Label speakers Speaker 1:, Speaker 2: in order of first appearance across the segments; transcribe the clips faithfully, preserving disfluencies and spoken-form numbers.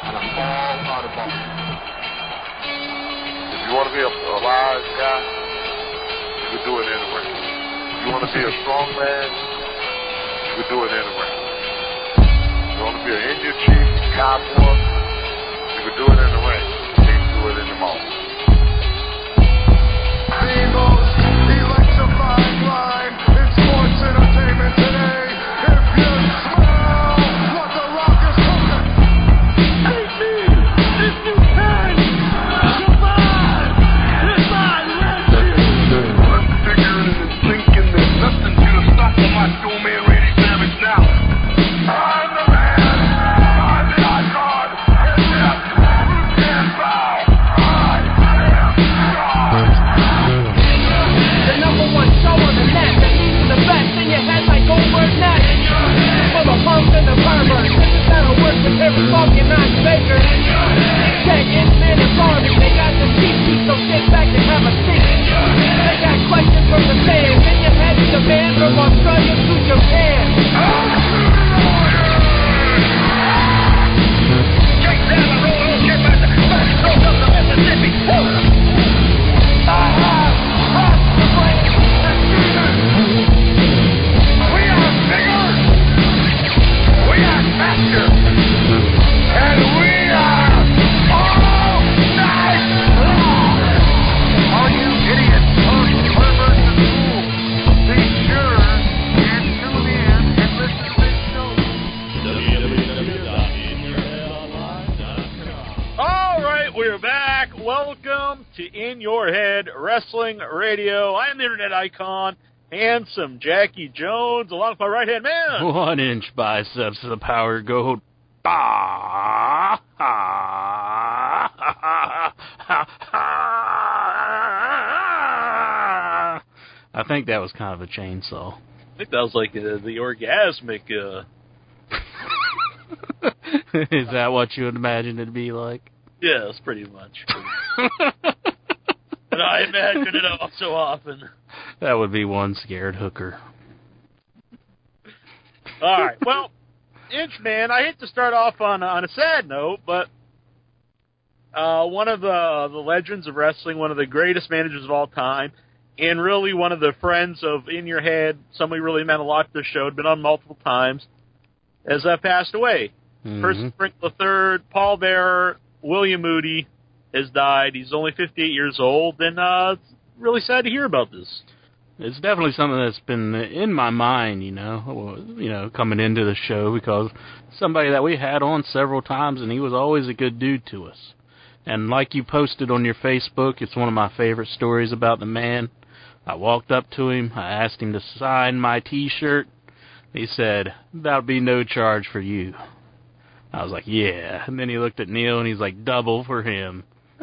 Speaker 1: and I'm all out of bone. If you want to be a, a live guy, you can do it in the ring. If you want to be a strong man, you can do it in the ring. If you want to be an Indian chief, cowboy, you can do it in the ring. You can't do it in the mall.
Speaker 2: The most electrifying line in sports entertainment today. If you smell what the Rock is cooking, hate me if you can. Survive this line, I'm figuring and thinking that nothing's gonna stop my dual man Randy Savage now. I'm the man. I'm the icon. And yes, you can't bow. I am God.
Speaker 3: The number one show on the net that leads to the best in your head like Goldberg net. For the punks and the perverts, this is how it works with every fucking non-faker. Tech, Inman, and Barbie, they got the cheap seats, so sit back and have a seat. They got questions from the fans, in your head is the man from Australia to Japan. Straight down the road, old kid, man, back straight up the Mississippi. I have crossed the brain and demons. We are bigger, we are faster, and we are all night long. All you idiots, punks, perverts, and fools, be sure and tune in and listen to this show.
Speaker 4: All right, we're back. Welcome to In Your Head Wrestling Radio. I am the Internet Icon, handsome Jackie Jones, along with my right-hand man.
Speaker 5: One inch biceps of the power goat. Ah, ah, ah, ah, ah. I think that was kind of a chainsaw.
Speaker 4: I think that was like uh, the orgasmic. Uh...
Speaker 5: Is that what you would imagine it'd be like?
Speaker 4: Yes, pretty much. And I imagine it all so often.
Speaker 5: That would be one scared hooker.
Speaker 4: All right, well, Inchman, I hate to start off on on a sad note, but uh, one of the the legends of wrestling, one of the greatest managers of all time, and really one of the friends of In Your Head, somebody really meant a lot to the show, had been on multiple times, has uh, passed away.
Speaker 5: Mm-hmm.
Speaker 4: Percy Sprinkle the Third, Paul Bearer, William Moody has died. He's only fifty-eight years old, and uh, it's really sad to hear about this.
Speaker 5: It's definitely something that's been in my mind, you know, you know, coming into the show, because somebody that we had on several times, and he was always a good dude to us. And like you posted on your Facebook, it's one of my favorite stories about the man. I walked up to him, I asked him to sign my T-shirt. He said, "That'll be no charge for you." I was like, yeah. And then he looked at Neil, and he's like, double for him.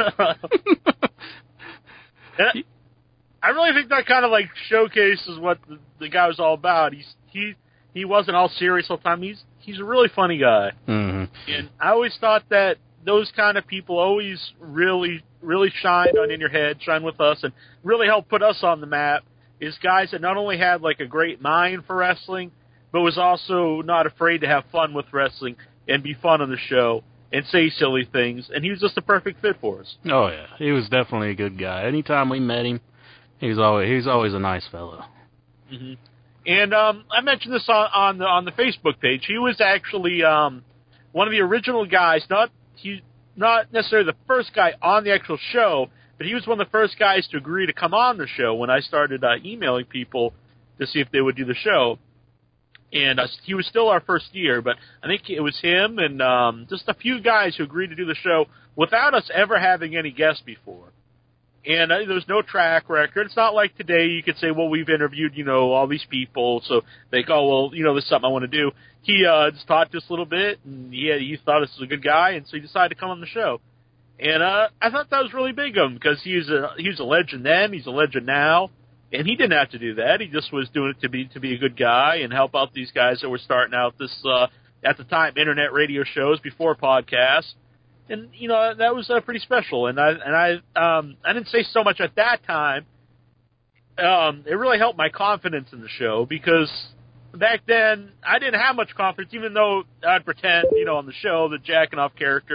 Speaker 4: I really think that kind of like showcases what the, the guy was all about. He's he he wasn't all serious all the time. He's he's a really funny guy,
Speaker 5: mm-hmm.
Speaker 4: and I always thought that those kind of people always really really shined on In Your Head, shine with us, and really helped put us on the map. Is guys that not only had like a great mind for wrestling, but was also not afraid to have fun with wrestling and be fun on the show and say silly things. And he was just a perfect fit for us.
Speaker 5: Oh yeah, he was definitely a good guy. Anytime we met him. He's always he's always a nice fellow.
Speaker 4: Mm-hmm. And um, I mentioned this on, on the on the Facebook page. He was actually um, one of the original guys. Not he not necessarily the first guy on the actual show, but he was one of the first guys to agree to come on the show when I started uh, emailing people to see if they would do the show. And uh, he was still our first year, but I think it was him and um, just a few guys who agreed to do the show without us ever having any guests before. And uh, there's no track record. It's not like today you could say, well, we've interviewed, you know, all these people, so they go, oh, well, you know, this is something I want to do. He uh, just talked to us a little bit, and he, had, he thought this was a good guy, and so he decided to come on the show. And uh, I thought that was really big of him, because he was a he was a legend then, he's a legend now, and he didn't have to do that. He just was doing it to be to be a good guy and help out these guys that were starting out this, uh, at the time, internet radio shows before podcasts. And you know that was uh, pretty special, and I and I um, I didn't say so much at that time. Um, it really helped my confidence in the show, because back then I didn't have much confidence, even though I'd pretend, you know, on the show the jacking off character.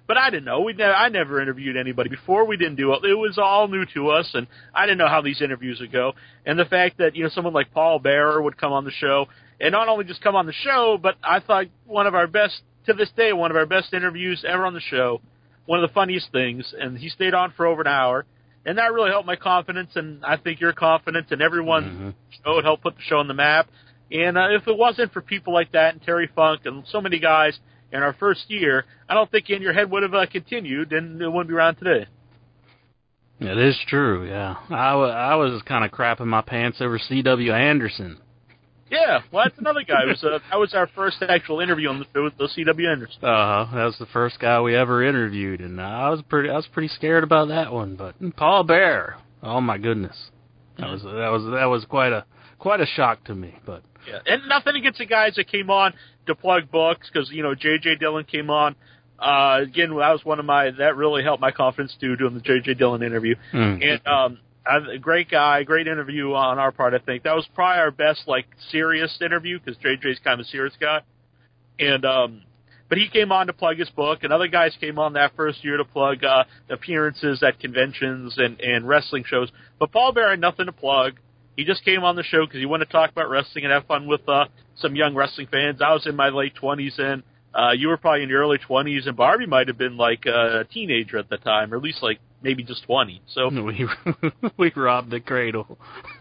Speaker 4: But I didn't know. We ne- I never interviewed anybody before. We didn't do it. It was all new to us, and I didn't know how these interviews would go. And the fact that, you know, someone like Paul Bearer would come on the show, and not only just come on the show, but I thought one of our best, to this day, one of our best interviews ever on the show, one of the funniest things, and he stayed on for over an hour, and that really helped my confidence, and I think your confidence, and everyone mm-hmm. show it helped put the show on the map. And uh, if it wasn't for people like that, and Terry Funk, and so many guys in our first year, I don't think In Your Head would have uh, continued, and it wouldn't be around today.
Speaker 5: It is true, yeah. I, w- I was kind of crapping my pants over C W Anderson.
Speaker 4: Yeah, well, that's another guy. It was, uh, that was our first actual interview on the show with C W Anderson.
Speaker 5: Uh-huh. That was the first guy we ever interviewed, and I was pretty I was pretty scared about that one. But Paul Bearer, oh my goodness, that was that was that was quite a quite a shock to me. But
Speaker 4: yeah, and nothing against the guys that came on to plug books, because, you know, J J Dillon came on. Uh, again, that was one of my, that really helped my confidence too, doing the J J Dillon interview. Mm. And, um, a great guy, great interview on our part, I think. That was probably our best, like, serious interview, because J J's kind of a serious guy. And, um, but he came on to plug his book, and other guys came on that first year to plug, uh, appearances at conventions and, and wrestling shows. But Paul Bearer had nothing to plug. He just came on the show because he wanted to talk about wrestling and have fun with, uh, some young wrestling fans. I was in my late twenties, and, uh, you were probably in your early twenties, and Barbie might have been like a teenager at the time, or at least like, maybe just twenty. So
Speaker 5: we we robbed the cradle.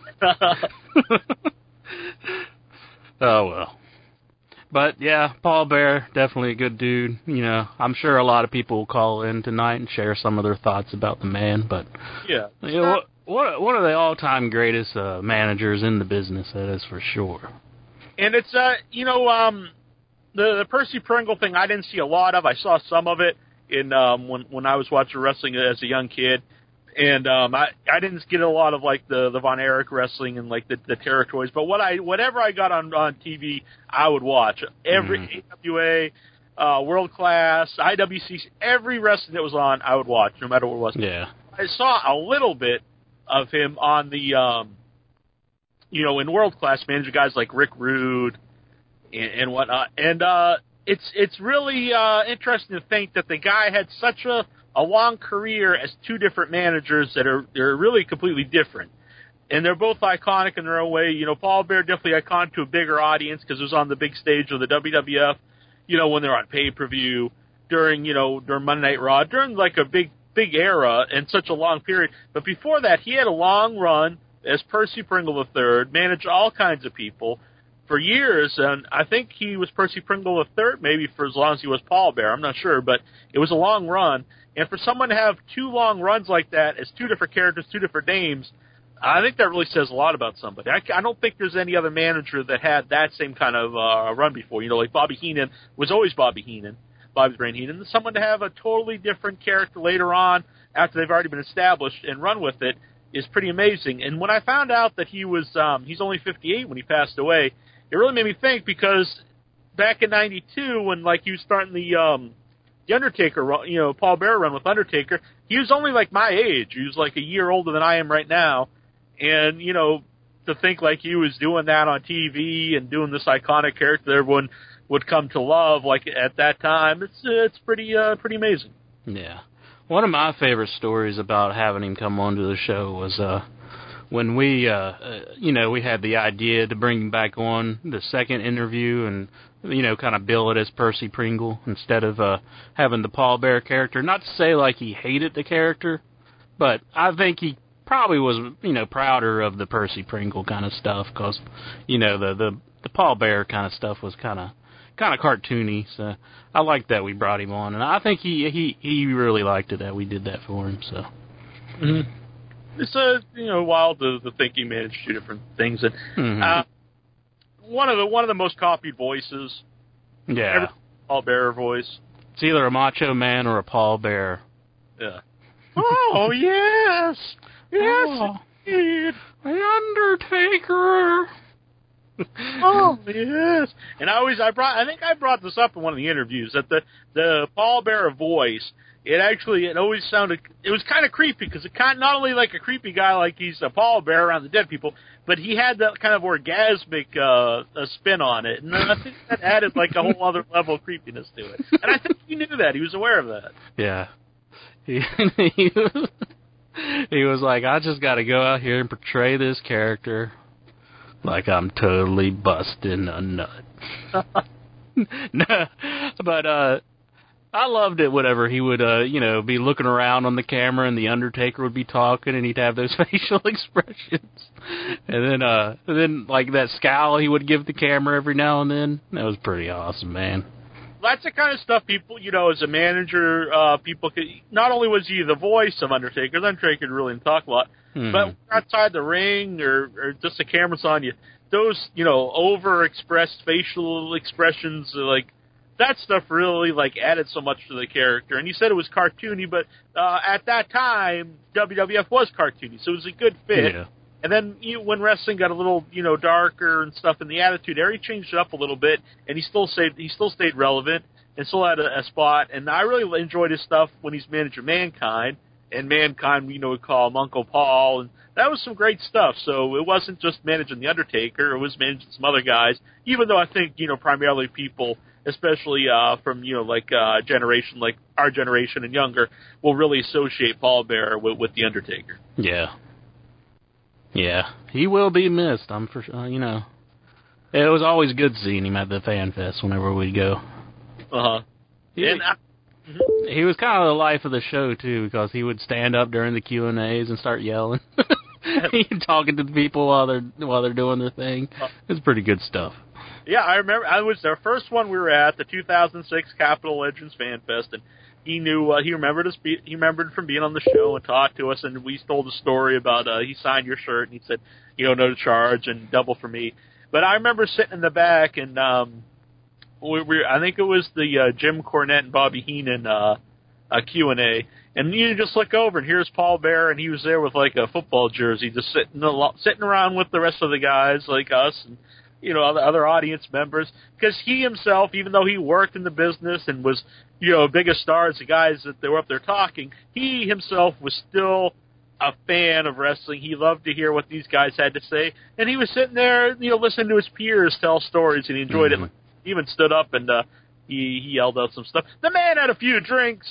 Speaker 5: Oh well. But yeah, Paul Bearer, definitely a good dude. You know, I'm sure a lot of people will call in tonight and share some of their thoughts about the man. But
Speaker 4: yeah,
Speaker 5: you know, what, one of the all-time greatest uh, managers in the business, that is for sure.
Speaker 4: And it's uh, you know, um, the the Percy Pringle thing I didn't see a lot of. I saw some of it in um when when I was watching wrestling as a young kid, and um I I didn't get a lot of like the the Von Erich wrestling and like the the territories, but what I whatever I got on on T V I would watch. Every mm. A W A, uh, World Class, I W C, every wrestling that was on I would watch, no matter what it was.
Speaker 5: Yeah,
Speaker 4: I saw a little bit of him on the um you know in World Class, managing guys like Rick Rude and, and whatnot, and uh. It's it's really uh, interesting to think that the guy had such a, a long career as two different managers that are they're really completely different, and they're both iconic in their own way. You know, Paul Bearer definitely iconic to a bigger audience because it was on the big stage of the W W F. You know, when they're on pay per view during you know during Monday Night Raw, during like a big big era and such a long period. But before that, he had a long run as Percy Pringle the third, managed all kinds of people for years, and I think he was Percy Pringle the third, maybe for as long as he was Paul Bearer. I'm not sure, but it was a long run. And for someone to have two long runs like that as two different characters, two different names, I think that really says a lot about somebody. I, I don't think there's any other manager that had that same kind of uh, run before. You know, like Bobby Heenan was always Bobby Heenan, Bobby Brain Heenan. Someone to have a totally different character later on after they've already been established and run with it is pretty amazing. And when I found out that he was, um, he's only fifty-eight when he passed away, it really made me think, because back in ninety-two, when like he was starting the um, the Undertaker run, you know, Paul Bearer run with Undertaker, he was only like my age. He was like a year older than I am right now, and you know, to think like he was doing that on T V and doing this iconic character that everyone would come to love, like at that time, it's uh, it's pretty uh, pretty amazing.
Speaker 5: Yeah, one of my favorite stories about having him come onto the show was uh. when we, uh, uh, you know, we had the idea to bring him back on the second interview and, you know, kind of bill it as Percy Pringle instead of uh, having the Paul Bearer character. Not to say like he hated the character, but I think he probably was, you know, prouder of the Percy Pringle kind of stuff because, you know, the, the, the Paul Bearer kind of stuff was kind of kind of cartoony. So I liked that we brought him on, and I think he he, he really liked it that we did that for him. So.
Speaker 4: Mm-hmm. It's a you know wild to, to think he managed two different things, and mm-hmm. uh, one of the one of the most copied voices.
Speaker 5: Yeah,
Speaker 4: every Paul Bearer voice.
Speaker 5: It's either a Macho Man or a Paul Bearer.
Speaker 4: Yeah. Oh yes, yes,
Speaker 5: oh,
Speaker 4: indeed.
Speaker 5: The Undertaker.
Speaker 4: Oh yes, and I always I brought I think I brought this up in one of the interviews that the the Paul Bearer voice, it actually it always sounded it was kind of creepy because it kind of, not only like a creepy guy like he's a Paul Bearer around the dead people, but he had that kind of orgasmic uh, a spin on it, and I think that added like a whole other level of creepiness to it. And I think he knew that, he was aware of that.
Speaker 5: Yeah, he he was, he was like, I just got to go out here and portray this character like I'm totally busting a nut. No, but uh, I loved it whenever he would, uh, you know, be looking around on the camera and the Undertaker would be talking and he'd have those facial expressions. And then, uh, and then like that scowl he would give the camera every now and then. That was pretty awesome, man.
Speaker 4: That's the kind of stuff people, you know, as a manager, uh, people could, not only was he the voice of Undertaker, the Undertaker really didn't talk a lot,
Speaker 5: Hmm.
Speaker 4: but outside the ring or, or just the camera's on you, those, you know, over-expressed facial expressions, like, that stuff really, like, added so much to the character. And you said it was cartoony, but uh, at that time, W W F was cartoony, so it was a good fit.
Speaker 5: Yeah.
Speaker 4: And then you, when wrestling got a little, you know, darker and stuff in the attitude area, he changed it up a little bit, and he still stayed, he still stayed relevant and still had a, a spot. And I really enjoyed his stuff when he's manager Mankind, and Mankind, you know, would call him Uncle Paul, and that was some great stuff. So it wasn't just managing the Undertaker; it was managing some other guys. Even though I think, you know, primarily people, especially uh, from, you know, like uh, generation, like our generation and younger, will really associate Paul Bearer with, with the Undertaker.
Speaker 5: Yeah. Yeah, he will be missed. I'm for sure. You know, it was always good seeing him at the Fan Fest whenever we'd go.
Speaker 4: Uh huh.
Speaker 5: Yeah.
Speaker 4: And I,
Speaker 5: He was kind of the life of the show too, because he would stand up during the Q and A's and start yelling, talking to the people while they're while they're doing their thing. It's pretty good stuff.
Speaker 4: yeah, I remember. I was the first one we were at, the two thousand six Capital Legends Fan Fest, and he knew uh, he remembered us. Be, he remembered from being on the show and talked to us, and we told a story about uh, he signed your shirt and he said, you know, no charge and double for me. But I remember sitting in the back and. um We were, I think it was the uh, Jim Cornette and Bobby Heenan uh, uh, Q and A, and you just look over and here's Paul Bearer, and he was there with like a football jersey, just sitting al- sitting around with the rest of the guys like us, and you know other, other audience members, because he himself, even though he worked in the business and was you know big a star as the guys that they were up there talking, he himself was still a fan of wrestling. He loved to hear what these guys had to say, and he was sitting there, you know, listening to his peers tell stories, and he enjoyed
Speaker 5: Mm-hmm.
Speaker 4: it. He even stood up and uh, he, he yelled out some stuff. The man had a few drinks.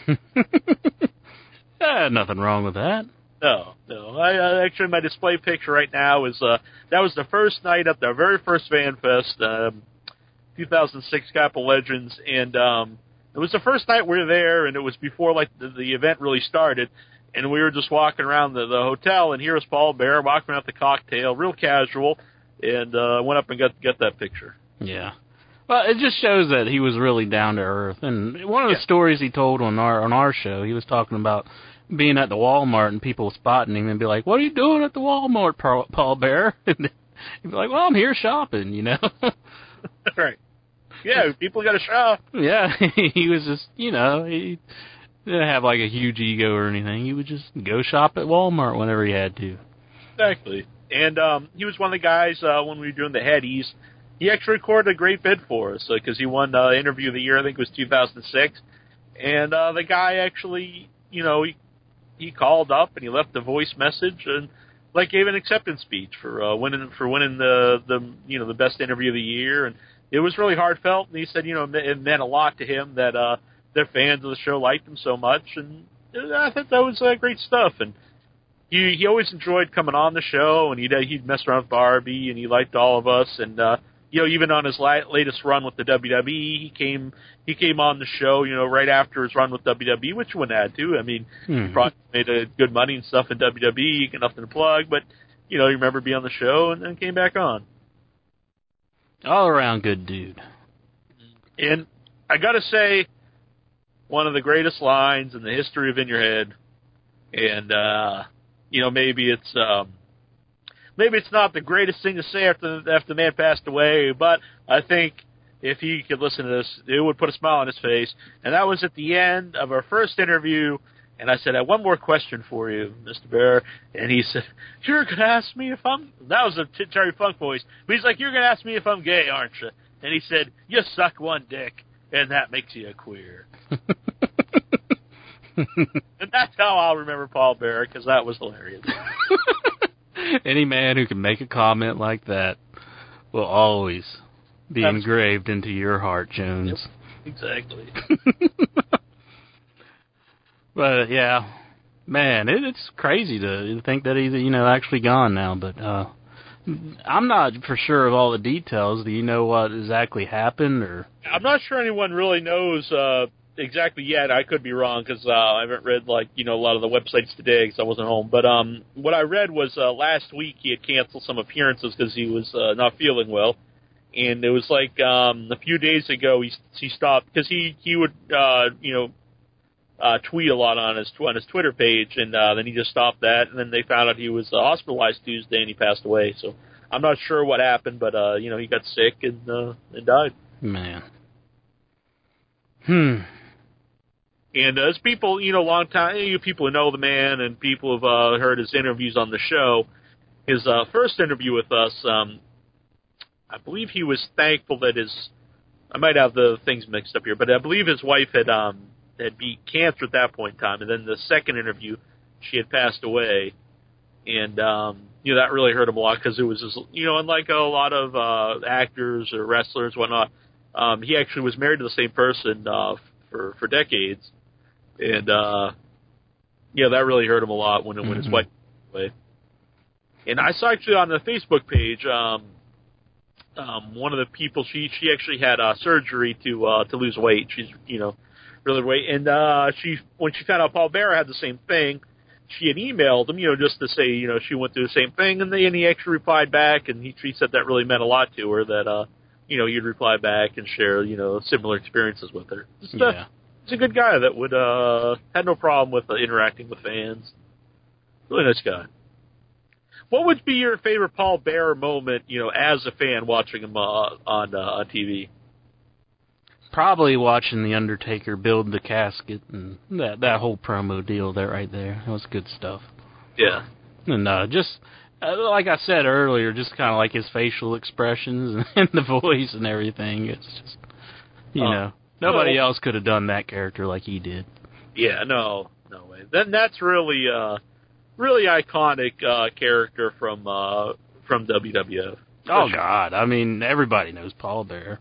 Speaker 5: eh, nothing wrong with that.
Speaker 4: No, no. I, I actually, my display picture right now is uh, that was the first night at the very first Fan Fest, um, two thousand six Capital Legends, and um, it was the first night we were there, and it was before like the, the event really started, and we were just walking around the, the hotel, and here was Paul Bearer walking out the cocktail, real casual, and uh, went up and got got that picture.
Speaker 5: Yeah. Well, it just shows that he was really down to earth. And one of the
Speaker 4: Yeah.
Speaker 5: stories he told on our on our show, he was talking about being at the Walmart and people spotting him and be like, "What are you doing at the Walmart, Paul, Paul Bearer?" And he'd be like, "Well, I'm here shopping," you know.
Speaker 4: Right. Yeah, people got to shop.
Speaker 5: Yeah, he was just, you know, he didn't have like a huge ego or anything. He would just go shop at Walmart whenever he had to.
Speaker 4: Exactly. And um, he was one of the guys uh, when we were doing the Headies. He actually recorded a great bid for us because uh, he won uh, Interview of the Year, I think it was two thousand six. And uh, the guy actually, you know, he, he called up and he left a voice message and like gave an acceptance speech for uh, winning for winning the the you know the best Interview of the Year, and it was really heartfelt. And he said, you know, it meant a lot to him that uh, their fans of the show liked him so much, and I think that was uh, great stuff. And he he always enjoyed coming on the show, and he'd he'd mess around with Barbie, and he liked all of us, and. uh You know, even on his la- latest run with the W W E, he came he came on the show, you know, right after his run with W W E, which you wouldn't add to. I mean,
Speaker 5: Mm-hmm.
Speaker 4: he probably made a good money and stuff in W W E, got nothing to plug, but, you know, he remember being on the show and then came back on.
Speaker 5: All around good dude.
Speaker 4: And I got to say, one of the greatest lines in the history of In Your Head, and, uh, you know, maybe it's... Um, Maybe it's not the greatest thing to say after after the man passed away, but I think if he could listen to this, it would put a smile on his face. And that was at the end of our first interview And I said, I have one more question for you, Mister Bear. And he said, you're going to ask me if I'm... That was a t- Terry Funk voice. But he's like, you're going to ask me if I'm gay, aren't you? And he said, you suck one dick, and that makes you a queer. And that's how I'll remember Paul Bearer, because that was hilarious.
Speaker 5: Any man who can make a comment like that will always be that's engraved into your heart, Jones.
Speaker 4: Yep, exactly.
Speaker 5: But, yeah, man, it, it's crazy to think that he's, you know, actually gone now. But uh, I'm not for sure of all the details. Do you know what exactly happened? Or
Speaker 4: I'm not sure anyone really knows uh, exactly yet. I could be wrong because uh, I haven't read, like, you know, a lot of the websites today because I wasn't home. But um, what I read was uh, last week he had canceled some appearances because he was uh, not feeling well. And it was like um, a few days ago he he stopped because he, he would, uh, you know, Uh, tweet a lot on his on his Twitter page, and uh, then he just stopped that, and then they found out he was uh, hospitalized Tuesday, and he passed away. So I'm not sure what happened, but uh, you know, he got sick and uh, and died.
Speaker 5: Man. Hmm.
Speaker 4: And uh, as people, you know, long time, you people who know the man, and people have uh, heard his interviews on the show. His uh, first interview with us, um, I believe he was thankful that his. I might have the things mixed up here, but I believe his wife had. Um, had beat cancer at that point in time, and then the second interview, she had passed away, and um, you know that really hurt him a lot because it was, just, you know, unlike a lot of uh, actors or wrestlers, whatnot, um, he actually was married to the same person uh, for for decades, and uh, yeah, that really hurt him a lot when mm-hmm. when his wife passed away. And I saw actually on the Facebook page, um, um, one of the people she she actually had uh, surgery to uh, to lose weight. She's you know. really weight. And uh, she, when she found out Paul Bearer had the same thing, she had emailed him, you know, just to say, you know, she went through the same thing, and, they, and he actually replied back, and he, he said that really meant a lot to her, that, uh, you know, he'd reply back and share, you know, similar experiences with her. Just, uh,
Speaker 5: yeah.
Speaker 4: He's a good guy that would, uh, had no problem with uh, interacting with fans. Really nice guy. What would be your favorite Paul Bearer moment, you know, as a fan watching him uh, on uh, on T V?
Speaker 5: Probably watching The Undertaker build the casket and that that whole promo deal there right there. That was good stuff.
Speaker 4: Yeah.
Speaker 5: And uh, just, uh, like I said earlier, just kind of like his facial expressions and the voice and everything. It's just, you uh, know, nobody well, else could have done that character like he did.
Speaker 4: Yeah, no, no way. Then that's really, uh, really iconic uh, character from uh, from W W F.
Speaker 5: Oh, sure. God. I mean, everybody knows Paul Bearer.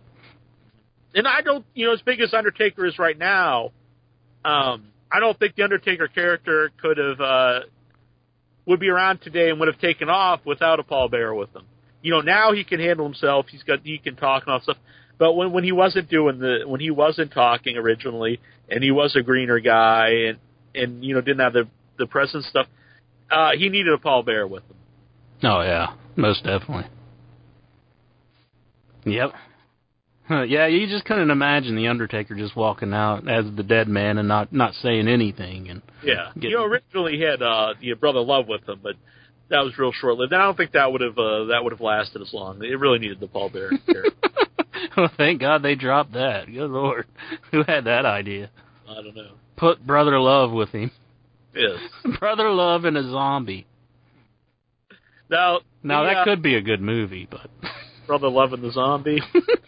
Speaker 4: And I don't, you know, as big as Undertaker is right now, um, I don't think the Undertaker character could have, uh, would be around today and would have taken off without a Paul Bearer with him. You know, now he can handle himself. He's got, he can talk and all that stuff. But when, when he wasn't doing the, when he wasn't talking originally, and he was a greener guy, and, and, you know, didn't have the, the presence stuff, uh, he needed a Paul Bearer with him.
Speaker 5: Oh, yeah. Most definitely. Yep. Yeah, you just couldn't imagine the Undertaker just walking out as the dead man and not, not saying anything. And
Speaker 4: yeah,
Speaker 5: getting...
Speaker 4: you know, originally he had uh, your Brother Love with him, but that was real short-lived. I don't think that would have uh, that would have lasted as long. It really needed the Paul Bearer character.
Speaker 5: Well, thank God they dropped that. Good Lord, who had that idea?
Speaker 4: I don't know.
Speaker 5: Put Brother Love with him.
Speaker 4: Yes,
Speaker 5: Brother Love and a zombie.
Speaker 4: Now,
Speaker 5: now
Speaker 4: the,
Speaker 5: that
Speaker 4: uh,
Speaker 5: could be a good movie, but
Speaker 4: Brother Love and the zombie.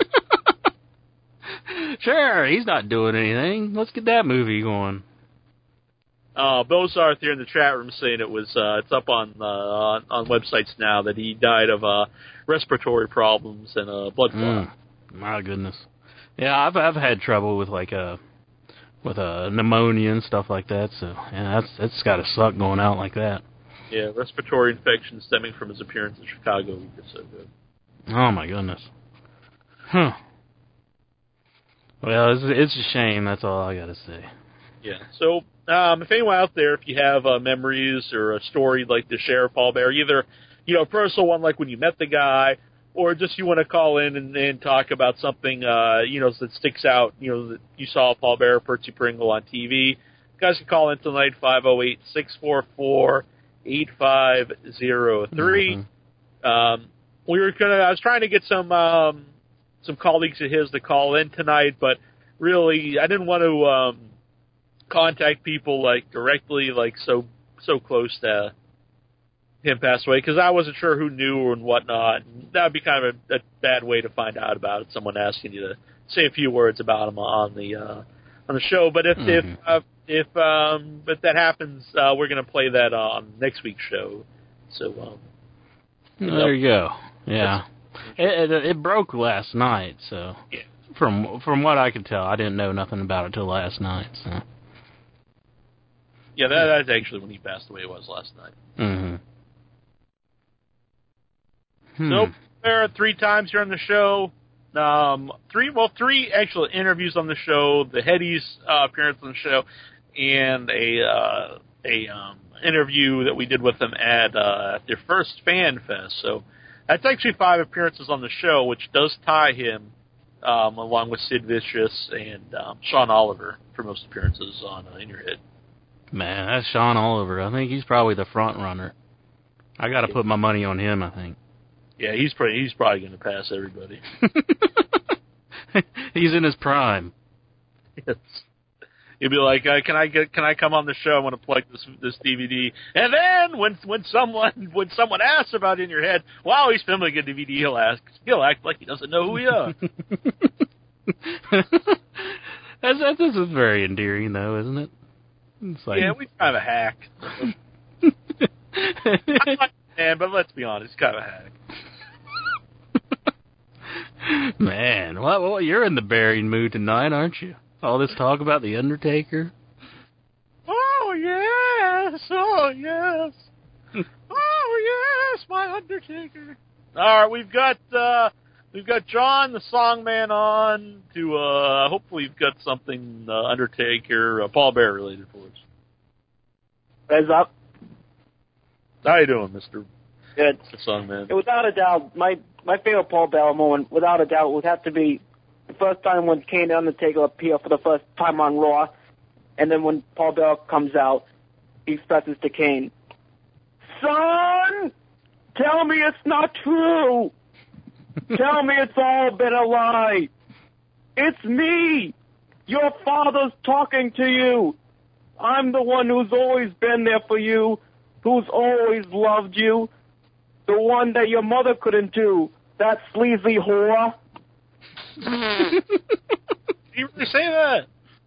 Speaker 5: Sure, he's not doing anything. Let's get that movie going.
Speaker 4: Uh, Bozarth here in the chat room saying it was uh, it's up on, uh, on on websites now that he died of uh, respiratory problems and uh, blood clot.
Speaker 5: Mm, my goodness. Yeah, I've I've had trouble with like a with a pneumonia and stuff like that. So yeah, that's that's got to suck going out like that.
Speaker 4: Yeah, respiratory infection stemming from his appearance in Chicago. He did so good.
Speaker 5: Oh my goodness. Huh. Well, it's, it's a shame. That's all I got to say.
Speaker 4: Yeah. So, um, if anyone out there, if you have uh, memories or a story you'd like to share, Paul Bearer, either, you know, a personal one like when you met the guy, or just you want to call in and, and talk about something, uh, you know, that sticks out, you know, that you saw Paul Bearer, Percy Pringle on T V, you guys can call in tonight, five oh eight, six four four, eight five oh three. Mm-hmm. Um, we were gonna, I was trying to get some, um, some colleagues of his to call in tonight, but really, I didn't want to, um, contact people like directly, like so so close to him pass away, because I wasn't sure who knew and whatnot. And that would be kind of a, a bad way to find out about it. Someone asking you to say a few words about him on the uh, on the show. But if
Speaker 5: Mm-hmm.
Speaker 4: if uh, if um, if that happens, uh, we're going to play that on next week's show. So um,
Speaker 5: there you go. Yeah, it, it, it broke last night. So
Speaker 4: yeah.
Speaker 5: from from what I could tell, I didn't know nothing about it till last night. So
Speaker 4: yeah, that, that's actually when he passed away. It was last night.
Speaker 5: mm-hmm. Hmm.
Speaker 4: So there are three times here on the show. Um, three, well, three actual interviews on the show. The Headies uh, appearance on the show, and a uh, a um, interview that we did with them at uh, their first Fan Fest. So that's actually five appearances on the show, which does tie him um, along with Sid Vicious and um, Sean Oliver for most appearances on uh, In Your Head.
Speaker 5: Man, that's Sean Oliver. I think he's probably the front runner. I got to put my money on him, I think.
Speaker 4: Yeah, he's pretty, he's probably going to pass everybody.
Speaker 5: He's in his prime.
Speaker 4: Yes. He'd be like, uh, "Can I get? Can I come on the show? I want to plug this this D V D." And then when when someone when someone asks about it In Your Head, while he's filming a D V D, he'll ask, he'll act like he doesn't know who we are.
Speaker 5: that's, that's this is very endearing, though, isn't it? It's like,
Speaker 4: yeah, we kind of a hack. Man, but let's be honest, kind of a hack.
Speaker 5: Man, well, well, you're in the bearing mood tonight, aren't you? All this talk about The Undertaker.
Speaker 4: Oh, yes! Oh, yes! Oh, yes, my Undertaker! All right, we've got, uh, we've got John, the songman, on to, uh, hopefully we've got something, uh, Undertaker, uh, Paul Bearer related for us.
Speaker 6: What's up?
Speaker 4: How you doing, Mister
Speaker 6: Good.
Speaker 4: The songman?
Speaker 6: Without a doubt, my my favorite Paul Bearer moment, without a doubt, would have to be the first time when Kane and Undertaker appear for the first time on Raw, and then when Paul Bearer comes out, he expresses to Kane, "Son, tell me it's not true. Tell me it's all been a lie. It's me. Your father's talking to you. I'm the one who's always been there for you, who's always loved you, the one that your mother couldn't do, that sleazy whore."
Speaker 4: Did you really say that?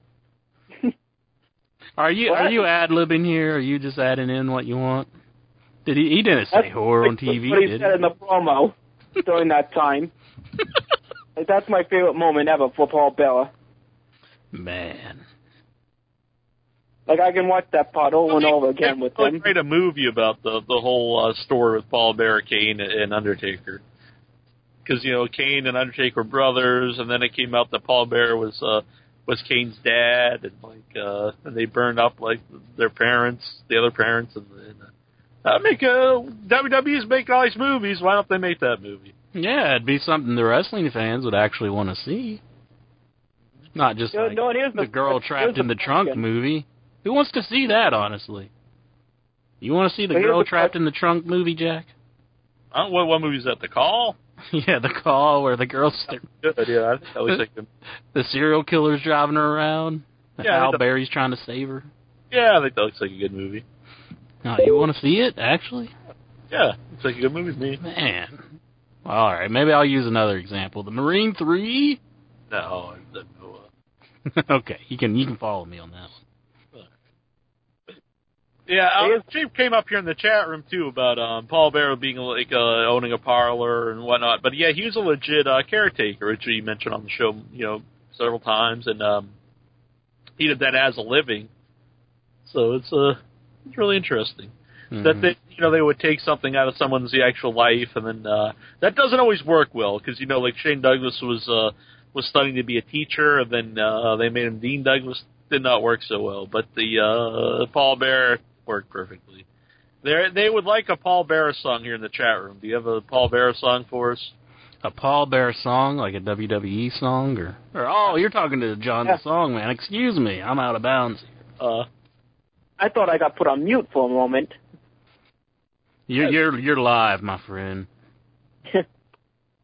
Speaker 5: Are you
Speaker 6: What?
Speaker 5: are you ad-libbing here, or are you just adding in what you want? Did he? He didn't say whore on T V,
Speaker 6: That's what he
Speaker 5: did
Speaker 6: said in
Speaker 5: he?
Speaker 6: the promo during that time. Like, that's my favorite moment ever for Paul Bearer.
Speaker 5: Man.
Speaker 6: Like, I can watch that part over and over again with
Speaker 4: They
Speaker 6: him.
Speaker 4: made a movie about the the whole uh, story with Paul Bearer, Kane, and Undertaker. Because, you know, Kane and Undertaker were brothers, and then it came out that Paul Bearer was uh, was Kane's dad, and like uh, and they burned up like their parents, the other parents, and, and uh, make uh, W W E's making all these movies. Why don't they make that movie?
Speaker 5: Yeah, it'd be something the wrestling fans would actually want to see. Not just
Speaker 6: No,
Speaker 5: like
Speaker 6: no, it is
Speaker 5: the
Speaker 6: the-
Speaker 5: girl
Speaker 6: here's
Speaker 5: trapped
Speaker 6: the
Speaker 5: in the trunk
Speaker 6: question.
Speaker 5: movie. Who wants to see that, honestly? You want to see the
Speaker 6: But here's
Speaker 5: girl
Speaker 6: the
Speaker 5: trapped
Speaker 6: question.
Speaker 5: in the trunk movie, Jack?
Speaker 4: I don't know, what, what movie is that? The Call?
Speaker 5: Yeah, the call where the girl's
Speaker 4: Good, yeah. I think that looks like a,
Speaker 5: the serial killer's driving her around. And
Speaker 4: Yeah, I
Speaker 5: Al
Speaker 4: think the-
Speaker 5: Berry's trying to save her.
Speaker 4: yeah, I think that looks like a good movie.
Speaker 5: Oh, you want to see it, actually?
Speaker 4: Yeah, looks like a good movie to me.
Speaker 5: Man. All right, maybe I'll use another example. The Marine three?
Speaker 4: No, I don't know.
Speaker 5: Okay, you can you can follow me on that one.
Speaker 4: Yeah, uh,
Speaker 6: Here's-
Speaker 4: Chief came up here in the chat room too about um, Paul Bearer being like uh, owning a parlor and whatnot. But yeah, he was a legit uh, caretaker, which he mentioned on the show, you know, several times, and um, he did that as a living. So it's uh, it's really interesting
Speaker 5: Mm-hmm.
Speaker 4: that they, you know, they would take something out of someone's actual life, and then uh, that doesn't always work well because you know, like Shane Douglas was uh, was studying to be a teacher, and then uh, they made him Dean Douglas. Did not work so well, but the uh, Paul Bearer worked perfectly. They they would like a Paul Bearer song here in the chat room. Do you have a Paul Bearer song for us?
Speaker 5: A Paul Bearer song, like a W W E song, or, or oh, you're talking to John
Speaker 6: Yeah.
Speaker 5: the Song Man. Excuse me, I'm out of bounds.
Speaker 4: Uh,
Speaker 6: I thought I got put on mute for a moment.
Speaker 5: You're you're you're live, my friend.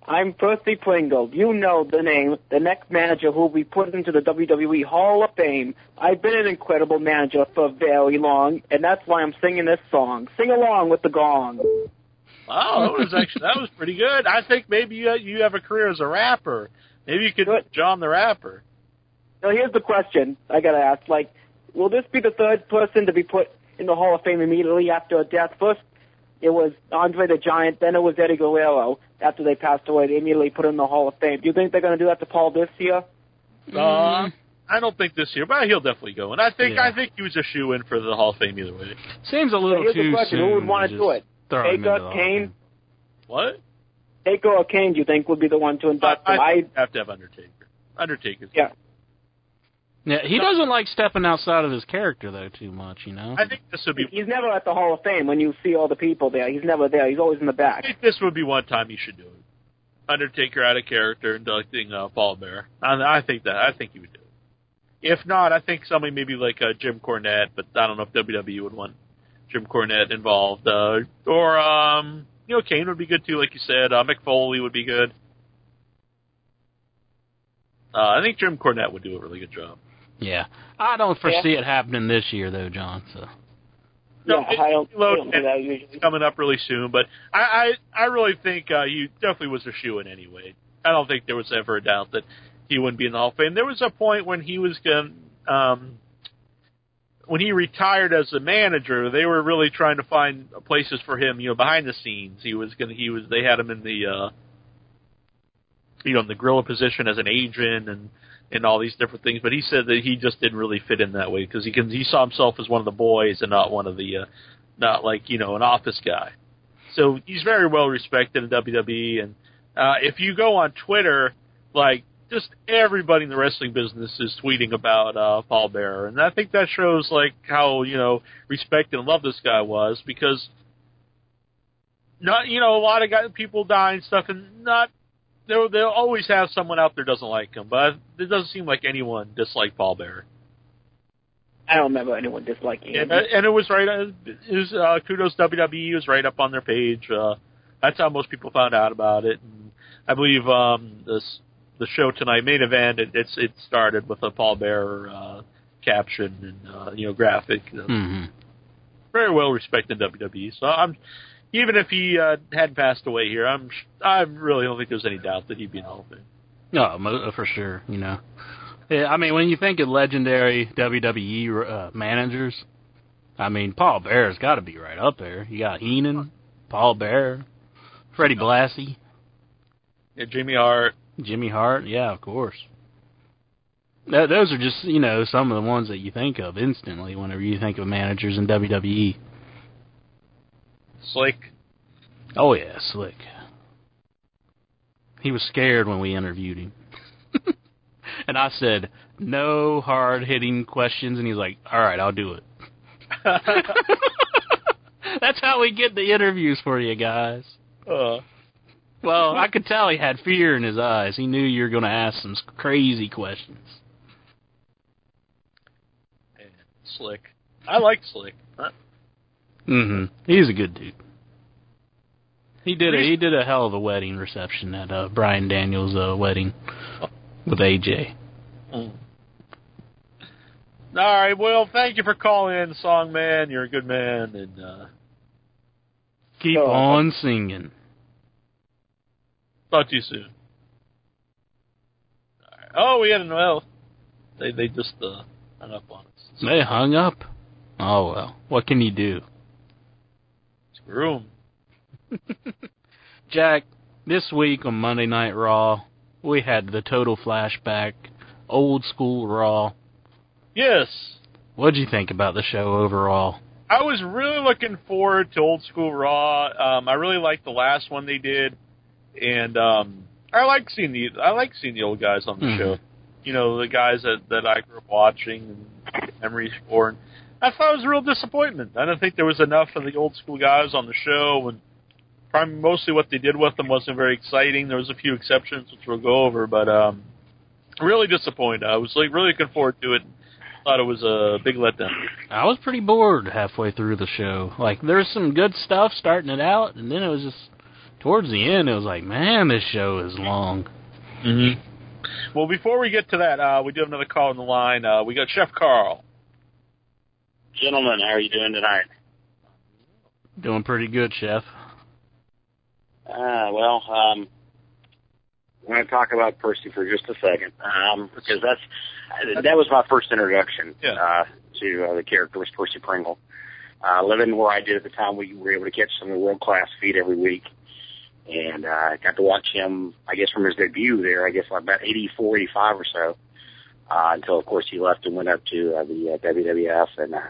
Speaker 6: I'm Percy Pringle. You know the name, the next manager who will be put into the W W E Hall of Fame. I've been an incredible manager for very long, and that's why I'm singing this song. Sing along with the gong.
Speaker 4: Wow, that was actually that was pretty good. I think maybe you you have a career as a rapper. Maybe you could
Speaker 6: Good.
Speaker 4: John the Rapper.
Speaker 6: Now here's the question I gotta ask. Like, will this be the third person to be put in the Hall of Fame immediately after a death? First, it was Andre the Giant, then it was Eddie Guerrero. After they passed away, they immediately put in the Hall of Fame. Do you think they're going to do that to Paul this year?
Speaker 4: Uh, I don't think this year, but he'll definitely go. And I think
Speaker 5: Yeah.
Speaker 4: I think he was a shoe-in for the Hall of Fame either way.
Speaker 5: Seems a little
Speaker 6: Here's
Speaker 5: too
Speaker 6: the question:
Speaker 5: soon.
Speaker 6: who would want to
Speaker 5: just
Speaker 6: do it?
Speaker 5: throw him into the
Speaker 6: Taker,
Speaker 5: Hall of
Speaker 6: Kane?
Speaker 5: Fame.
Speaker 4: What?
Speaker 6: Taker or Kane? Do you think would be the one to induct
Speaker 4: I,
Speaker 6: him?
Speaker 4: I
Speaker 6: I
Speaker 4: have to have Undertaker. Undertaker's
Speaker 6: yeah.
Speaker 5: Yeah, he doesn't like stepping outside of his character though too much, you know.
Speaker 4: I think this would be.
Speaker 6: He's never at the Hall of Fame when you see all the people there. He's never there. He's always in the
Speaker 4: I
Speaker 6: back.
Speaker 4: think this would be one time he should do it. Undertaker out of character, inducting uh, Paul Bearer. I, I think that. I think he would do it. If not, I think somebody maybe like uh, Jim Cornette, but I don't know if W W E would want Jim Cornette involved. Uh, or um, you know, Kane would be good too, like you said. Uh, Mick Foley would be good. Uh, I think Jim Cornette would do a really good job.
Speaker 5: Yeah, I don't foresee it happening this year though, John. So
Speaker 4: No,
Speaker 6: yeah, I don't, I
Speaker 4: Logan
Speaker 6: don't do that usually.
Speaker 4: is coming up really soon, but I, I, I really think uh, he definitely was a shoo-in anyway. I don't think there was ever a doubt that he wouldn't be in the Hall of Fame. There was a point when he was going, um, when he retired as a manager, they were really trying to find places for him, you know, behind the scenes. He was going, he was, they had him in the, uh, you know, in the gorilla position as an agent and. and all these different things, but he said that he just didn't really fit in that way because he can he saw himself as one of the boys and not one of the, uh, not like, you know, an office guy. So he's very well respected in W W E, and uh, if you go on Twitter, like, just everybody in the wrestling business is tweeting about uh, Paul Bearer, and I think that shows, like, how, you know, respected and loved this guy was, because not, you know, a lot of guys, people die and stuff, and not They'll, they'll always have someone out there who doesn't like him, but it doesn't seem like anyone disliked Paul Bearer.
Speaker 6: I don't remember anyone disliking him.
Speaker 4: And, and it was right, it was, uh, kudos W W E was right up on their page. Uh, that's how most people found out about it. And I believe um, this the show tonight, Main Event, it, it's it started with a Paul Bearer uh, caption and uh, you know graphic.
Speaker 5: mm-hmm.
Speaker 4: Very well respected in W W E. So I'm. Even if he uh, hadn't passed away here, I'm I really don't think there's any doubt that he'd be in the Hall of Fame.
Speaker 5: No, mo- for sure. You know, yeah, I mean, when you think of legendary W W E uh, managers, I mean, Paul Bearer's got to be right up there. You got Heenan, Paul Bearer, Freddie Blassie,
Speaker 4: yeah, Jimmy Hart,
Speaker 5: Jimmy Hart. Yeah, of course. Th- those are just, you know, some of the ones that you think of instantly whenever you think of managers in W W E.
Speaker 4: Slick.
Speaker 5: Oh, yeah, Slick. He was scared when we interviewed him. And I said, no hard-hitting questions, and he's like, all right, I'll do it. That's how we get the interviews for you guys.
Speaker 4: Uh,
Speaker 5: well, I could tell he had fear in his eyes. He knew you were going to ask some crazy questions.
Speaker 4: Man, Slick. I like Slick. Huh?
Speaker 5: Mm-hmm. He's a good dude. He did a he did a hell of a wedding reception at uh, Bryan Daniels' uh, wedding with A J.
Speaker 4: Mm. All right, well, thank you for calling in, Song Man. You're a good man, and uh,
Speaker 5: keep
Speaker 6: Oh,
Speaker 5: on singing.
Speaker 4: talk to you soon. All right. Oh, we had an well. They they just uh, hung up on us.
Speaker 5: They hung up. Oh well, what can you do?
Speaker 4: Screw 'em.
Speaker 5: Jack, this week on Monday Night Raw, we had the total flashback, old school Raw.
Speaker 4: Yes.
Speaker 5: What'd you think about the show overall?
Speaker 4: I was really looking forward to Old School Raw. Um, I really liked the last one they did, and um, I like seeing the I like seeing the old guys on the
Speaker 5: Mm-hmm.
Speaker 4: show. You know, the guys that, that I grew up watching and memories for. And I thought it was a real disappointment. I didn't think there was enough of the old school guys on the show, and probably mostly what they did with them wasn't very exciting. There was a few exceptions, which we'll go over, but um, really disappointed. I was like really looking forward to it. Thought it was a big letdown.
Speaker 5: I was pretty bored halfway through the show. Like, there's some good stuff starting it out, and then it was just, towards the end, it was like, man, this show is long.
Speaker 4: Mm-hmm. Well, before we get to that, uh, we do have another call on the line. Uh, we got Chef Carl.
Speaker 7: Gentlemen, how are you doing tonight?
Speaker 5: Doing pretty good, Chef.
Speaker 7: Uh, well, um, I'm going to talk about Percy for just a second, um, because that's that was my first introduction
Speaker 4: yeah.
Speaker 7: uh, to uh, the character was Percy Pringle. Uh, living where I did at the time, we were able to catch some of the world-class feed every week, and uh, I got to watch him, I guess, from his debut there, I guess like about eighty-four, eighty-five or so, uh, until, of course, he left and went up to uh, the uh, W W F, and uh,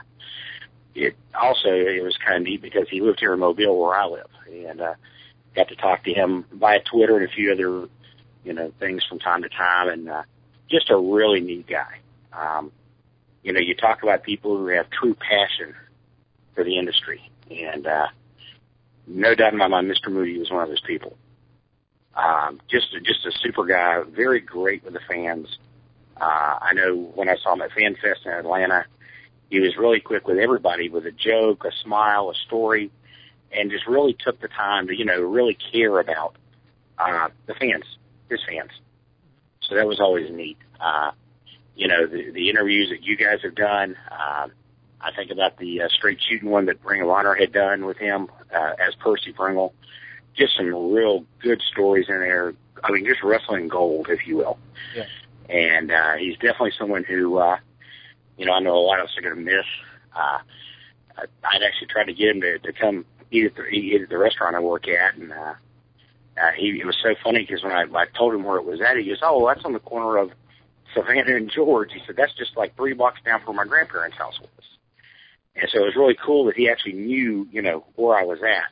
Speaker 7: it also, it was kind of neat because he lived here in Mobile where I live, and uh, got to talk to him via Twitter and a few other, you know, things from time to time, and uh, just a really neat guy. Um, you know, you talk about people who have true passion for the industry, and uh, no doubt in my mind, Mister Moody was one of those people. Um, just, just a super guy, very great with the fans. Uh, I know when I saw him at Fan Fest in Atlanta, he was really quick with everybody with a joke, a smile, a story, and just really took the time to, you know, really care about uh, the fans, his fans. So that was always neat. Uh, you know, the, the interviews that you guys have done, uh, I think about the uh, straight shooting one that Ring of Honor had done with him uh, as Percy Pringle. Just some real good stories in there. I mean, just wrestling gold, if you will.
Speaker 4: Yeah.
Speaker 7: And uh, he's definitely someone who, uh, you know, I know a lot of us are going to miss. Uh, I'd actually tried to get him to, to come eat at, the, eat at the restaurant I work at, and uh, uh, he, it was so funny because when I, I told him where it was at, he goes, "Oh, well, that's on the corner of Savannah and George." He said, "That's just like three blocks down from my grandparents' house was." And so it was really cool that he actually knew, you know, where I was at.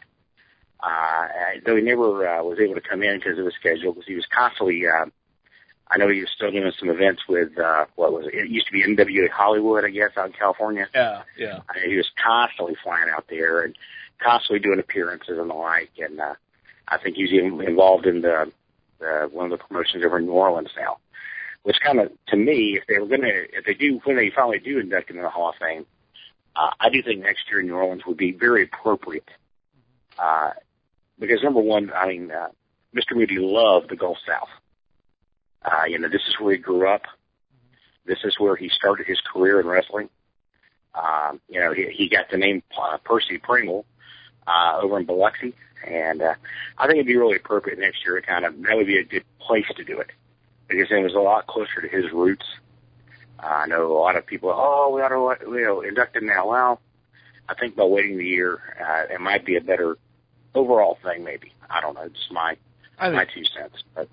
Speaker 7: Uh, though he never uh, was able to come in because of his schedule, because he was constantly, uh, I know he was still doing some events with, uh, what was it? It used to be N W A Hollywood, I guess, out in California.
Speaker 4: Yeah, yeah.
Speaker 7: I mean, he was constantly flying out there and constantly doing appearances and the like. And uh, I think he's even involved in the, the one of the promotions over in New Orleans now. Which kind of, to me, if they were going to, if they do, when they finally do induct him in the Hall of Fame, Uh, I do think next year in New Orleans would be very appropriate. Uh, because number one, I mean, uh, Mister Moody loved the Gulf South. Uh, you know, this is where he grew up. This is where he started his career in wrestling. Um, you know, he, he got the name uh, Percy Pringle, uh, over in Biloxi. And, uh, I think it'd be really appropriate next year to kind of, that would be a good place to do it. Because it was a lot closer to his roots. Uh, I know a lot of people, oh, we ought to, you know, induct him now. Well, I think by waiting the year, uh, it might be a better overall thing, maybe. I don't know, just my
Speaker 4: I think,
Speaker 7: my two cents. But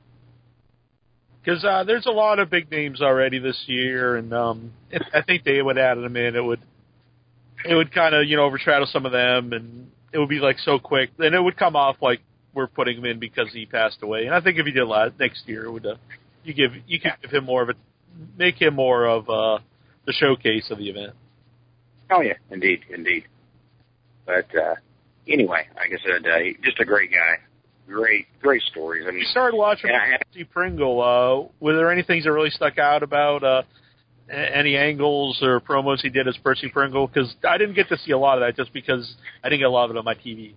Speaker 4: because uh, uh, there's a lot of big names already this year, and um, it, I think they would add them in. It would, it would kind of, you know, overshadow some of them, and it would be like so quick, and it would come off like we're putting him in because he passed away. And I think if he did last next year, it would uh, you give you could give him more of a. Make him more of uh, the showcase of the event.
Speaker 7: Oh, yeah, indeed, indeed. But uh, anyway, like I said, uh, just a great guy. Great, great stories. I mean,
Speaker 4: you started watching Percy Pringle. Uh, were there any things that really stuck out about uh, any angles or promos he did as Percy Pringle? Because I didn't get to see a lot of that just because I didn't get a lot of it on my T V.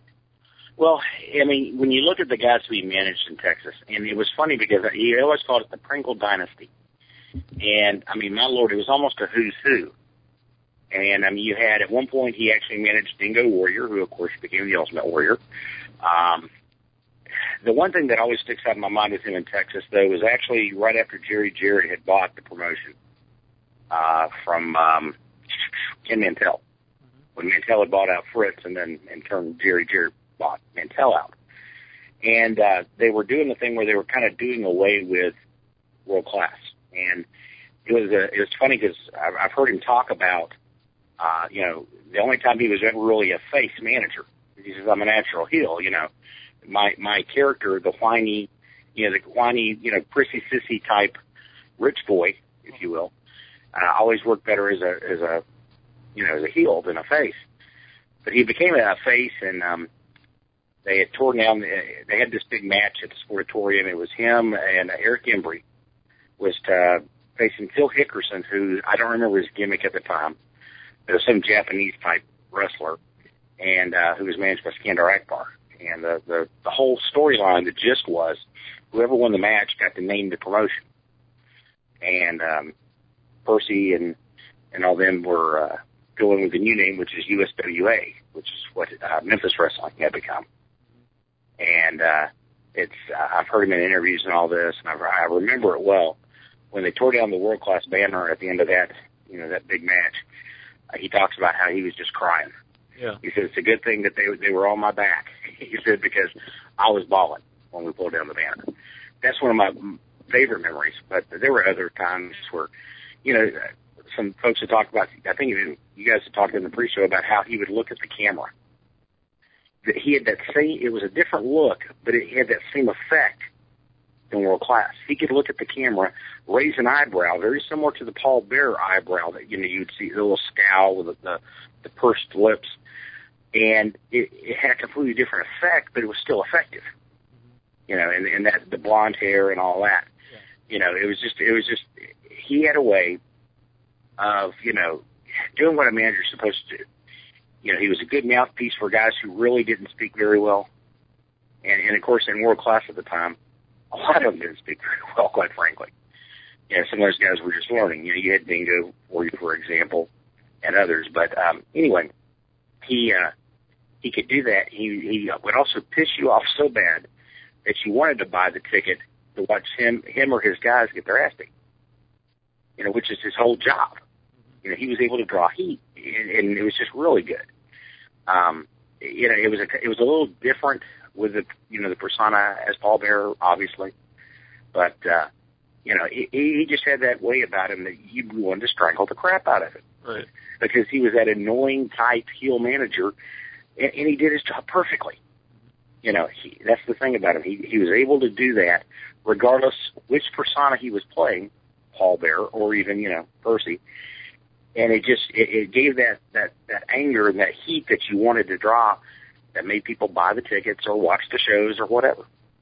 Speaker 7: Well, I mean, when you look at the guys who he managed in Texas, and it was funny because he always called it the Pringle Dynasty. And, I mean, my Lord, it was almost a who's who. And, I mean, you had, at one point, he actually managed Dingo Warrior, who, of course, became the Ultimate Warrior. Um, the one thing that always sticks out in my mind with him in Texas, though, was actually right after Jerry Jarrett had bought the promotion uh, from um, Ken Mantell. When Mantell had bought out Fritz, and then, in turn, Jerry Jarrett bought Mantell out. And uh, they were doing the thing where they were kind of doing away with World Class. And it was a, it was funny because I've, I've heard him talk about, uh, you know, the only time he was ever really a face manager. He says, "I'm a natural heel." You know, my my character, the whiny, you know, the whiny, you know, prissy sissy type rich boy, if you will, uh, always worked better as a as a, you know, as a heel than a face. But he became a face, and um, they had torn down. They had this big match at the Sportatorium. It was him and Eric Embry. Was to facing Phil Hickerson, who I don't remember his gimmick at the time. It was some Japanese type wrestler, and uh, who was managed by Skandar Akbar. And the, the, the whole storyline, the gist was, whoever won the match got to name the promotion. And um, Percy and, and all them were uh, going with the new name, which is U S W A, which is what uh, Memphis Wrestling had become. And uh, it's uh, I've heard him in interviews and all this, and I, I remember it well. When they tore down the World Class banner at the end of that, you know, that big match, uh, he talks about how he was just crying.
Speaker 4: Yeah.
Speaker 7: He said, it's a good thing that they they were on my back. He said, because I was bawling when we pulled down the banner. That's one of my favorite memories. But there were other times where, you know, some folks had talked about, I think even you guys had talked in the pre-show about how he would look at the camera. That he had that same, it was a different look, but it had that same effect in World Class. He could look at the camera, raise an eyebrow, very similar to the Paul Bearer eyebrow that, you know, you'd see, the little scowl with the, the, the pursed lips. And it, it had a completely different effect, but it was still effective. You know, and, and that, the blonde hair and all that. Yeah. You know, it was just, it was just, he had a way of, you know, doing what a manager's supposed to do. You know, he was a good mouthpiece for guys who really didn't speak very well. And, and of course, in World Class at the time, a lot of them didn't speak very well, quite frankly. You know, some of those guys were just learning. You know, you had Dingo, for you, for example, and others. But um, anyway, he uh, he could do that. He, he would also piss you off so bad that you wanted to buy the ticket to watch him him or his guys get their ass beat. You know, which is his whole job. You know, he was able to draw heat, and, and it was just really good. Um, you know, it was a it was a little different with the you know the persona as Paul Bearer, obviously, but uh, you know he, he just had that way about him that you wanted to strangle the crap out of him,
Speaker 4: right?
Speaker 7: Because he was that annoying type heel manager, and, and he did his job perfectly. You know, he, that's the thing about him. He he was able to do that regardless which persona he was playing, Paul Bearer or even you know Percy. And it just, it, it gave that, that, that anger and that heat that you wanted to draw that made people buy the tickets or watch the shows or whatever.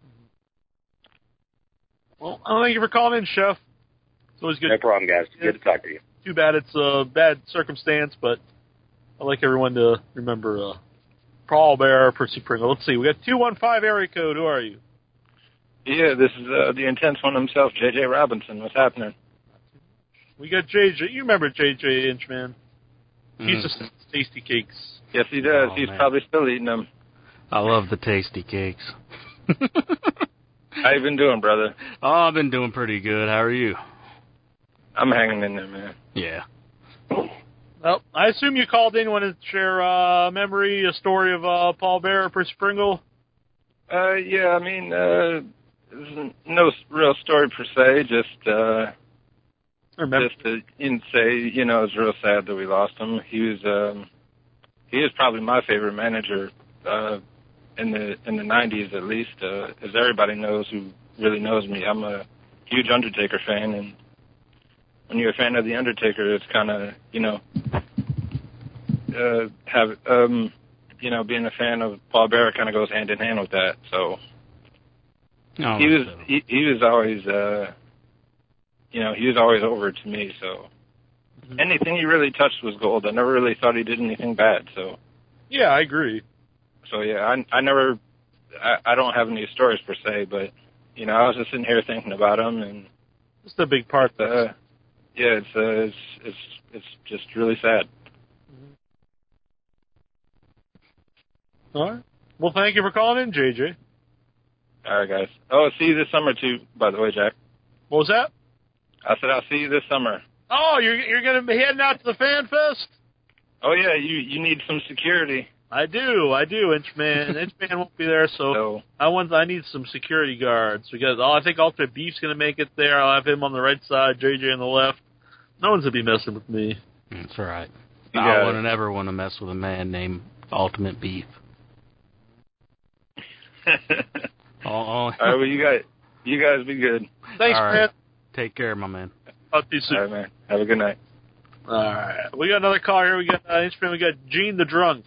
Speaker 4: Well, I thank you for calling in, Chef. It's always good.
Speaker 7: No problem, guys.
Speaker 4: Yeah.
Speaker 7: Good to talk to you.
Speaker 4: Too bad it's a bad circumstance, but I'd like everyone to remember uh, Paul Bearer, Percy Pringle. Let's see. We got two one five area code. Who are you?
Speaker 8: Yeah, this is uh, the intense one himself, J J Robinson. What's happening?
Speaker 4: We got J J. You remember J J Inchman? He used to tasty cakes.
Speaker 8: Yes, he does.
Speaker 5: Oh,
Speaker 8: He's
Speaker 5: man.
Speaker 8: probably still eating them.
Speaker 5: I love the tasty cakes.
Speaker 8: How you been doing, brother?
Speaker 5: Oh, I've been doing pretty good. How are you?
Speaker 8: I'm hanging in there, man.
Speaker 5: Yeah.
Speaker 4: Well, I assume you called in, wanted to share a uh, memory, a story of uh, Paul Bearer, Percy Pringle.
Speaker 8: Uh, yeah, I mean, uh, there's no real story per se, just, uh,
Speaker 4: Remember.
Speaker 8: just to you know, say, you know, it's real sad that we lost him. He was, um, he is probably my favorite manager, uh, in the, in the nineties at least, uh, as everybody knows who really knows me. I'm a huge Undertaker fan, and when you're a fan of The Undertaker, it's kind of, you know, uh, have, um, you know, being a fan of Paul Bearer kind of goes hand in hand with that. So
Speaker 5: Oh,
Speaker 8: he was,
Speaker 5: so.
Speaker 8: he, he was always, uh, you know, he was always over to me. So mm-hmm. anything he really touched was gold. I never really thought he did anything bad. So
Speaker 4: yeah, I agree.
Speaker 8: So yeah, I, I never, I, I don't have any stories per se, but you know, I was just sitting here thinking about him, and
Speaker 4: it's a big part.
Speaker 8: Uh, yeah, it's, uh, it's it's it's just really sad.
Speaker 4: All right. Well, thank you for calling in, J J.
Speaker 8: All right, guys. Oh, see you this summer too. By the way, Jack.
Speaker 4: What was that?
Speaker 8: I said I'll see you this summer.
Speaker 4: Oh, you're you're going to be heading out to the Fan Fest?
Speaker 8: Oh yeah, you you need some security.
Speaker 4: I do, I do, Inchman. Inchman won't be there, so,
Speaker 8: so
Speaker 4: I want I need some security guards because oh, I think Ultimate Beef's going to make it there. I'll have him on the right side, J J on the left. No one's going to be messing with me.
Speaker 5: That's right.
Speaker 8: You
Speaker 5: I
Speaker 8: got
Speaker 5: wouldn't ever want to mess with a man named Ultimate Beef. oh, oh.
Speaker 8: All right, well, you guys, you guys be good.
Speaker 4: Thanks,
Speaker 5: All right.
Speaker 4: man.
Speaker 5: Take care, my man.
Speaker 4: Talk to you soon.
Speaker 8: All right, man. Have a good night.
Speaker 4: All right. We got another call here. We got uh, Inchman. We got Gene the Drunk.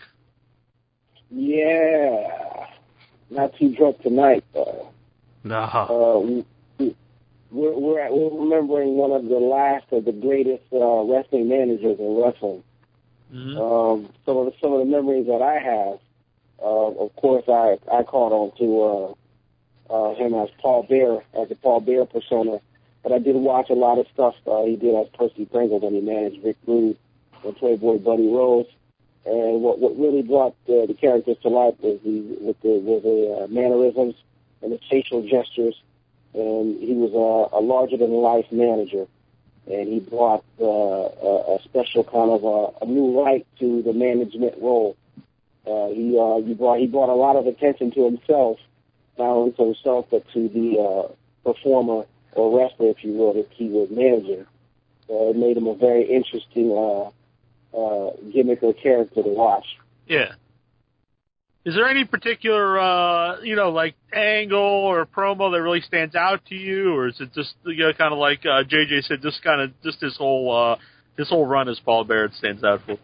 Speaker 9: Yeah, not too drunk tonight, though.
Speaker 5: No.
Speaker 9: Uh, we, we're, we're, at, we're remembering one of the last of the greatest uh, wrestling managers in wrestling.
Speaker 4: Mm-hmm.
Speaker 9: Um, some of the, some of the memories that I have Uh, of course, I I caught on to uh, uh, him as Paul Bear, as the Paul Bear persona. But I did watch a lot of stuff uh, he did as Percy Pringle when he managed Rick Rude and Playboy Buddy Rose. And what what really brought uh, the characters to life was the with the with the uh, mannerisms and the facial gestures. And he was a, a larger than life manager, and he brought uh, a, a special kind of a, a new light to the management role. Uh, he uh, he brought he brought a lot of attention to himself, not only to himself but to the uh, performer or wrestler, if you will, that he was managing. Uh, it made him a very interesting uh, uh, gimmick or character to watch.
Speaker 4: Yeah. Is there any particular, uh, you know, like angle or promo that really stands out to you, or is it just, you know, kind of like uh, J J said, just kind of just his whole uh, his whole run as Paul Bear stands out for?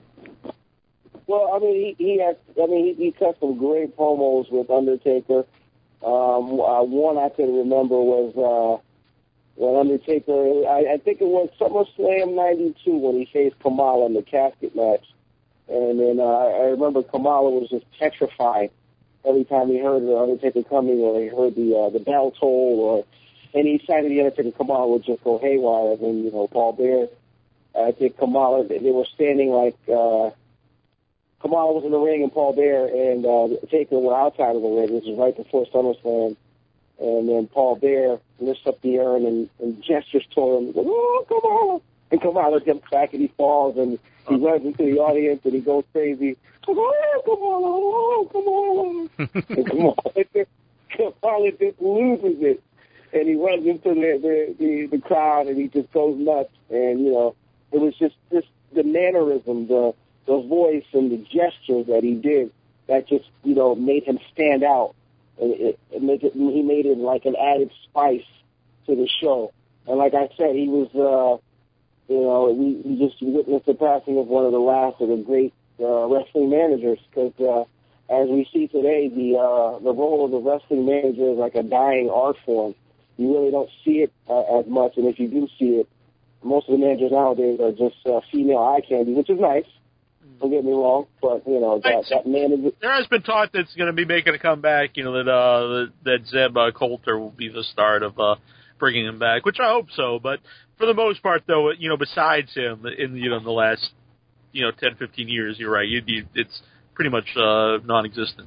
Speaker 9: Well, I mean, he, he has. I mean, he, he cut some great promos with Undertaker. Um, uh, one I can remember was uh, when Undertaker. I, I think it was SummerSlam ninety-two when he faced Kamala in the casket match. And then uh, I remember Kamala was just petrified every time he heard the Undertaker coming, or he heard the uh, the bell toll, or any sign of the Undertaker, Kamala would just go haywire. And then, you know, Paul Bear, I think Kamala, they were standing like, uh, Kamala was in the ring and Paul Bear and uh, Taker were outside of the ring. This was right before SummerSlam. And then Paul Bear lifts up the urn and, and gestures toward him, oh, Kamala! And Kamala jumps back and he falls and he runs into the audience and he goes crazy. Oh, Kamala! Oh, Kamala! And Kamala just, Kamala just loses it. And he runs into the, the, the, the crowd and he just goes nuts. And, you know, it was just, just the mannerism, the, the voice and the gestures that he did that just, you know, made him stand out. And it, it made it, he made it like an added spice to the show. And like I said, he was, uh, you know, we, we just witnessed the passing of one of the last of the great uh, wrestling managers. Because uh, as we see today, the uh, the role of the wrestling manager is like a dying art form. You really don't see it uh, as much, and if you do see it, most of the managers nowadays are just uh, female eye candy, which is nice. Don't get me wrong, but you know that, that manager.
Speaker 4: There has been talk that's going to be making a comeback. You know that uh, that Zeb uh, Coulter will be the start of uh, bringing him back, which I hope so. But for the most part, though, you know, besides him, in you know in the last you know ten, fifteen years, you're right. You'd be, it's pretty much uh, non-existent.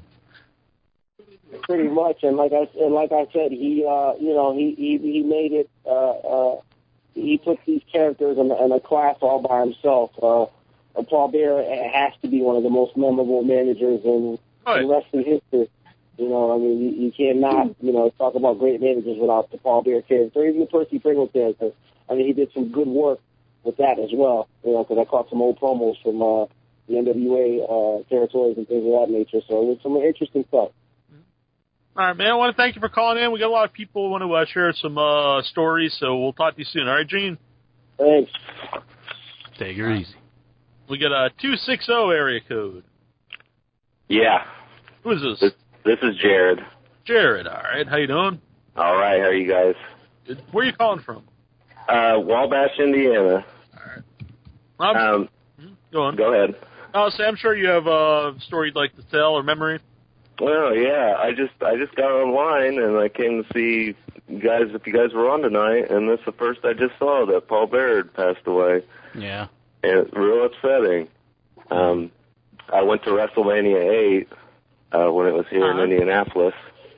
Speaker 9: Pretty much, and like I and like I said, he uh, you know he he, he made it. Uh, uh, he put these characters in, in a class all by himself. Uh, Paul Bear has to be one of the most memorable managers in, right. in wrestling history. You know, I mean, you, you cannot, you know, talk about great managers without the Paul Bear character, even the Percy Pringle character. I mean, he did some good work with that as well, you know, because I caught some old promos from uh, the N W A uh, territories and things of that nature. So it was some interesting stuff.
Speaker 4: All right, man, I want to thank you for calling in. We got a lot of people who want to uh, share some uh, stories, so we'll talk to you soon. All right, Gene?
Speaker 9: Thanks.
Speaker 5: Take her easy.
Speaker 4: We got a two six zero area code.
Speaker 10: Yeah.
Speaker 4: Who is this?
Speaker 10: This, this is Jared.
Speaker 4: Jared, all right. How you doing?
Speaker 10: All right, how are you guys?
Speaker 4: Good. Where are you calling from?
Speaker 10: Uh, Wabash, Indiana.
Speaker 4: All right.
Speaker 10: Um,
Speaker 4: go on.
Speaker 10: Go ahead.
Speaker 4: Oh, so I'm sure you have a story you'd like to tell or memory.
Speaker 10: Well, yeah, I just I just got online and I came to see you guys if you guys were on tonight, and that's the first I just saw that Paul Bear had passed away.
Speaker 5: Yeah.
Speaker 10: And it's real upsetting. Um, I went to WrestleMania eight uh, when it was here
Speaker 4: uh-huh.
Speaker 10: in Indianapolis,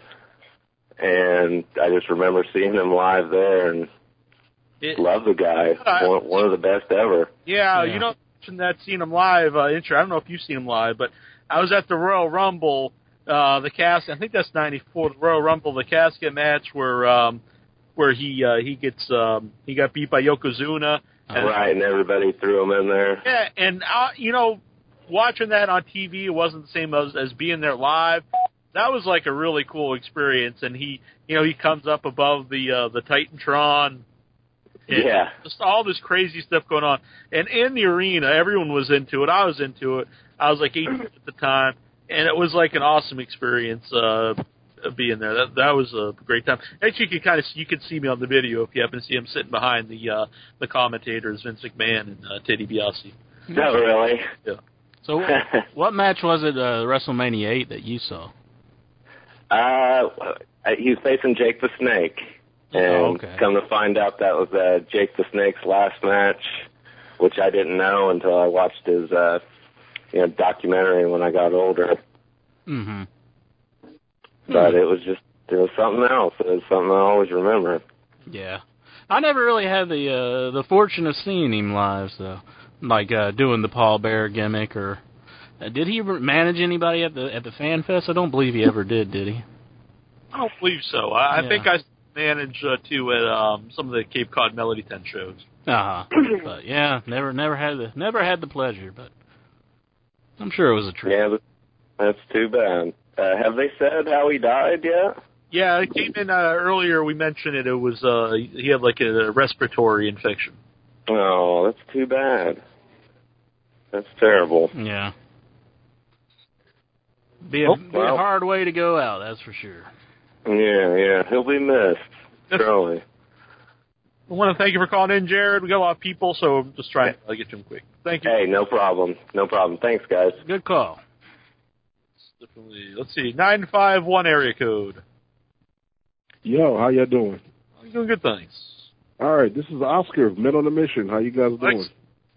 Speaker 10: and I just remember seeing him live there and
Speaker 4: it,
Speaker 10: love the guy.
Speaker 4: Uh,
Speaker 10: one, one of the best ever.
Speaker 4: Yeah,
Speaker 5: yeah.
Speaker 4: you know, that seeing him live, uh, intro. I don't know if you've seen him live, but I was at the Royal Rumble, uh, the casket. I think that's ninety-four. The Royal Rumble, the casket match where um, where he uh, he gets um, he got beat by Yokozuna.
Speaker 10: And, right, and everybody threw him in there.
Speaker 4: Yeah, and, uh, you know, watching that on T V, it wasn't the same as, as being there live. That was like a really cool experience. And he, you know, he comes up above the uh, the Titantron.
Speaker 10: Yeah.
Speaker 4: Just all this crazy stuff going on. And in the arena, everyone was into it. I was into it. I was like eighteen at the time. And it was like an awesome experience uh, being there. That that was a great time. Actually, you could kind of you could see me on the video if you happen to see him sitting behind the uh, the commentators, Vince McMahon and uh, Teddy DiBiase.
Speaker 10: No, really?
Speaker 4: Yeah.
Speaker 5: So, what match was it, uh, WrestleMania eight, that you saw?
Speaker 10: Uh, he was facing Jake the Snake, and
Speaker 5: oh, okay.
Speaker 10: come to find out that was uh, Jake the Snake's last match, which I didn't know until I watched his uh, you know documentary when I got older.
Speaker 5: Mm-hmm.
Speaker 10: But it was just it was something else. It was something I always remember.
Speaker 5: Yeah, I never really had the uh, the fortune of seeing him live, so like uh, doing the Paul Bearer gimmick or. Uh, did he manage anybody at the at the Fan Fest? I don't believe he ever did. Did he?
Speaker 4: I don't believe so. I,
Speaker 5: Yeah.
Speaker 4: I think I managed uh, too at um, some of the Cape Cod Melody Ten shows.
Speaker 5: Uh huh. But yeah, never never had the never had the pleasure, but I'm sure it was a treat.
Speaker 10: Yeah, but that's too bad. Uh, have they said how he died yet?
Speaker 4: Yeah, it came in uh, earlier. We mentioned it. It was uh, he had like a respiratory infection.
Speaker 10: Oh, that's too bad. That's terrible.
Speaker 5: Yeah. Be a,
Speaker 10: Oh,
Speaker 5: be
Speaker 10: well.
Speaker 5: a hard way to go out, that's for sure.
Speaker 10: Yeah, yeah, he'll be missed. Surely.
Speaker 4: I want to thank you for calling in, Jared. We got a lot of people, so I'm just trying to get to them quick. Thank you.
Speaker 10: Hey, no problem. No problem. Thanks, guys.
Speaker 5: Good call.
Speaker 4: Definitely. Let's see, nine five one area code.
Speaker 11: Yo, how y'all doing?
Speaker 4: I'm doing good, thanks.
Speaker 11: All right, this is Oscar of Men on a Mission. How you guys doing?
Speaker 4: Thanks.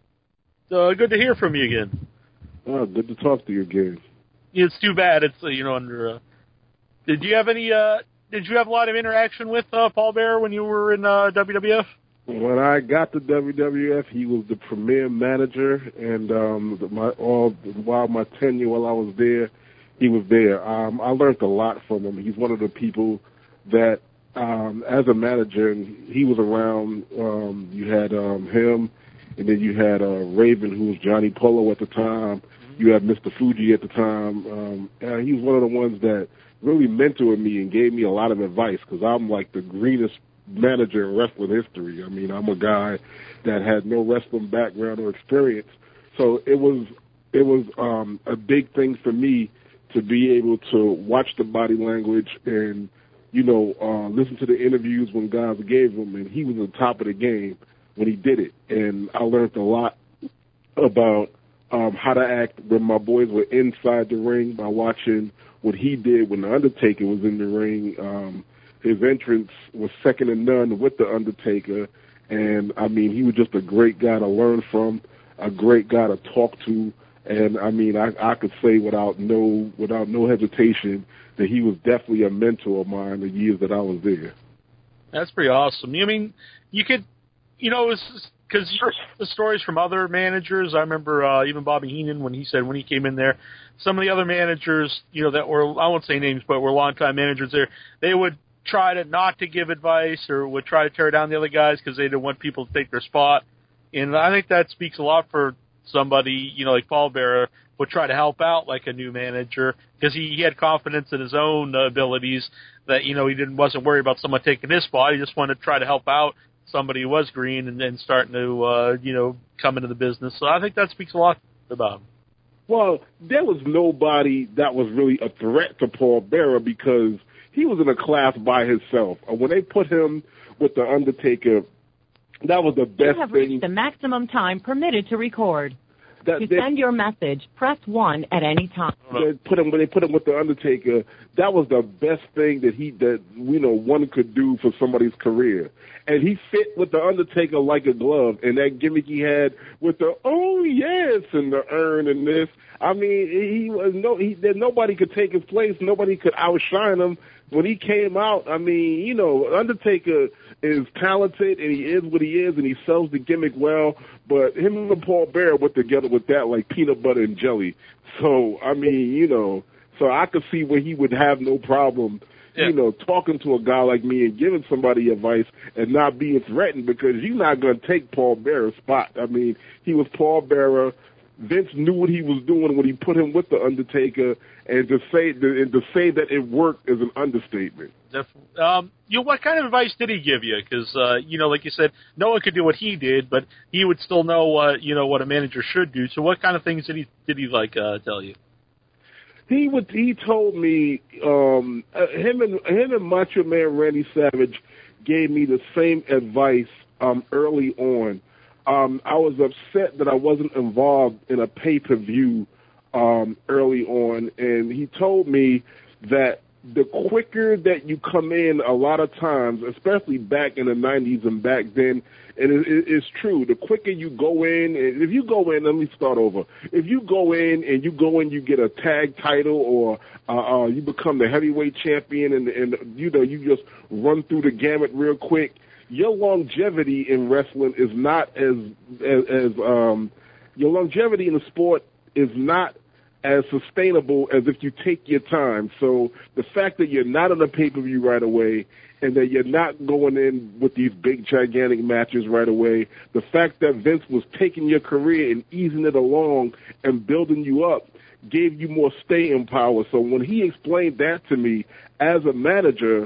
Speaker 4: Uh, good to hear from you again.
Speaker 11: Oh, good to talk to you again.
Speaker 4: It's too bad. It's uh, you know under. Uh, did you have any? Uh, did you have a lot of interaction with uh, Paul Bearer when you were in uh, W W F?
Speaker 11: When I got to W W F, he was the premier manager, and um, the, my all while my tenure while I was there, he was there. Um, I learned a lot from him. He's one of the people that, um, as a manager, and he was around. Um, you had um, him, and then you had uh, Raven, who was Johnny Polo at the time. You had Mister Fuji at the time. Um, and he was one of the ones that really mentored me and gave me a lot of advice because I'm like the greenest manager in wrestling history. I mean, I'm a guy that had no wrestling background or experience. So it was it was um, a big thing for me to be able to watch the body language and, you know, uh, listen to the interviews when guys gave him. And he was on top of the game when he did it. And I learned a lot about Um, how to act when my boys were inside the ring by watching what he did when The Undertaker was in the ring. Um, his entrance was second to none with The Undertaker. And, I mean, he was just a great guy to learn from, a great guy to talk to. And, I mean, I, I could say without no without no hesitation that he was definitely a mentor of mine the years that I was there.
Speaker 4: That's pretty awesome. I mean, you could, you know, it's because the stories from other managers, I remember uh, even Bobby Heenan when he said when he came in there, some of the other managers, you know, that were, I won't say names, but were longtime managers there, they would try to not to give advice or would try to tear down the other guys because they didn't want people to take their spot. And I think that speaks a lot for somebody, you know, like Paul Bearer would try to help out like a new manager because he, he had confidence in his own uh, abilities that, you know, he didn't wasn't worried about someone taking his spot. He just wanted to try to help out somebody who was green and then starting to, uh, you know, come into the business. So I think that speaks a lot about him.
Speaker 11: Well, there was nobody that was really a threat to Paul Bearer because he was in a class by himself. When they put him with The Undertaker, that was the best
Speaker 12: You have
Speaker 11: thing.
Speaker 12: reached the maximum time permitted to record.
Speaker 11: That,
Speaker 12: to
Speaker 11: they,
Speaker 12: send your message, press one at any time.
Speaker 11: They put him when they put him with The Undertaker. That was the best thing that he that you know one could do for somebody's career, and he fit with The Undertaker like a glove. And that gimmick he had with the oh yes and the urn and this. I mean, he was no he that nobody could take his place. Nobody could outshine him when he came out. I mean, you know, Undertaker is talented and he is what he is and he sells the gimmick well, but him and Paul Bearer went together with that like peanut butter and jelly. So, I mean, you know, so I could see where he would have no problem, yeah. you know, talking to a guy like me and giving somebody advice and not being threatened because you're not going to take Paul Bearer's spot. I mean, he was Paul Bearer. Vince knew what he was doing when he put him with The Undertaker, and to say and to say that it worked is an understatement.
Speaker 4: Definitely. Um, you know, what kind of advice did he give you? Because uh, you know, like you said, no one could do what he did, but he would still know what you know what a manager should do. So, what kind of things did he did he like uh, tell you?
Speaker 11: He would. He told me um, uh, him and him and Macho Man Randy Savage gave me the same advice um, early on. um, I was upset that I wasn't involved in a pay-per-view um, early on, and he told me that the quicker that you come in a lot of times, especially back in the nineties and back then, and it, it, it's true, the quicker you go in, and if you go in, let me start over. If you go in and you go in, you get a tag title or uh, uh, you become the heavyweight champion and, and, you know, you just run through the gamut real quick, your longevity in wrestling is not as, as, as um, your longevity in the sport is not as sustainable as if you take your time. So the fact that you're not on a pay-per-view right away and that you're not going in with these big, gigantic matches right away, the fact that Vince was taking your career and easing it along and building you up gave you more staying power. So when he explained that to me as a manager,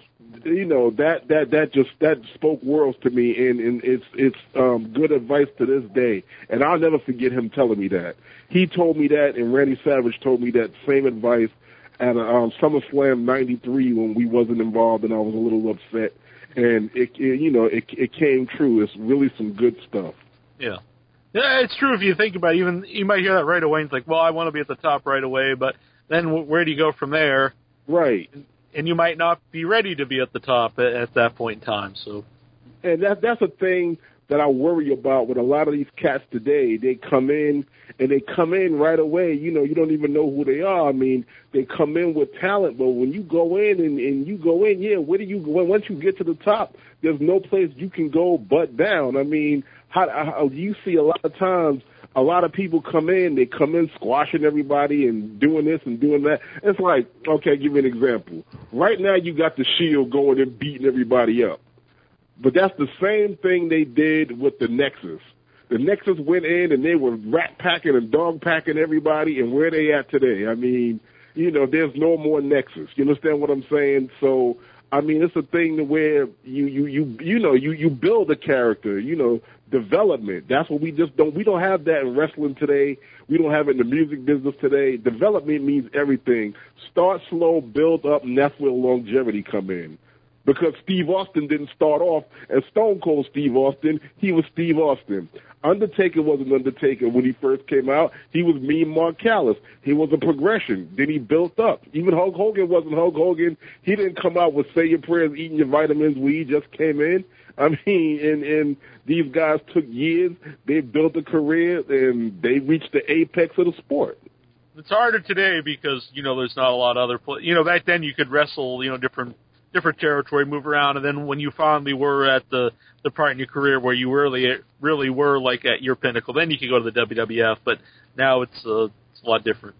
Speaker 11: you know, that, that, that just, that spoke worlds to me, and, and it's, it's, um, good advice to this day. And I'll never forget him telling me that. He told me that, and Randy Savage told me that same advice at, um, SummerSlam ninety-three when we wasn't involved and I was a little upset. And it, it you know, it, it came true. It's really some good stuff.
Speaker 4: Yeah. Yeah, it's true if you think about it. Even, you might hear that right away and it's like, well, I want to be at the top right away, but then where do you go from there?
Speaker 11: Right.
Speaker 4: And you might not be ready to be at the top at, at that point in time. So,
Speaker 11: and that that's a thing that I worry about with a lot of these cats today. They come in and they come in right away. You know, you don't even know who they are. I mean, they come in with talent, but when you go in and, and you go in, yeah, where do you go? Once you get to the top, there's no place you can go but down. I mean, how, how you see a lot of times. A lot of people come in, they come in squashing everybody and doing this and doing that. It's like, okay, I'll give you an example. Right now you got the Shield going and beating everybody up. But that's the same thing they did with the Nexus. The Nexus went in and they were rat packing and dog packing everybody, and where they at today? I mean, you know, there's no more Nexus. You understand what I'm saying? So, I mean, it's a thing where you, you, you, you know, you, you build a character, you know, development. That's what we just don't, we don't have that in wrestling today. We don't have it in the music business today. Development means everything. Start slow, build up, and that's where longevity come in. Because Steve Austin didn't start off as Stone Cold Steve Austin. He was Steve Austin. Undertaker wasn't Undertaker when he first came out. He was Mean Mark Callis. He was a progression. Then he built up. Even Hulk Hogan wasn't Hulk Hogan. He didn't come out with say your prayers, eating your vitamins when he just came in. I mean, and, and these guys took years. They built a career, and they reached the apex of the sport.
Speaker 4: It's harder today because, you know, there's not a lot of other pla- You know, back then you could wrestle, you know, different different territory, move around, and then when you finally were at the, the part in your career where you really really were, like, at your pinnacle, then you could go to the W W F, but now it's, uh, it's a lot different.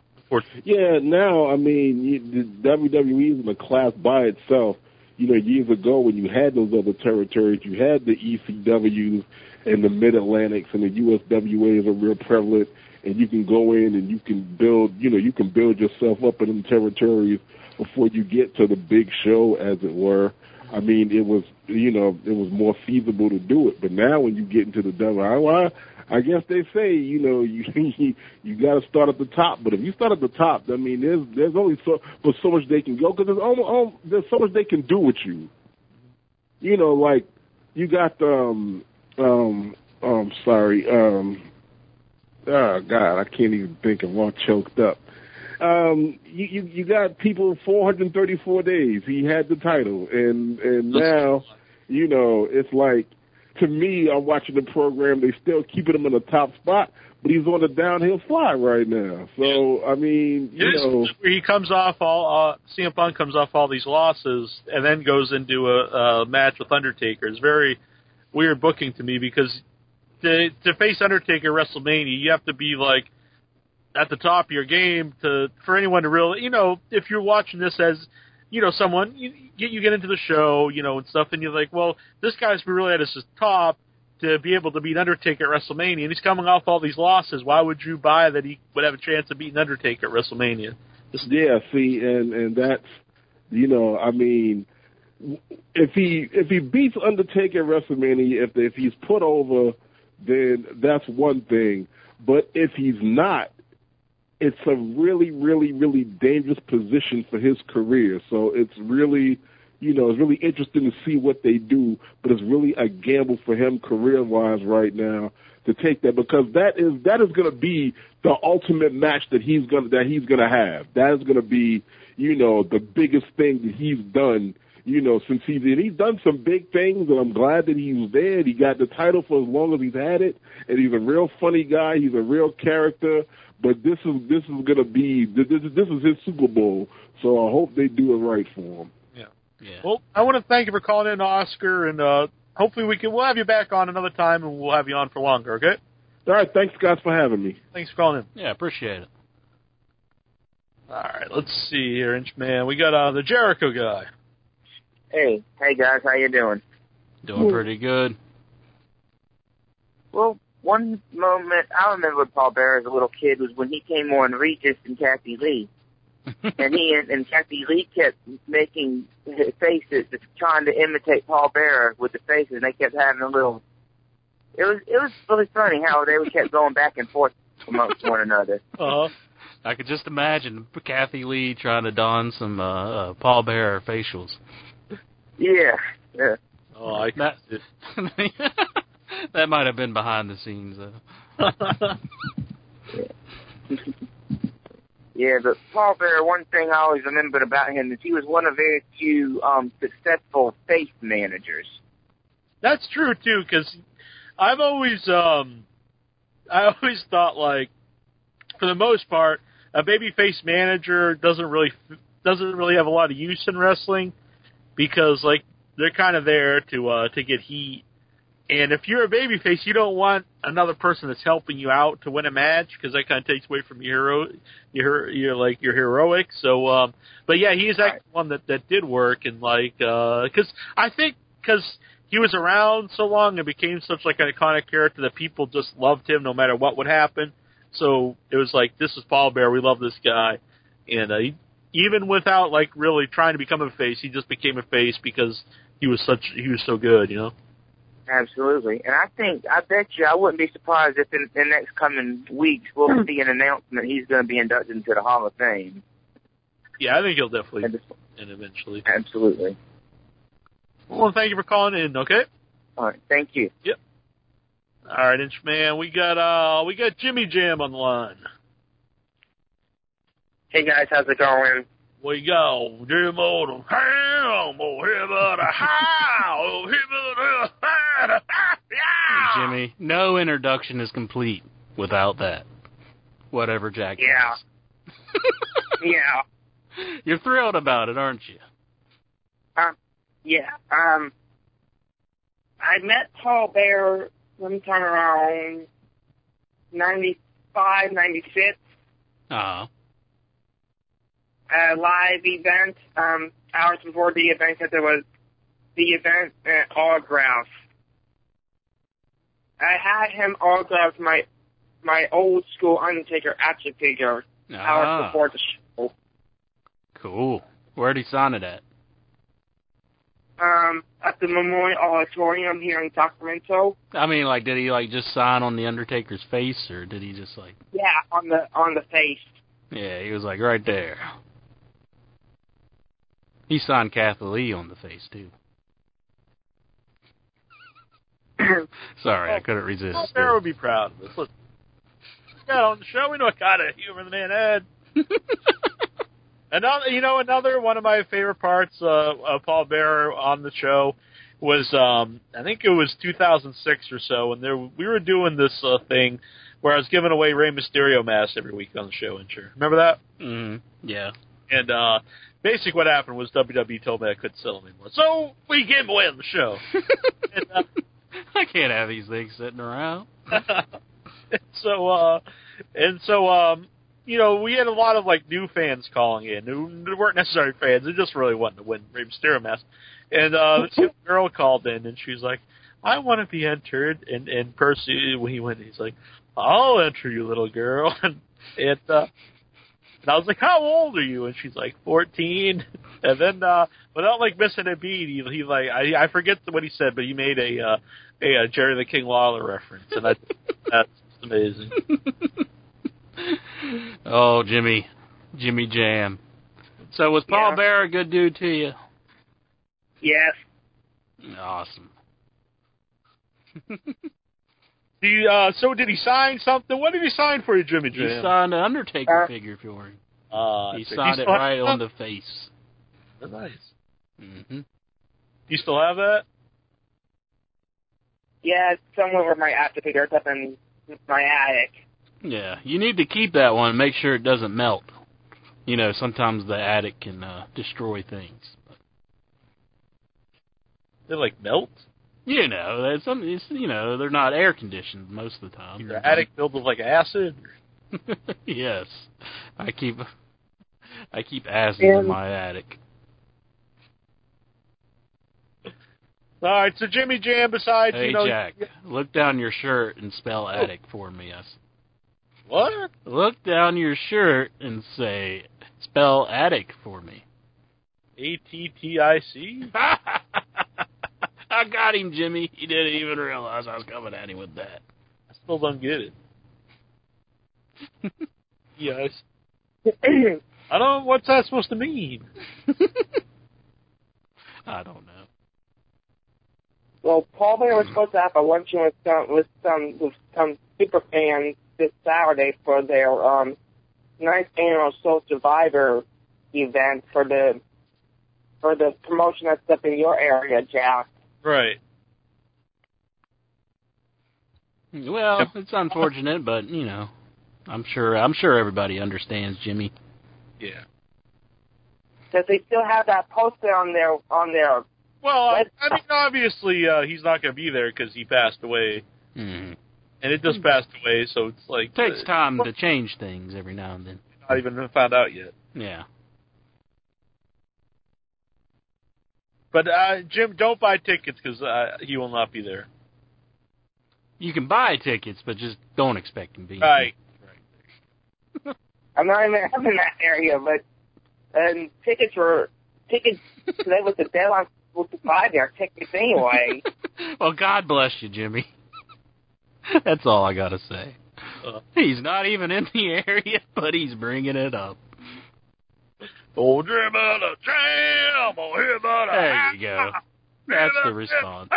Speaker 11: Yeah, now, I mean, you, the W W E is in a class by itself. You know, years ago when you had those other territories, you had the E C Ws and the Mid-Atlantics, and the U S W As are real prevalent, and you can go in and you can build, you know, you can build yourself up in them territories before you get to the big show, as it were. I mean, it was, you know, it was more feasible to do it. But now when you get into the W W E, I guess they say, you know, you you got to start at the top. But if you start at the top, I mean, there's there's only so but so much they can go, because there's almost, almost there's so much they can do with you. You know, like you got um um um sorry um oh God, I can't even think. I'm all choked up. Um, you, you you got people four hundred thirty-four days. He had the title, and and now, you know, it's like, to me, I'm watching the program. They still keeping him in the top spot, but he's on the downhill slide right now. So I mean, you know,
Speaker 4: he comes off all uh, C M Punk comes off all these losses, and then goes into a, a match with Undertaker. It's very weird booking to me, because to to face Undertaker at WrestleMania, you have to be like at the top of your game to for anyone to really, you know, if you're watching this as, you know, someone, you get you get into the show, you know, and stuff, and you're like, well, this guy's really at his top to be able to beat Undertaker at WrestleMania, and he's coming off all these losses. Why would you buy that he would have a chance of beating Undertaker at WrestleMania? Just,
Speaker 11: yeah, see, and and that's, you know, I mean, if he if he beats Undertaker at WrestleMania, if if he's put over, then that's one thing. But if he's not, it's a really, really, really dangerous position for his career. So it's really, you know, it's really interesting to see what they do, but it's really a gamble for him career-wise right now to take that, because that is that is going to be the ultimate match that he's going that he's going to have. That is going to be, you know, the biggest thing that he's done, you know, since he's and he's done some big things, and I'm glad that he was there. And he got the title for as long as he's had it, and he's a real funny guy. He's a real character. But this is this is going to be this is, this is his Super Bowl. So I hope they do it right for him.
Speaker 4: Yeah. Yeah. Well, I want to thank you for calling in, Oscar, and uh, hopefully we can we'll have you back on another time, and we'll have you on for longer. Okay.
Speaker 11: All right. Thanks, guys, for having me.
Speaker 4: Thanks for calling in.
Speaker 5: Yeah, appreciate it.
Speaker 4: All right. Let's see here, Inchman. We got uh, the Jericho guy.
Speaker 13: Hey, hey guys, how you doing?
Speaker 5: Doing pretty good.
Speaker 13: Well, one moment I remember with Paul Bearer as a little kid was when he came on Regis and Kathy Lee. and he and, and Kathy Lee kept making faces, trying to imitate Paul Bearer with the faces, and they kept having a little. It was it was really funny how they kept going back and forth amongst one another.
Speaker 5: Uh-huh. I could just imagine Kathy Lee trying to don some uh, uh, Paul Bearer facials.
Speaker 13: Yeah. yeah.
Speaker 4: Oh, I
Speaker 5: that, that might have been behind the scenes, though.
Speaker 13: yeah. Yeah, but Paul Bearer, one thing I always remembered about him is he was one of very few um, successful face managers.
Speaker 4: That's true, too, because I've always, um, I always thought, like, for the most part, a babyface manager doesn't really doesn't really have a lot of use in wrestling because, like, they're kind of there to uh, to get heat. And if you're a babyface, you don't want another person that's helping you out to win a match because that kind of takes away from your hero, your your like your heroic. So, um, but yeah, he's actually one that that did work and like because uh, I think because he was around so long and became such like an iconic character that people just loved him no matter what would happen. So it was like, this is Paul Bearer, we love this guy, and uh, he, even without like really trying to become a face, he just became a face because he was such he was so good, you know.
Speaker 13: Absolutely. And I think, I bet you, I wouldn't be surprised if in the next coming weeks we'll see an announcement he's going to be inducted into the Hall of Fame.
Speaker 4: Yeah, I think he'll definitely, and, and eventually.
Speaker 13: Absolutely.
Speaker 4: Well, thank you for calling in, okay?
Speaker 13: All right, thank you.
Speaker 4: Yep. All right, Inchman, we got, uh, we got Jimmy Jam on the line.
Speaker 14: Hey, guys, how's it going?
Speaker 4: We go, Jim Odom, ham, oh, here about a how, oh, here about a
Speaker 5: yeah. Jimmy, no introduction is complete without that. Whatever Jack
Speaker 14: Yeah. yeah.
Speaker 5: You're thrilled about it, aren't you?
Speaker 14: Um, yeah. Um, I met Paul Bearer sometime around ninety-five, ninety-six.
Speaker 5: Uh-huh.
Speaker 14: A live event, um, hours before the event, that there was the event uh, autograph. I had him autograph my my old school Undertaker action figure
Speaker 5: ah.
Speaker 14: hours before the show.
Speaker 5: Cool. Where'd he sign it at?
Speaker 14: Um, at the Memorial Auditorium here in Sacramento.
Speaker 5: I mean, like, did he like just sign on the Undertaker's face, or did he just like?
Speaker 14: Yeah, on the on the face.
Speaker 5: Yeah, he was like right there. He signed Kathy Lee on the face, too. Sorry, I couldn't resist.
Speaker 4: Well, Bear would be proud of this. Look, this guy on the show, we know what kind of humor the man had. another, you know, another one of my favorite parts uh, of Paul Bearer on the show was, um, I think it was two thousand six or so, and there we were doing this uh, thing where I was giving away Rey Mysterio masks every week on the show, and sure. Remember that?
Speaker 5: Mm-hmm. Yeah.
Speaker 4: And, uh, basically what happened was W W E told me I couldn't sell them anymore. So we gave them away on the show. and, uh,
Speaker 5: I can't have these things sitting around.
Speaker 4: and so, uh, and so, um, you know, we had a lot of, like, new fans calling in who weren't necessarily fans. They just really wanted to win Rey Mysterio mask. And, uh, this young girl called in, and she was like, I want to be entered. And, and Percy, when he went, he's like, I'll enter you, little girl. and, and, uh, And I was like, how old are you? And she's like, fourteen. And then, uh, without, like, missing a beat, he, he like, I, I forget what he said, but he made a, uh, a, a Jerry the King Lawler reference. And I, that's amazing.
Speaker 5: Oh, Jimmy. Jimmy Jam. So was Paul
Speaker 14: yeah.
Speaker 5: Bearer a good dude to you?
Speaker 14: Yes.
Speaker 5: Awesome.
Speaker 4: Do you, uh, so did he sign something? What did he sign for you, Jimmy
Speaker 5: He
Speaker 4: Jam?
Speaker 5: signed an Undertaker
Speaker 14: Uh,
Speaker 5: figure for him.
Speaker 4: Uh,
Speaker 5: He
Speaker 4: so
Speaker 5: signed
Speaker 4: you
Speaker 5: it
Speaker 4: still have
Speaker 5: right
Speaker 4: that?
Speaker 5: on the face.
Speaker 4: Nice.
Speaker 5: Mm-hmm.
Speaker 4: You still have that?
Speaker 14: Yeah, it's somewhere where my after figure is up in my attic.
Speaker 5: Yeah, you need to keep that one and make sure it doesn't melt. You know, sometimes the attic can uh, destroy things.
Speaker 4: They like melt?
Speaker 5: You know, there's some. It's, you know, they're not air conditioned most of the time.
Speaker 4: Your
Speaker 5: They're
Speaker 4: attic filled with like acid?
Speaker 5: Yes, I keep. I keep acid
Speaker 14: Yeah.
Speaker 5: in my attic.
Speaker 4: All right, so Jimmy Jam, besides,
Speaker 5: Hey
Speaker 4: you know...
Speaker 5: Jack, look down your shirt and spell attic for me. Yes.
Speaker 4: What?
Speaker 5: Look down your shirt and say, spell attic for me.
Speaker 4: A T T I C?
Speaker 5: I got him, Jimmy. He didn't even realize I was coming at him with that.
Speaker 4: I still don't get it. Yes. I don't know, what's that supposed to mean?
Speaker 5: I don't know.
Speaker 14: Well, Paul Bear was supposed to have a luncheon with some with some with some super fans this Saturday for their um ninth annual Soul Survivor event for the for the promotion that's up in your area, Jack.
Speaker 4: Right.
Speaker 5: Well,
Speaker 4: Yep.
Speaker 5: it's unfortunate, but you know, I'm sure I'm sure everybody understands, Jimmy.
Speaker 4: Yeah.
Speaker 14: Because they still have that poster on their on their.
Speaker 4: Well, I, I mean, obviously, uh, he's not going to be there because he passed away.
Speaker 5: Mm-hmm.
Speaker 4: And it just passed away, so it's like...
Speaker 5: It takes
Speaker 4: uh,
Speaker 5: time to change things every now and then.
Speaker 4: Not even found out yet.
Speaker 5: Yeah.
Speaker 4: But, uh, Jim, don't buy tickets because uh, he will not be there.
Speaker 5: You can buy tickets, but just don't expect him to be.
Speaker 4: Right.
Speaker 14: I'm not even I'm in that area, but and tickets were tickets. Today was the deadline to buy their tickets anyway.
Speaker 5: Well, God bless you, Jimmy. That's all I gotta say.
Speaker 4: Uh,
Speaker 5: He's not even in the area, but he's bringing it up.
Speaker 4: oh, Jim, about a jam, oh, here about a
Speaker 5: There you go. That's the response.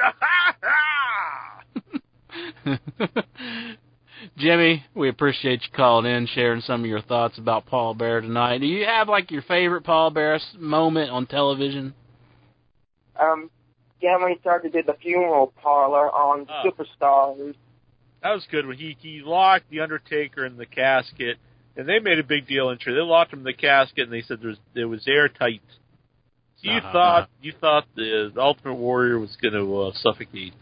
Speaker 5: Jimmy, we appreciate you calling in, sharing some of your thoughts about Paul Bear tonight. Do you have, like, your favorite Paul Bear moment on television?
Speaker 14: Um, yeah, when he started to do the funeral parlor on
Speaker 4: Oh.
Speaker 14: Superstars.
Speaker 4: That was good when he, he locked the Undertaker in the casket, and they made a big deal into it. They locked him in the casket, and they said there was, it was airtight. So you
Speaker 5: Uh-huh.
Speaker 4: thought you thought the, the Ultimate Warrior was going to uh, suffocate.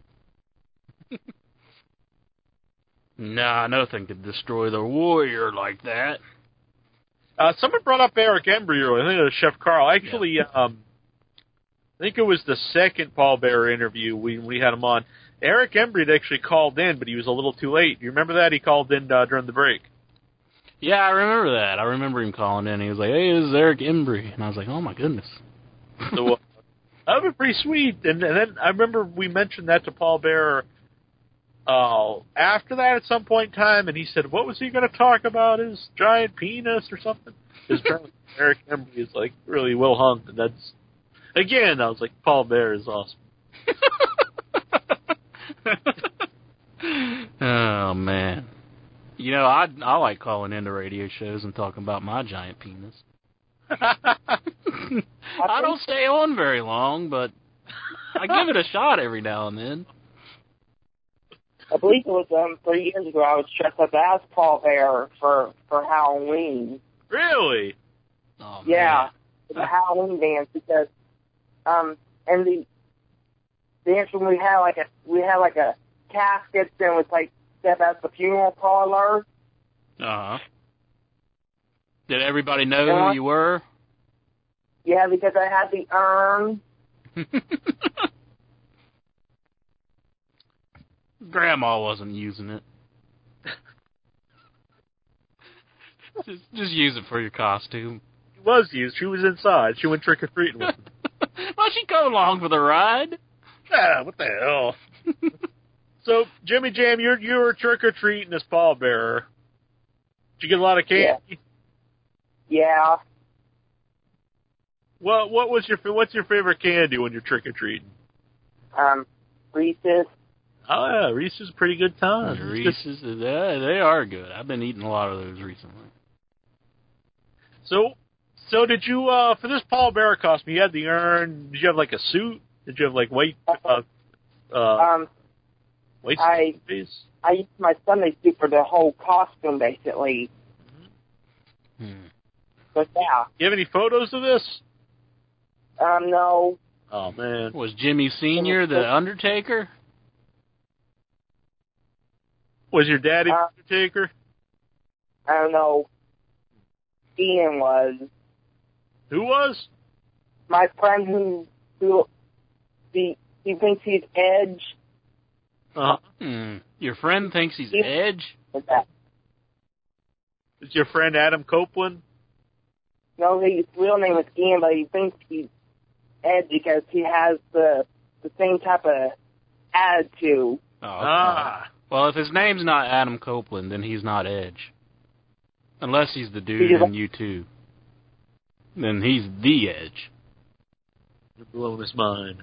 Speaker 5: Nah, nothing could destroy the Warrior like that.
Speaker 4: Uh, someone brought up Eric Embry earlier. I think it was Chef Carl. Actually, yeah. um, I think it was the second Paul Bearer interview we we had him on. Eric Embry had actually called in, but he was a little too late. You remember that? He called in uh, during the break.
Speaker 5: Yeah, I remember that. I remember him calling in. He was like, "Hey, this is Eric Embry," and I was like, "Oh my goodness."
Speaker 4: So uh, that would be pretty sweet. And, and then I remember we mentioned that to Paul Bearer uh, after that at some point in time, and he said, "What was he going to talk about? His giant penis or something?" His Eric Embry is like really well hung, and that's again. I was like, Paul Bearer is awesome.
Speaker 5: Oh man, you know I I like calling into radio shows and talking about my giant penis. I don't stay on very long, but I give it a shot every now and then.
Speaker 14: I believe it was um three years ago. I was dressed up as Paul Bear for for Halloween.
Speaker 4: Really?
Speaker 5: Oh,
Speaker 14: Yeah, the Halloween dance because um and the dance when we had like a we had like a casket and was like set at the funeral parlor.
Speaker 5: Uh huh. Did everybody know
Speaker 14: Yeah.
Speaker 5: who you were?
Speaker 14: Yeah, because I had the urn.
Speaker 5: Grandma wasn't using it. just, just use it for your costume.
Speaker 4: She was used. She was inside. She went trick or treating with him.
Speaker 5: Well, she come along for the ride.
Speaker 4: Ah, what the hell? So, Jimmy Jam, you're you were trick or treating as Paul Bearer. Did you get a lot of candy?
Speaker 14: Yeah. Yeah.
Speaker 4: What what was your what's your favorite candy when you're trick or treating?
Speaker 14: Um, Reese's.
Speaker 4: Oh yeah, Reese's is a pretty good time.
Speaker 5: Reese's, they, they are good. I've been eating a lot of those recently.
Speaker 4: So, so did you uh for this Paul Bearer costume? You had the urn. Did you have like a suit? Did you have like white? Uh, uh,
Speaker 14: Um,
Speaker 4: white
Speaker 14: I
Speaker 4: face?
Speaker 14: I used my Sunday suit for the whole costume, basically.
Speaker 5: Hmm.
Speaker 14: But yeah.
Speaker 4: You have any photos of this?
Speaker 14: Um, no.
Speaker 4: Oh man,
Speaker 5: Was Jimmy Senior the Undertaker?
Speaker 4: Was your daddy
Speaker 14: Uh,
Speaker 4: the Undertaker?
Speaker 14: I don't know. Ian was.
Speaker 4: Who was?
Speaker 14: My friend who who he he thinks he's Edge.
Speaker 4: Uh,
Speaker 5: Hmm. Your friend thinks he's
Speaker 14: He-
Speaker 5: Edge?
Speaker 4: Is your friend Adam Copeland?
Speaker 14: No, his real name is Ian, but he thinks he's Edge because he has the the same type of attitude.
Speaker 5: Oh, okay.
Speaker 4: Ah.
Speaker 5: Well, if his name's not Adam Copeland, then he's not Edge. Unless he's the dude
Speaker 14: He's-
Speaker 5: in U two. Then he's the Edge.
Speaker 4: You're blowing his mind.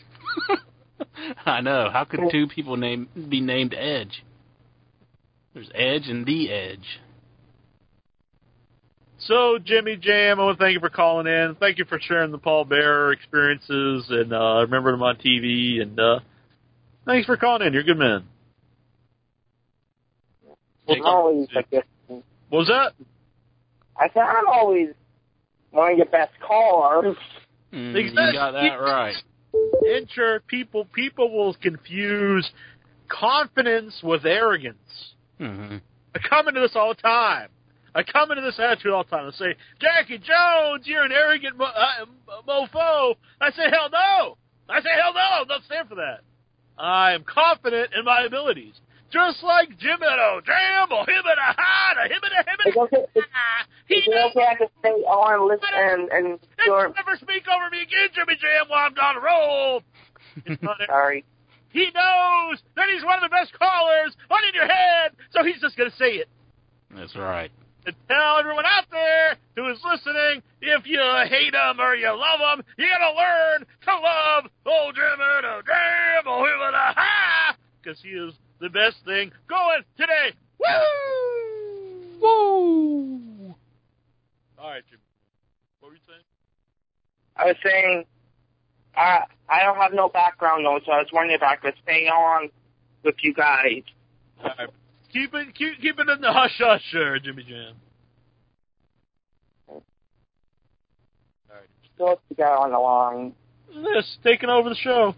Speaker 5: I know. How could two people name be named Edge? There's Edge and the Edge.
Speaker 4: So, Jimmy Jam, I want to thank you for calling in. Thank you for sharing the Paul Bearer experiences, and uh, I remember them on T V. And uh, thanks for calling in. You're a good man.
Speaker 14: I'm always like this.
Speaker 4: What was that?
Speaker 14: I said I'm always one of your best callers.
Speaker 5: Mm,
Speaker 4: Exactly.
Speaker 5: You got that right.
Speaker 4: And sure, people people will confuse confidence with arrogance.
Speaker 5: Mm-hmm.
Speaker 4: I come into this all the time. I come into this attitude all the time and say, Jackie Jones, you're an arrogant mo- uh, mofo. I say, hell no. I say, hell no. I don't stand for that. I am confident in my abilities. Just like Jim Edo, Jam, or him and a ha, or him and a him and
Speaker 14: It's okay. It's,
Speaker 4: He
Speaker 14: it's okay to stay on and listen and and sure.
Speaker 4: never speak over me again, Jimmy Jam, while I'm on a roll. It's not
Speaker 14: Sorry.
Speaker 4: He knows that he's one of the best callers on In Your Head, so he's just going to say it.
Speaker 5: That's right.
Speaker 4: And tell everyone out there who is listening, if you hate him or you love him, you got to learn to love old Jim and a Jam, or him and a ha, because he is the best thing going today. Woo!
Speaker 5: Woo!
Speaker 4: All right, Jim. What were you saying?
Speaker 14: I was saying, I I don't have no background notes, so I was wondering if I could stay on with you guys.
Speaker 4: All right. Keep it, keep, keep it in the hush hush, sure, Jimmy Jam. All right.
Speaker 14: Still you got on the line.
Speaker 4: This taking over the show.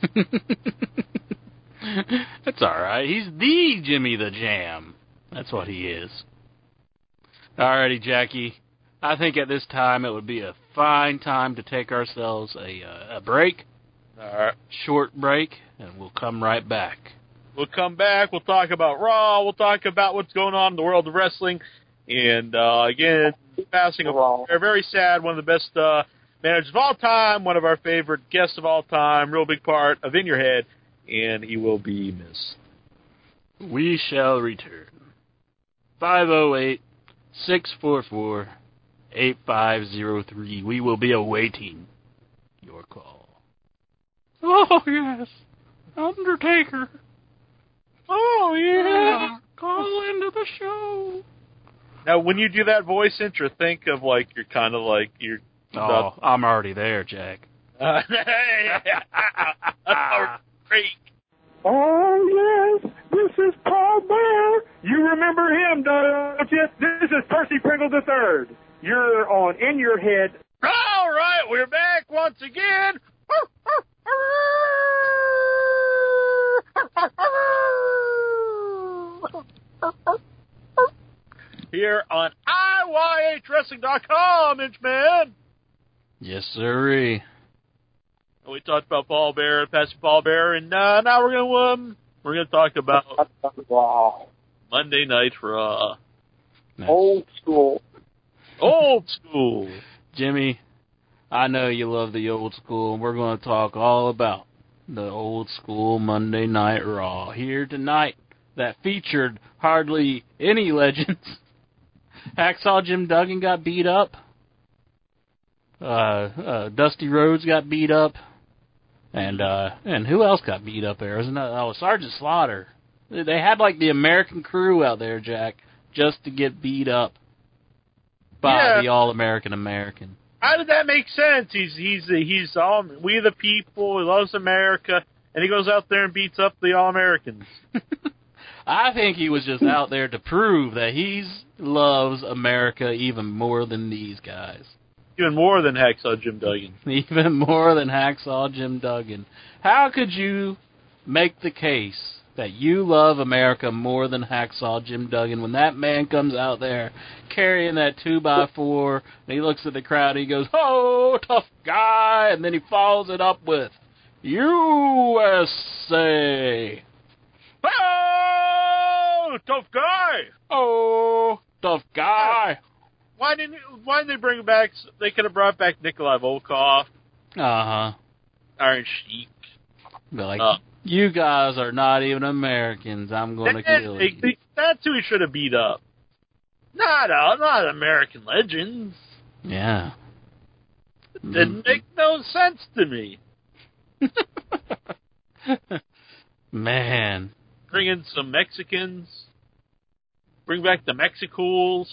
Speaker 5: That's all right. He's the Jimmy the Jam. That's what he is. Alrighty, Jackie. I think at this time it would be a fine time to take ourselves a uh, a break.
Speaker 4: All right.
Speaker 5: Short break, and we'll come right back.
Speaker 4: We'll come back. We'll talk about Raw. We'll talk about what's going on in the world of wrestling. And, uh, again, passing of a very sad, one of the best uh, managers of all time, one of our favorite guests of all time, real big part of In Your Head, and he will be missed.
Speaker 5: We shall return. five oh eight, six four four, eight five oh three. We will be awaiting your call. Oh, yes. Undertaker. Oh, yeah. Call into the show.
Speaker 4: Now, when you do that voice intro, think of, like, you're kind of like, you're...
Speaker 5: Oh, I'm already there, Jack.
Speaker 4: Uh, that's great.
Speaker 3: Oh, yes, this is Paul Bear. You remember him, don't you? This is Percy Pringle the Third. You're on In Your Head.
Speaker 4: All right, we're back once again. Here on I Y H Wrestling dot com, Inchman.
Speaker 5: Yes, sirree.
Speaker 4: We talked about Paul Bear, Pastor Paul Bear, and uh, now we're gonna um, we're gonna talk about
Speaker 14: Wow.
Speaker 4: Monday Night Raw.
Speaker 5: Nice.
Speaker 14: Old school.
Speaker 4: Old school.
Speaker 5: Jimmy, I know you love the old school, and we're going to talk all about the old school Monday Night Raw here tonight that featured hardly any legends. Hacksaw Jim Duggan got beat up. uh, uh, Dusty Rhodes got beat up, and uh, and who else got beat up there? Wasn't that, oh, Sergeant Slaughter. They had like the American crew out there, Jack, just to get beat up by
Speaker 4: yeah.
Speaker 5: the All-American American.
Speaker 4: How did that make sense? He's he's he's all we the people. He loves America, and he goes out there and beats up the All-Americans.
Speaker 5: I think he was just out there to prove that he loves America even more than these guys.
Speaker 4: Even more than Hacksaw Jim Duggan.
Speaker 5: Even more than Hacksaw Jim Duggan. How could you make the case that you love America more than Hacksaw Jim Duggan when that man comes out there carrying that two by four and he looks at the crowd and he goes, "Oh, tough guy," and then he follows it up with U S A.
Speaker 4: Oh, tough guy.
Speaker 5: Oh, tough guy.
Speaker 4: Why didn't Why didn't they bring back? They could have brought back Nikolai Volkov.
Speaker 5: Uh huh.
Speaker 4: Iron Sheik.
Speaker 5: But like,
Speaker 4: uh,
Speaker 5: you guys are not even Americans. I'm going to kill
Speaker 4: they,
Speaker 5: you.
Speaker 4: They, that's who he should have beat up. Not uh, not American legends.
Speaker 5: Yeah.
Speaker 4: It didn't
Speaker 5: Mm-hmm.
Speaker 4: make no sense to me.
Speaker 5: Man.
Speaker 4: Bring in some Mexicans. Bring back the Mexicools.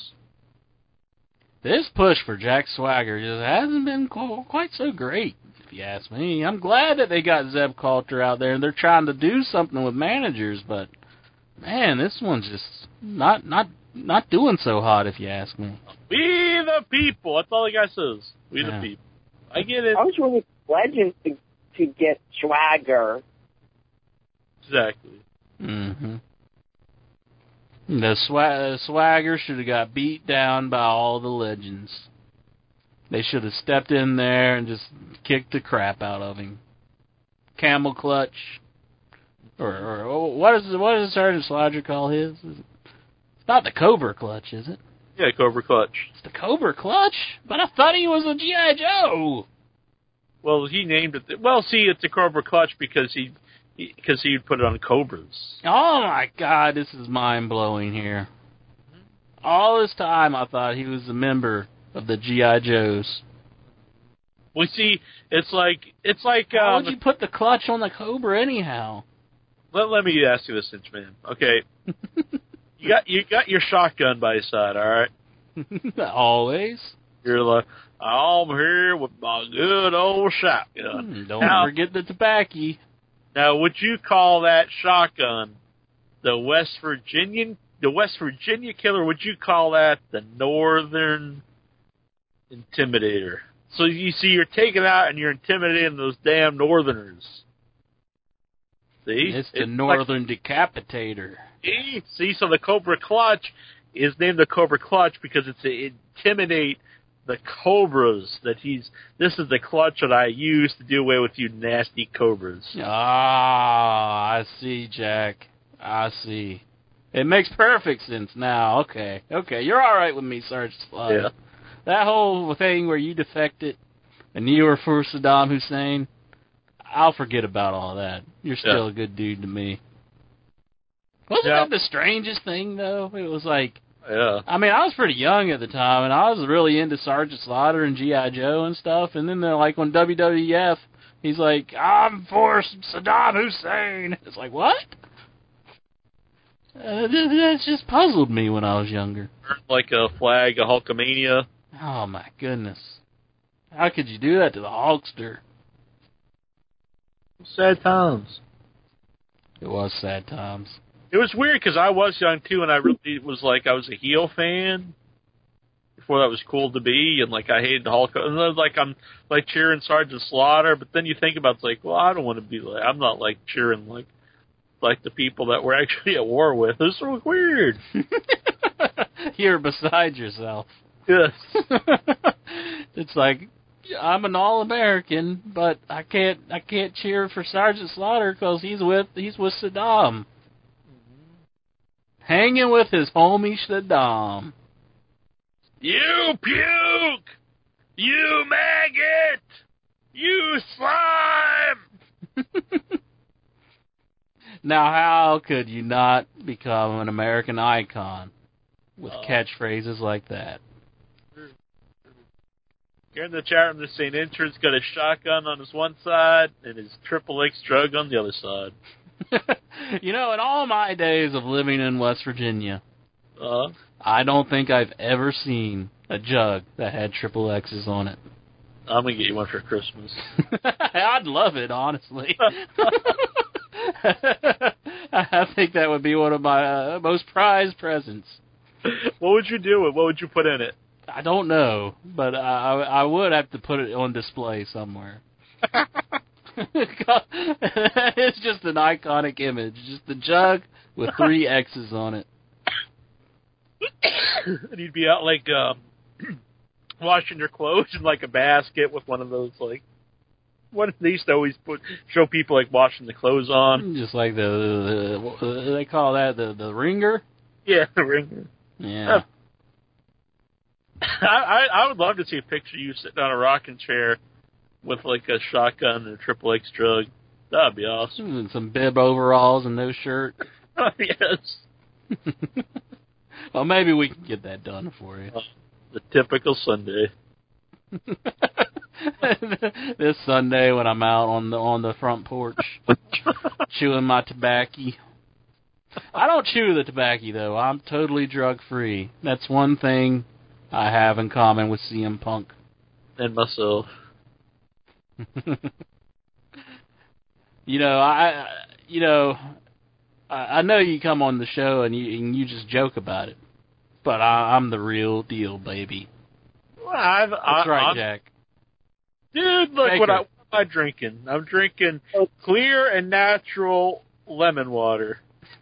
Speaker 5: This push for Jack Swagger just hasn't been quite so great, if you ask me. I'm glad that they got Zeb Coulter out there and they're trying to do something with managers, but man, this one's just not not not doing so hot, if you ask me.
Speaker 4: We the people. That's all the guy says. We
Speaker 5: Yeah.
Speaker 4: the people. I get it.
Speaker 14: I was really legends to, to get Swagger.
Speaker 4: Exactly.
Speaker 5: Mm-hmm. The swa- Swagger should have got beat down by all the legends. They should have stepped in there and just kicked the crap out of him. Camel clutch, or, or oh, what is what does Sergeant Slaughter call his? It's not the Cobra clutch, is it?
Speaker 4: Yeah, Cobra Clutch.
Speaker 5: It's the Cobra clutch, but I thought he was a G I Joe.
Speaker 4: Well, he named it. The, well, see, it's a Cobra Clutch because he because he, he'd put it on Cobras.
Speaker 5: Oh my God, this is mind blowing here. All this time, I thought he was a member of the G I Joes.
Speaker 4: Well, see, it's like it's like.
Speaker 5: How
Speaker 4: Um,
Speaker 5: would you put the clutch on the Cobra anyhow?
Speaker 4: let, let me ask you this, Inchman. Okay, you got you got your shotgun by your side, all right?
Speaker 5: Always.
Speaker 4: You're like, I'm here with my good old shotgun.
Speaker 5: Hmm, don't
Speaker 4: now,
Speaker 5: forget the tobacco.
Speaker 4: Now, would you call that shotgun the West Virginian, the West Virginia killer? Would you call that the Northern Intimidator? So you see, you're taking out and you're intimidating those damn Northerners. See,
Speaker 5: It's the Northern like, Decapitator.
Speaker 4: See, see, so the Cobra Clutch is named the Cobra Clutch because it's to intimidate the Cobras. That he's this is the clutch that I use to do away with you nasty Cobras.
Speaker 5: Ah, I see, Jack. I see. It makes perfect sense now. Okay, okay, you're all right with me, Sergeant Slaughter.
Speaker 4: Yeah.
Speaker 5: That whole thing where you defected and you were for Saddam Hussein, I'll forget about all that. You're still
Speaker 4: Yeah.
Speaker 5: a good dude to me. Wasn't
Speaker 4: Yeah.
Speaker 5: that the strangest thing, though? It was like,
Speaker 4: Yeah.
Speaker 5: I mean, I was pretty young at the time, and I was really into Sergeant Slaughter and G I Joe and stuff, and then they're like, on W W F, he's like, I'm for Saddam Hussein. It's like, what? Uh, that just puzzled me when I was younger.
Speaker 4: Like a flag, a Hulkamania.
Speaker 5: Oh, my goodness. How could you do that to the Hulkster?
Speaker 4: Sad times.
Speaker 5: It was sad times.
Speaker 4: It was weird because I was young too, and I really was like I was a heel fan before that was cool to be, and like I hated the Hulk. And then, like I'm like cheering Sergeant Slaughter, but then you think about it, it's like, well, I don't want to be like I'm not like cheering like like the people that we're actually at war with. This is weird.
Speaker 5: You're beside yourself.
Speaker 4: Yes.
Speaker 5: It's like I'm an all-American, but I can't I can't cheer for Sergeant Slaughter because he's with he's with Saddam. Hanging with his homie Saddam.
Speaker 4: You puke! You maggot! You slime!
Speaker 5: Now, how could you not become an American icon with
Speaker 4: Oh.
Speaker 5: catchphrases like that?
Speaker 4: Here in the chat room, they're saying Intern's got a shotgun on his one side and his Triple X drug on the other side.
Speaker 5: You know, in all my days of living in West Virginia,
Speaker 4: uh,
Speaker 5: I don't think I've ever seen a jug that had Triple X's on it.
Speaker 4: I'm going to get you one for Christmas.
Speaker 5: I'd love it, honestly. I think that would be one of my uh, most prized presents.
Speaker 4: What would you do with it? What would you put in it?
Speaker 5: I don't know, but I, I would have to put it on display somewhere. It's just an iconic image. Just the jug with three X's on it.
Speaker 4: And you'd be out, like, um, washing your clothes in, like, a basket with one of those, like, what they used to always put, show people, like, washing the clothes on.
Speaker 5: Just like the, the, the they call that the, the ringer?
Speaker 4: Yeah, the ringer.
Speaker 5: Yeah.
Speaker 4: Uh, I, I I would love to see a picture of you sitting on a rocking chair with, like, a shotgun and a Triple X drug. That'd be awesome.
Speaker 5: And some bib overalls and no shirt.
Speaker 4: Yes.
Speaker 5: Well, maybe we can get that done for you.
Speaker 4: Uh, the typical Sunday.
Speaker 5: This Sunday when I'm out on the on the front porch chewing my tobacco. I don't chew the tobacco, though. I'm totally drug-free. That's one thing I have in common with C M Punk.
Speaker 4: And myself.
Speaker 5: You know, I, you know, I, I know you come on the show and you and you just joke about it, but I, I'm the real deal, baby.
Speaker 4: Well, I've,
Speaker 5: That's
Speaker 4: I,
Speaker 5: right,
Speaker 4: I'm,
Speaker 5: Jack.
Speaker 4: Dude, look
Speaker 5: Baker.
Speaker 4: what, I, what am I drinking? I'm drinking clear and natural lemon water.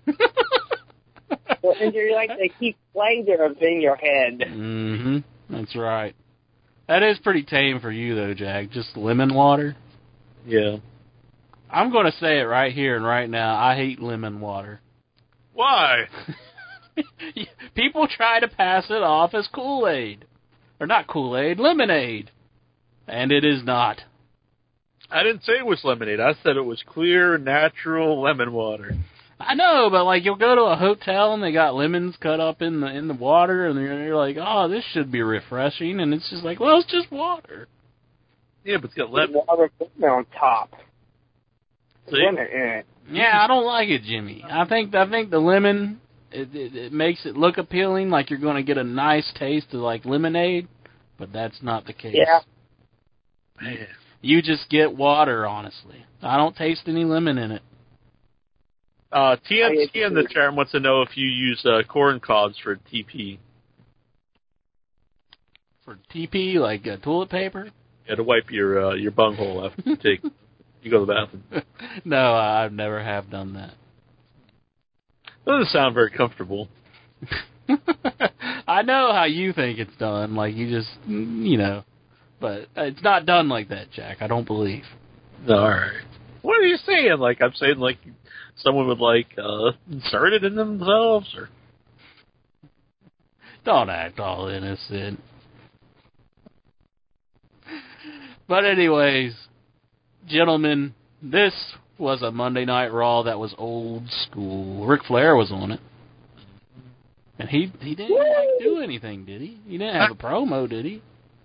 Speaker 14: Well, and you're like they keep flavors in your head.
Speaker 5: Mm-hmm. That's right. That is pretty tame for you, though, Jack. Just lemon water.
Speaker 4: Yeah.
Speaker 5: I'm going to say it right here and right now. I hate lemon water.
Speaker 4: Why?
Speaker 5: People try to pass it off as Kool-Aid. Or not Kool-Aid, lemonade. And it is not.
Speaker 4: I didn't say it was lemonade. I said it was clear, natural lemon water.
Speaker 5: I know, but like you'll go to a hotel and they got lemons cut up in the in the water, and you're, you're like, oh, this should be refreshing, and it's just like, well, it's just water.
Speaker 4: Yeah, but it's got lemon
Speaker 14: water on top.
Speaker 4: See?
Speaker 14: Lemon in it.
Speaker 5: Yeah, I don't like it, Jimmy. I think I think the lemon it, it, it makes it look appealing, like you're going to get a nice taste of like lemonade, but that's not the case.
Speaker 14: Yeah.
Speaker 4: Man.
Speaker 5: You just get water, honestly. I don't taste any lemon in it.
Speaker 4: Uh, T N T in the chat room wants to know if you use uh, corn cobs for T P.
Speaker 5: For T P, like uh, toilet paper?
Speaker 4: Yeah, to wipe your uh, your bunghole after you take you go to the bathroom.
Speaker 5: No, I never have done that.
Speaker 4: Doesn't sound very comfortable.
Speaker 5: I know how you think it's done. Like you just, you know, but it's not done like that, Jack. I don't believe.
Speaker 4: No, all right. What are you saying? Like I'm saying, like someone would like uh, insert it in themselves, or
Speaker 5: don't act all innocent. But anyways, gentlemen, this was a Monday Night Raw that was old school. Ric Flair was on it, and he he didn't like do anything, did he? He didn't have a promo, did he?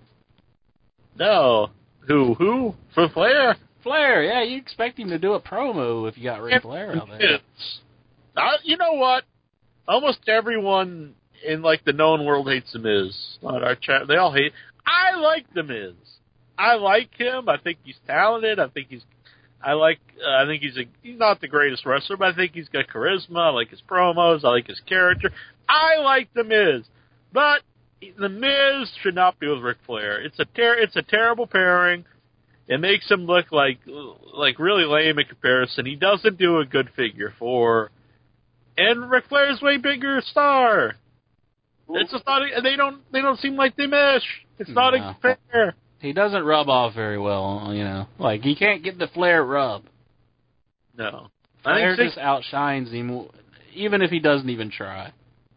Speaker 4: No. Who? Who? For Flair?
Speaker 5: Flair, yeah, you expect him to do a promo if you got Ric Flair out there.
Speaker 4: Uh, you know what? Almost everyone in like the known world hates The Miz. On our chat, they all hate. I like The Miz. I like him. I think he's talented. I think he's. I like. Uh, I think he's a. He's not the greatest wrestler, but I think he's got charisma. I like his promos. I like his character. I like The Miz, but The Miz should not be with Ric Flair. It's a ter- It's a terrible pairing. It makes him look like like really lame in comparison. He doesn't do a good figure four, and Ric Flair's way bigger star. It's just not. They don't. They don't seem like they mesh. It's not
Speaker 5: No.
Speaker 4: a fair.
Speaker 5: He doesn't rub off very well, you know. Like he can't get the Flair rub.
Speaker 4: No,
Speaker 5: Flair
Speaker 4: I think
Speaker 5: just outshines him, even if he doesn't even try.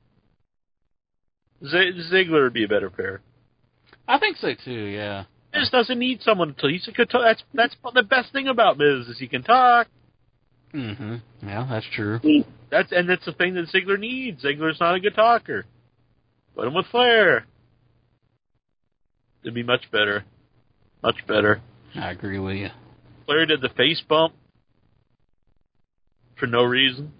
Speaker 4: Z- Ziggler would be a better pair.
Speaker 5: I think so too. Yeah.
Speaker 4: Miz doesn't need someone to. He's a good. Talk. That's that's the best thing about Miz is he can talk.
Speaker 5: Mm-hmm. Yeah, that's true.
Speaker 4: That's and that's the thing that Ziggler needs. Ziggler's not a good talker. Put him with Flair. It'd be much better. Much better.
Speaker 5: I agree with you.
Speaker 4: Flair did the face bump for no reason.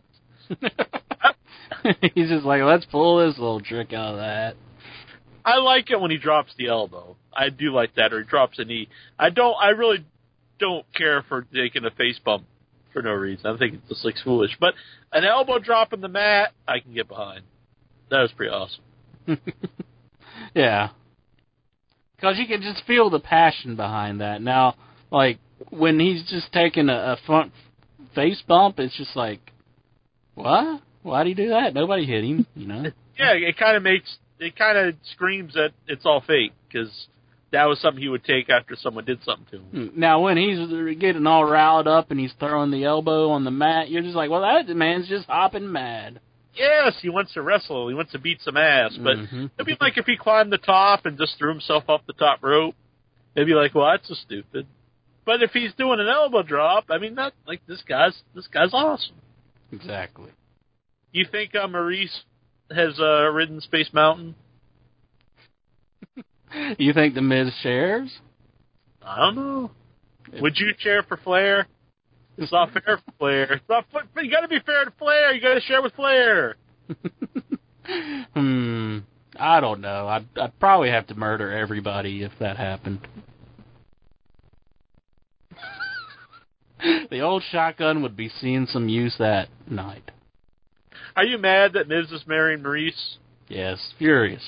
Speaker 5: He's just like, let's pull this little trick out of that.
Speaker 4: I like it when he drops the elbow. I do like that, or he drops a knee. I don't. I really don't care for taking a face bump for no reason. I think it just looks foolish. But an elbow drop in the mat, I can get behind. That was pretty awesome.
Speaker 5: Yeah. Because you can just feel the passion behind that. Now, like, when he's just taking a, a front face bump, it's just like, what? Why'd he do that? Nobody hit him, you know?
Speaker 4: Yeah, it kind of makes, it kind of screams that it's all fake, because that was something he would take after someone did something to him.
Speaker 5: Now, when he's getting all riled up and he's throwing the elbow on the mat, you're just like, well, that man's just hopping mad.
Speaker 4: Yes, he wants to wrestle. He wants to beat some ass. But
Speaker 5: Mm-hmm.
Speaker 4: it'd be like if he climbed the top and just threw himself up the top rope. It'd be like, well, that's so stupid. But if he's doing an elbow drop, I mean, that like this guy's this guy's awesome.
Speaker 5: Exactly.
Speaker 4: You think uh, Maurice has uh, ridden Space Mountain?
Speaker 5: You think the Miz shares?
Speaker 4: I don't know. Would you share for Flair? It's not fair for Flair. It's not. You got to be fair to Flair. You got to share with Flair.
Speaker 5: Hmm. I don't know. I'd, I'd probably have to murder everybody if that happened. The old shotgun would be seeing some use that night.
Speaker 4: Are you mad that Miz is marrying Maurice?
Speaker 5: Yes, furious.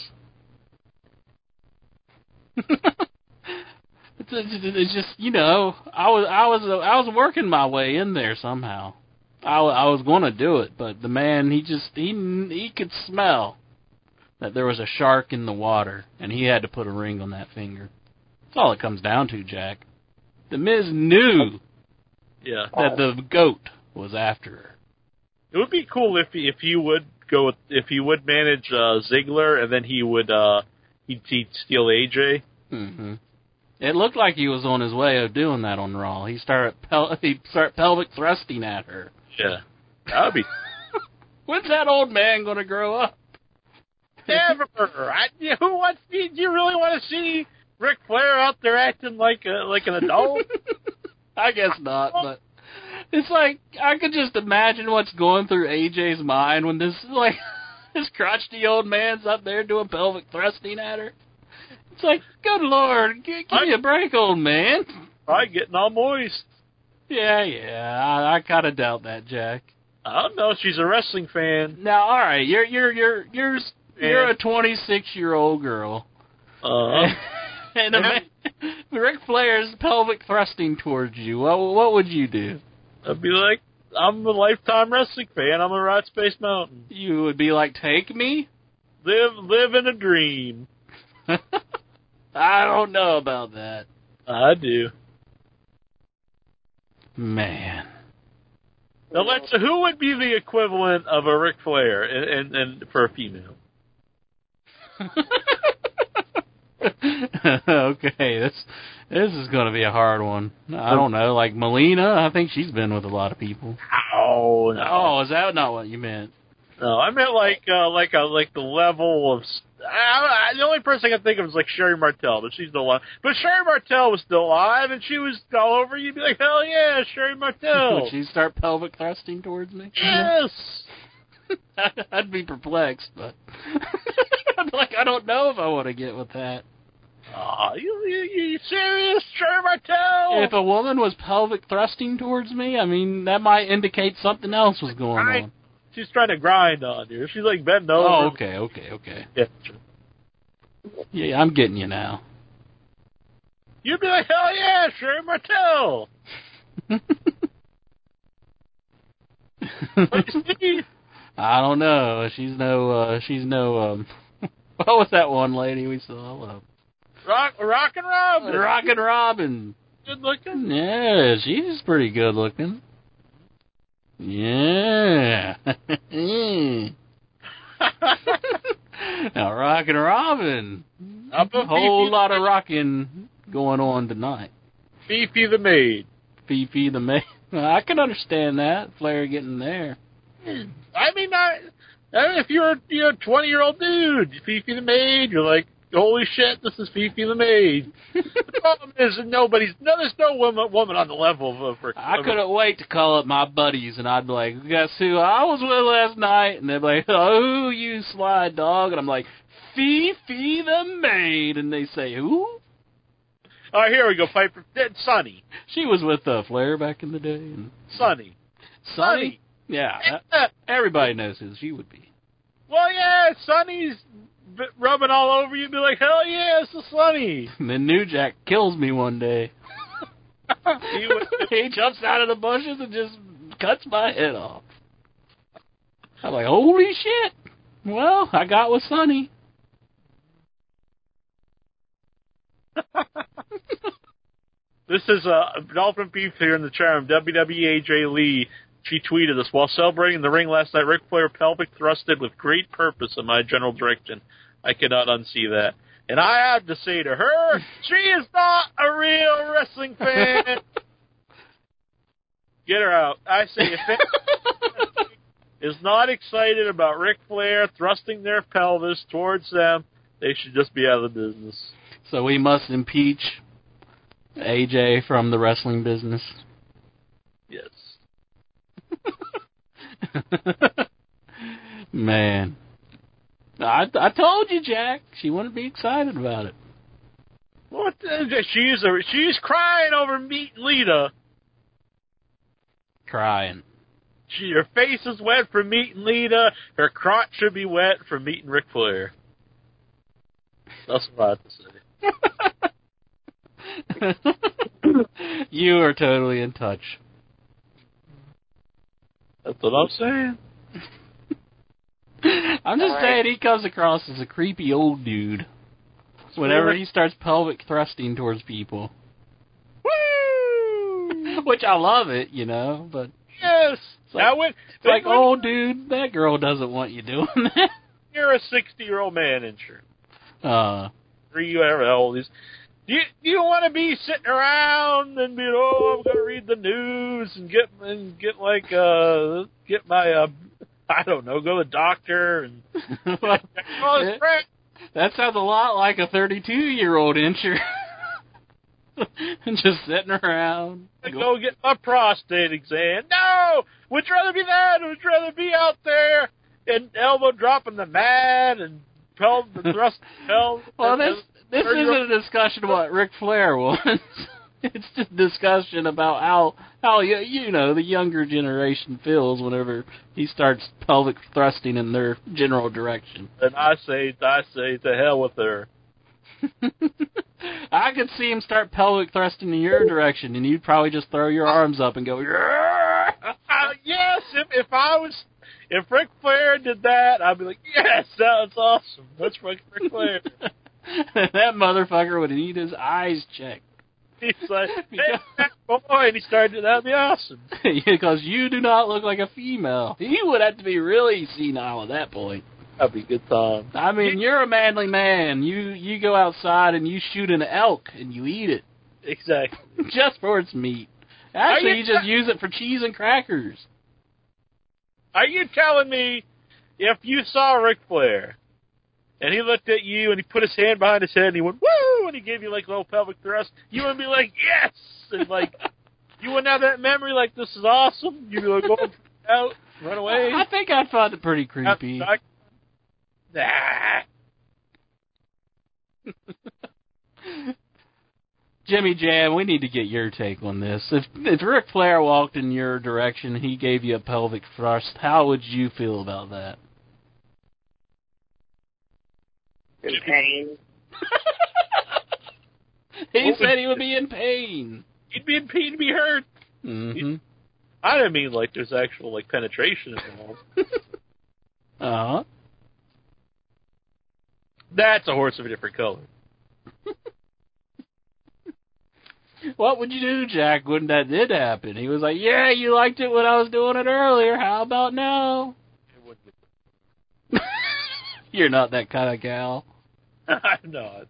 Speaker 5: It's, it's just, you know, I was I was I was working my way in there somehow. I, I was going to do it, but the man, he just he he could smell that there was a shark in the water, and he had to put a ring on that finger. That's all it comes down to, Jack. The Miz knew
Speaker 4: Yeah.
Speaker 5: that the goat was after her.
Speaker 4: It would be cool if he, if he would go with, if he would manage uh, Ziggler, and then he would uh, he'd, he'd steal A J.
Speaker 5: Mm-hmm. It looked like he was on his way of doing that on Raw. He started pel- he started pelvic thrusting at her.
Speaker 4: Yeah, that would be.
Speaker 5: When's that old man going to grow up?
Speaker 4: Never. I, who wants? Do you really want to see Ric Flair out there acting like a like an adult?
Speaker 5: I guess not, but it's like I could just imagine what's going through A J's mind when this like this crotchety old man's up there doing pelvic thrusting at her. It's like, good Lord, give, give me a break, old man.
Speaker 4: Probably getting all moist.
Speaker 5: Yeah, yeah, I, I kind of doubt that, Jack.
Speaker 4: I don't know. She's a wrestling fan.
Speaker 5: Now, all right, you're you're you're you're you're a twenty-six year old girl.
Speaker 4: Uh,
Speaker 5: and a man, Ric Flair's pelvic thrusting towards you. What what would you do?
Speaker 4: I'd be like, I'm a lifetime wrestling fan. I'm gonna ride Space Mountain.
Speaker 5: You would be like, take me?
Speaker 4: Live live in a dream.
Speaker 5: I don't know about that.
Speaker 4: I do.
Speaker 5: Man.
Speaker 4: Now, let's. Who would be the equivalent of a Ric Flair, and, and, and for a female?
Speaker 5: Okay, this this is going to be a hard one. I don't know, like Melina. I think she's been with a lot of people.
Speaker 4: Oh no!
Speaker 5: Oh, is that not what you meant?
Speaker 4: No, I meant like uh, like a like the level of. I, I, the only person I can think of is like Sherry Martel, but she's still alive. But Sherry Martel was still alive, and she was all over. You'd be like, hell yeah, Sherry Martel.
Speaker 5: Would she start pelvic thrusting towards me?
Speaker 4: Yes.
Speaker 5: I'd be perplexed, but I'd be like, I don't know if I want to get with that.
Speaker 4: Aw, you, you you serious, Sherry Martel?
Speaker 5: If a woman was pelvic thrusting towards me, I mean, that might indicate something else was going
Speaker 4: I,
Speaker 5: on.
Speaker 4: She's trying to grind on you. She's like bending over.
Speaker 5: Oh, okay, okay, okay.
Speaker 4: Yeah.
Speaker 5: Yeah, I'm getting you now.
Speaker 4: You'd be like, hell yeah, Sherry Martel.
Speaker 5: I don't know. She's no. Uh, she's no. Um, what was that one lady we saw? Uh,
Speaker 4: Rock, Rock and Robin.
Speaker 5: Rock and Robin.
Speaker 4: Good looking.
Speaker 5: Yeah, she's pretty good looking. Yeah. Now, Rockin' Robin.
Speaker 4: A
Speaker 5: whole
Speaker 4: Fifi
Speaker 5: lot of rocking going on tonight.
Speaker 4: Fifi the maid.
Speaker 5: Fifi the maid. I can understand that. Flair getting there.
Speaker 4: I mean, I, I mean if you're, you're a twenty-year-old dude, Fifi the maid, you're like, holy shit, this is Fifi the maid. The problem is that nobody's, no, there's no woman, woman on the level of her.
Speaker 5: I couldn't wait to call up my buddies, and I'd be like, guess who I was with last night? And they'd be like, oh, you sly dog. And I'm like, Fifi the maid. And they say, who?
Speaker 4: All right, here we go, Piper. Sonny.
Speaker 5: She was with uh, Flair back in the day. And
Speaker 4: Sonny.
Speaker 5: Sonny? Yeah. That, everybody knows who she would be.
Speaker 4: Well, yeah, Sonny's rubbing all over you. Be like, hell yeah, it's the Sonny.
Speaker 5: And then New Jack kills me one day. he, he jumps out of the bushes and just cuts my head off. I'm like, holy shit. Well, I got with Sonny.
Speaker 4: This is uh, Dolphin Beef here in the chat room. W W E A J Lee, she tweeted us, while celebrating the ring last night, Ric Flair pelvic thrusted with great purpose in my general direction. I cannot unsee that. And I have to say to her, she is not a real wrestling fan. Get her out. I say, if anyone is not excited about Ric Flair thrusting their pelvis towards them, they should just be out of the business.
Speaker 5: So we must impeach A J from the wrestling business.
Speaker 4: Yes.
Speaker 5: Man. I I told you, Jack. She wouldn't be excited about it.
Speaker 4: What? The, she's a, she's crying over meeting Lita.
Speaker 5: Crying.
Speaker 4: She, her face is wet from meeting Lita. Her crotch should be wet from meeting Ric Flair. That's what I have to say.
Speaker 5: You are totally in touch.
Speaker 4: That's what I'm saying.
Speaker 5: I'm just
Speaker 4: All
Speaker 5: saying
Speaker 4: right.
Speaker 5: he comes across as a creepy old dude whenever he starts pelvic thrusting towards people.
Speaker 4: Woo!
Speaker 5: Which I love it, you know, but
Speaker 4: yes.
Speaker 5: it's like,
Speaker 4: Now, when,
Speaker 5: it's like
Speaker 4: when,
Speaker 5: oh, dude, that girl doesn't want you doing that.
Speaker 4: You're a sixty-year-old man, insurance.
Speaker 5: Uh,
Speaker 4: Three, whatever the hell it is. Do you, do you want to be sitting around and be, oh, I'm going to read the news and get and get like uh get my uh I don't know, go to the doctor and
Speaker 5: well,
Speaker 4: oh, it's
Speaker 5: it, that sounds a lot like a thirty-two-year-old incher. And just sitting around.
Speaker 4: Go, go get my prostate exam. No! Would you rather be that or would you rather be out there and elbow dropping the mat and pelvic thrust pelvic?
Speaker 5: Well, this this isn't a discussion of what Ric Flair wants. It's just a discussion about how how you, you know the younger generation feels whenever he starts pelvic thrusting in their general direction.
Speaker 4: And I say, I say, to hell with her.
Speaker 5: I could see him start pelvic thrusting in your direction, and you'd probably just throw your arms up and go, yeah.
Speaker 4: Uh, yes, if if I was, if Ric Flair did that, I'd be like, yes, that's awesome. That's Ric Flair.
Speaker 5: That motherfucker would need his eyes checked.
Speaker 4: He's like, hey, boy, and he started, that'd be awesome.
Speaker 5: Because you do not look like a female. He would have to be really senile at that point.
Speaker 4: That'd be a good time.
Speaker 5: I mean, you're a manly man. You you go outside and you shoot an elk and you eat it.
Speaker 4: Exactly.
Speaker 5: Just for its meat. Actually,
Speaker 4: you,
Speaker 5: you just use it for cheese and crackers.
Speaker 4: Are you telling me if you saw Ric Flair and he looked at you and he put his hand behind his head and he went, woo, and he gave you like a little pelvic thrust, you wouldn't be like, yes! And like, you wouldn't have that memory like, this is awesome? You'd be like, go out, run away.
Speaker 5: I think I'd find it pretty creepy.
Speaker 4: Nah.
Speaker 5: Jimmy Jam, we need to get your take on this. If if Ric Flair walked in your direction and he gave you a pelvic thrust, how would you feel about that?
Speaker 13: In pain.
Speaker 5: He said he would be in pain.
Speaker 4: He'd be in pain to be hurt.
Speaker 5: Mm-hmm.
Speaker 4: I didn't mean like there's actual like penetration involved.
Speaker 5: Uh-huh.
Speaker 4: That's a horse of a different color.
Speaker 5: What would you do, Jack, when that did happen? He was like, yeah, you liked it when I was doing it earlier. How about now? You're not that kind of gal.
Speaker 4: I'm not.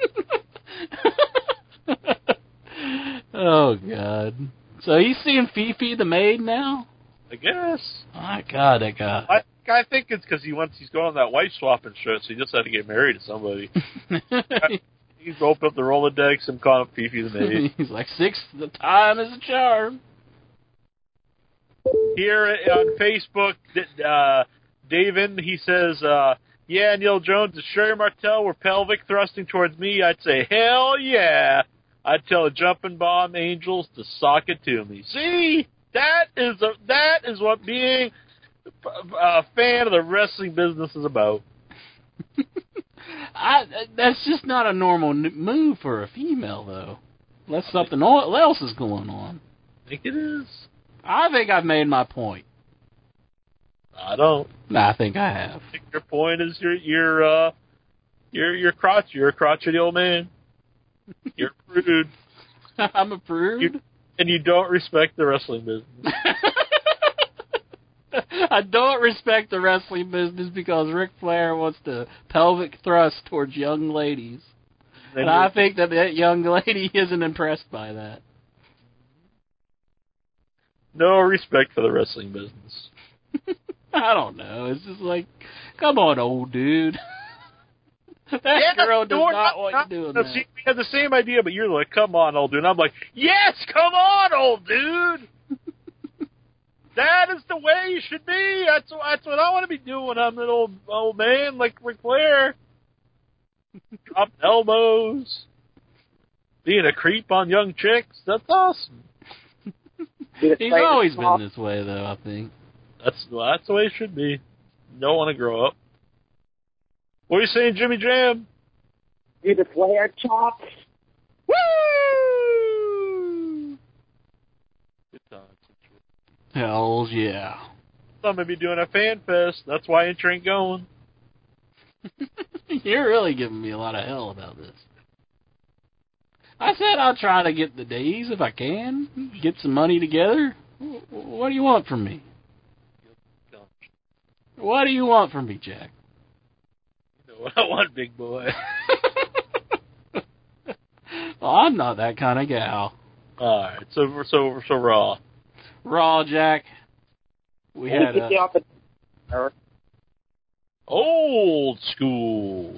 Speaker 4: No.
Speaker 5: Oh, God. So he's seeing Fifi the maid now?
Speaker 4: I guess.
Speaker 5: My God, that guy.
Speaker 4: I, I think it's because he wants he's going on that wife swapping shit, so he just had to get married to somebody. He's opened up the Rolodex and caught up Fifi the maid.
Speaker 5: He's like, six the time is a charm.
Speaker 4: Here on Facebook, uh, David, he says, uh, yeah, Neil Jones, if Sherry Martel were pelvic thrusting towards me, I'd say, hell yeah. I'd tell a jumping bomb angels to sock it to me. See? That is a, that is what being a fan of the wrestling business is about.
Speaker 5: I, that's just not a normal move for a female, though. Unless something else is going on.
Speaker 4: I think it is.
Speaker 5: I think I've made my point.
Speaker 4: I don't.
Speaker 5: I think I have.
Speaker 4: I think your point is you're you're uh you're you're crotch you're a crotchety old man. You're a prude.
Speaker 5: I'm a prude.
Speaker 4: You, and you don't respect the wrestling business.
Speaker 5: I don't respect the wrestling business because Ric Flair wants to pelvic thrust towards young ladies. And, and I think that that young lady isn't impressed by that.
Speaker 4: No respect for the wrestling business.
Speaker 5: I don't know. It's just like, come on, old dude. That
Speaker 4: yeah,
Speaker 5: girl does
Speaker 4: not,
Speaker 5: not want
Speaker 4: not,
Speaker 5: you doing
Speaker 4: no,
Speaker 5: that.
Speaker 4: See, we had the same idea, but you're like, come on, old dude. And I'm like, yes, come on, old dude. That is the way you should be. That's, that's what I want to be doing. I'm an old old man like Ric Flair. Drop elbows. Being a creep on young chicks. That's awesome.
Speaker 5: He's always been this way, though, I think.
Speaker 4: That's, well, that's the way it should be. You don't want to grow up. What are you saying, Jimmy Jam?
Speaker 9: Do the Flair chops.
Speaker 4: Woo! Good times.
Speaker 5: Hells yeah.
Speaker 4: I'm going to be doing a fan fest. That's why Inch ain't going.
Speaker 5: You're really giving me a lot of hell about this. I said I'll try to get the days if I can. Get some money together. What do you want from me? What do you want from me, Jack?
Speaker 4: You know what I want, big boy.
Speaker 5: Well, I'm not that kind of gal.
Speaker 4: All right, so so so Raw.
Speaker 5: Raw, Jack. We had a
Speaker 4: old school.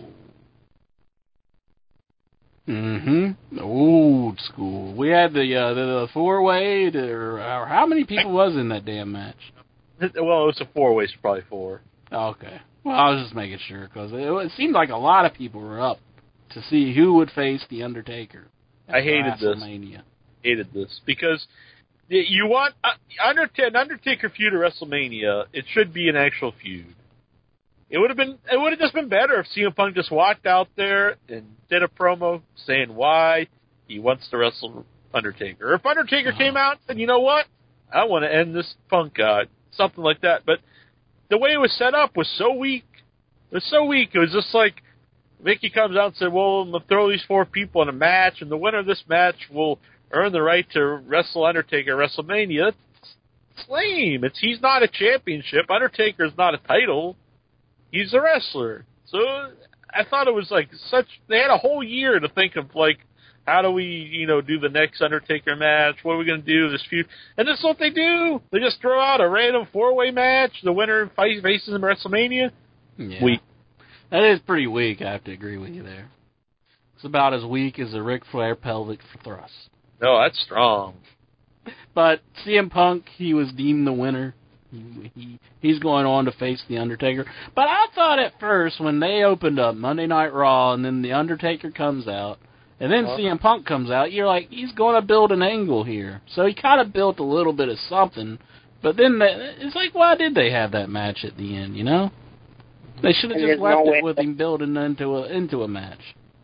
Speaker 5: Mm-hmm. Old school. We had the uh, the, the four way. Or, or how many people was in that damn match?
Speaker 4: Well, it was a four way, so probably four.
Speaker 5: Okay. Well, I was just making sure because it, it seemed like a lot of people were up to see who would face the Undertaker.
Speaker 4: I hated this. Hated this because you want uh, Undertaker, an Undertaker feud at WrestleMania. It should be an actual feud. It would have been. It would have just been better if C M Punk just walked out there and did a promo saying why he wants to wrestle Undertaker. Or if Undertaker uh-huh. came out and said, "You know what? I want to end this Punk guy," something like that. But the way it was set up was so weak. It was so weak. It was just like Mickey comes out and said, "Well, I'm gonna throw these four people in a match, and the winner of this match will earn the right to wrestle Undertaker at WrestleMania." That's, that's lame. It's he's not a championship. Undertaker's not a title. He's a wrestler. So I thought it was like such. They had a whole year to think of like, how do we, you know, do the next Undertaker match? What are we going to do this feud? And this is what they do. They just throw out a random four-way match. The winner faces him at WrestleMania.
Speaker 5: Yeah.
Speaker 4: Weak.
Speaker 5: That is pretty weak. I have to agree with you there. It's about as weak as a Ric Flair pelvic thrust.
Speaker 4: No, that's strong.
Speaker 5: But C M Punk, he was deemed the winner. He, he he's going on to face the Undertaker. But I thought at first when they opened up Monday Night Raw and then the Undertaker comes out and then uh-huh. C M Punk comes out, you're like, he's going to build an angle here. So he kind of built a little bit of something. But then the, it's like, why did they have that match at the end? You know, they should have just left no it with him building into a into a match.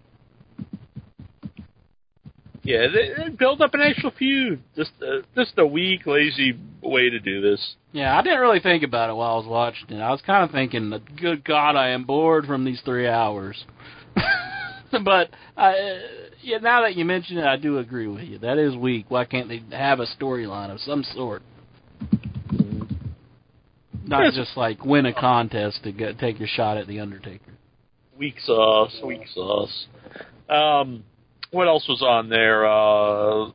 Speaker 4: Yeah, they, they built up an actual feud. Just, uh, just a weak, lazy way to do this.
Speaker 5: Yeah, I didn't really think about it while I was watching it. I was kind of thinking, good God, I am bored from these three hours. But uh, yeah, now that you mention it, I do agree with you. That is weak. Why can't they have a storyline of some sort? Not yes. just like win a contest to get, take your shot at the Undertaker.
Speaker 4: Weak sauce, weak sauce. Um... What else was on there? Uh,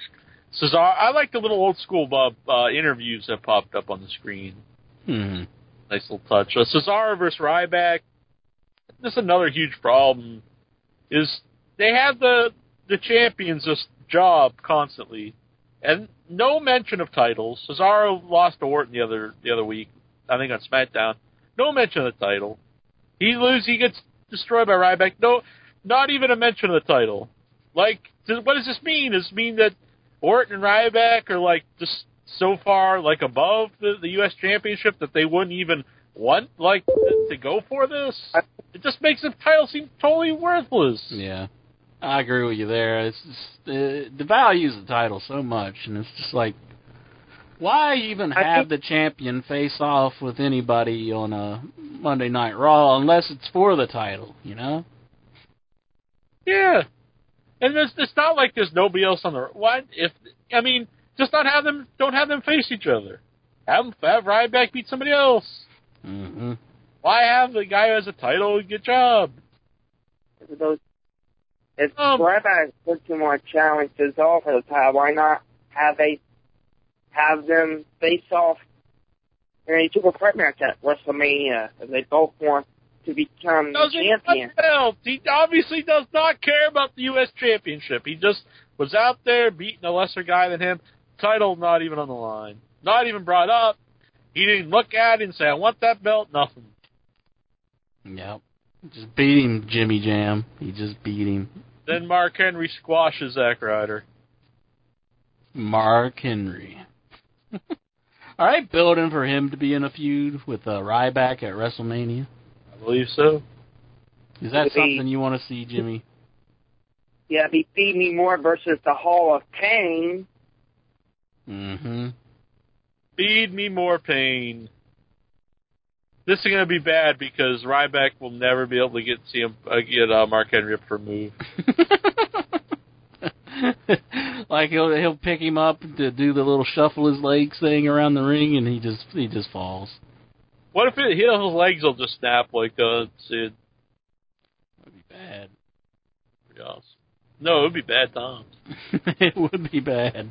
Speaker 4: Cesaro. I like the little old school uh, uh, interviews that popped up on the screen.
Speaker 5: Hmm.
Speaker 4: Nice little touch. Uh, Cesaro versus Ryback. This is another huge problem. Is they have the the champions this job constantly, and no mention of titles. Cesaro lost to Orton the other the other week, I think on SmackDown. No mention of the title. He loses. He gets destroyed by Ryback. No, not even a mention of the title. Like, does, what does this mean? Does it mean that Orton and Ryback are like just so far like above the, the U S Championship that they wouldn't even want like to, to go for this? It just makes the title seem totally worthless.
Speaker 5: Yeah, I agree with you there. It's just, uh, the values of the title so much, and it's just like, why even have the champion face off with anybody on a Monday Night Raw unless it's for the title, you know?
Speaker 4: Yeah. And it's, it's not like there's nobody else on the... What? If, I mean, just not have them... Don't have them face each other. Have, them, have Ryback beat somebody else.
Speaker 5: Mm-hmm.
Speaker 4: Why have the guy who has a title? Good job.
Speaker 14: Those, if
Speaker 4: Um,
Speaker 14: Ryback puts too much challenges off for the title, why not have a have them face off in a triple threat match at WrestleMania if they both want to become the
Speaker 4: doesn't
Speaker 14: champion?
Speaker 4: belt. He obviously does not care about the U S Championship. He just was out there beating a lesser guy than him. Title not even on the line. Not even brought up. He didn't look at it and say, I want that belt. Nothing.
Speaker 5: Yep. Just beat him, Jimmy Jam. He just beat him.
Speaker 4: Then Mark Henry squashes Zack Ryder.
Speaker 5: Mark Henry. All right, building for him to be in a feud with uh, Ryback at WrestleMania.
Speaker 4: I believe so.
Speaker 5: Is that
Speaker 14: It'd be-
Speaker 5: something you want to see, Jimmy?
Speaker 14: Yeah, it'd be Feed Me More versus the Hall of Pain.
Speaker 5: Mm-hmm.
Speaker 4: Feed me more pain. This is going to be bad because Ryback will never be able to get see him uh, get uh, Mark Henry up for a move.
Speaker 5: Like he'll he'll pick him up to do the little shuffle his legs thing around the ring, and he just he just falls.
Speaker 4: What if it, his legs will just snap like uh, Sid?
Speaker 5: That'd be bad.
Speaker 4: Pretty awesome. No, it would be bad times.
Speaker 5: It would be bad.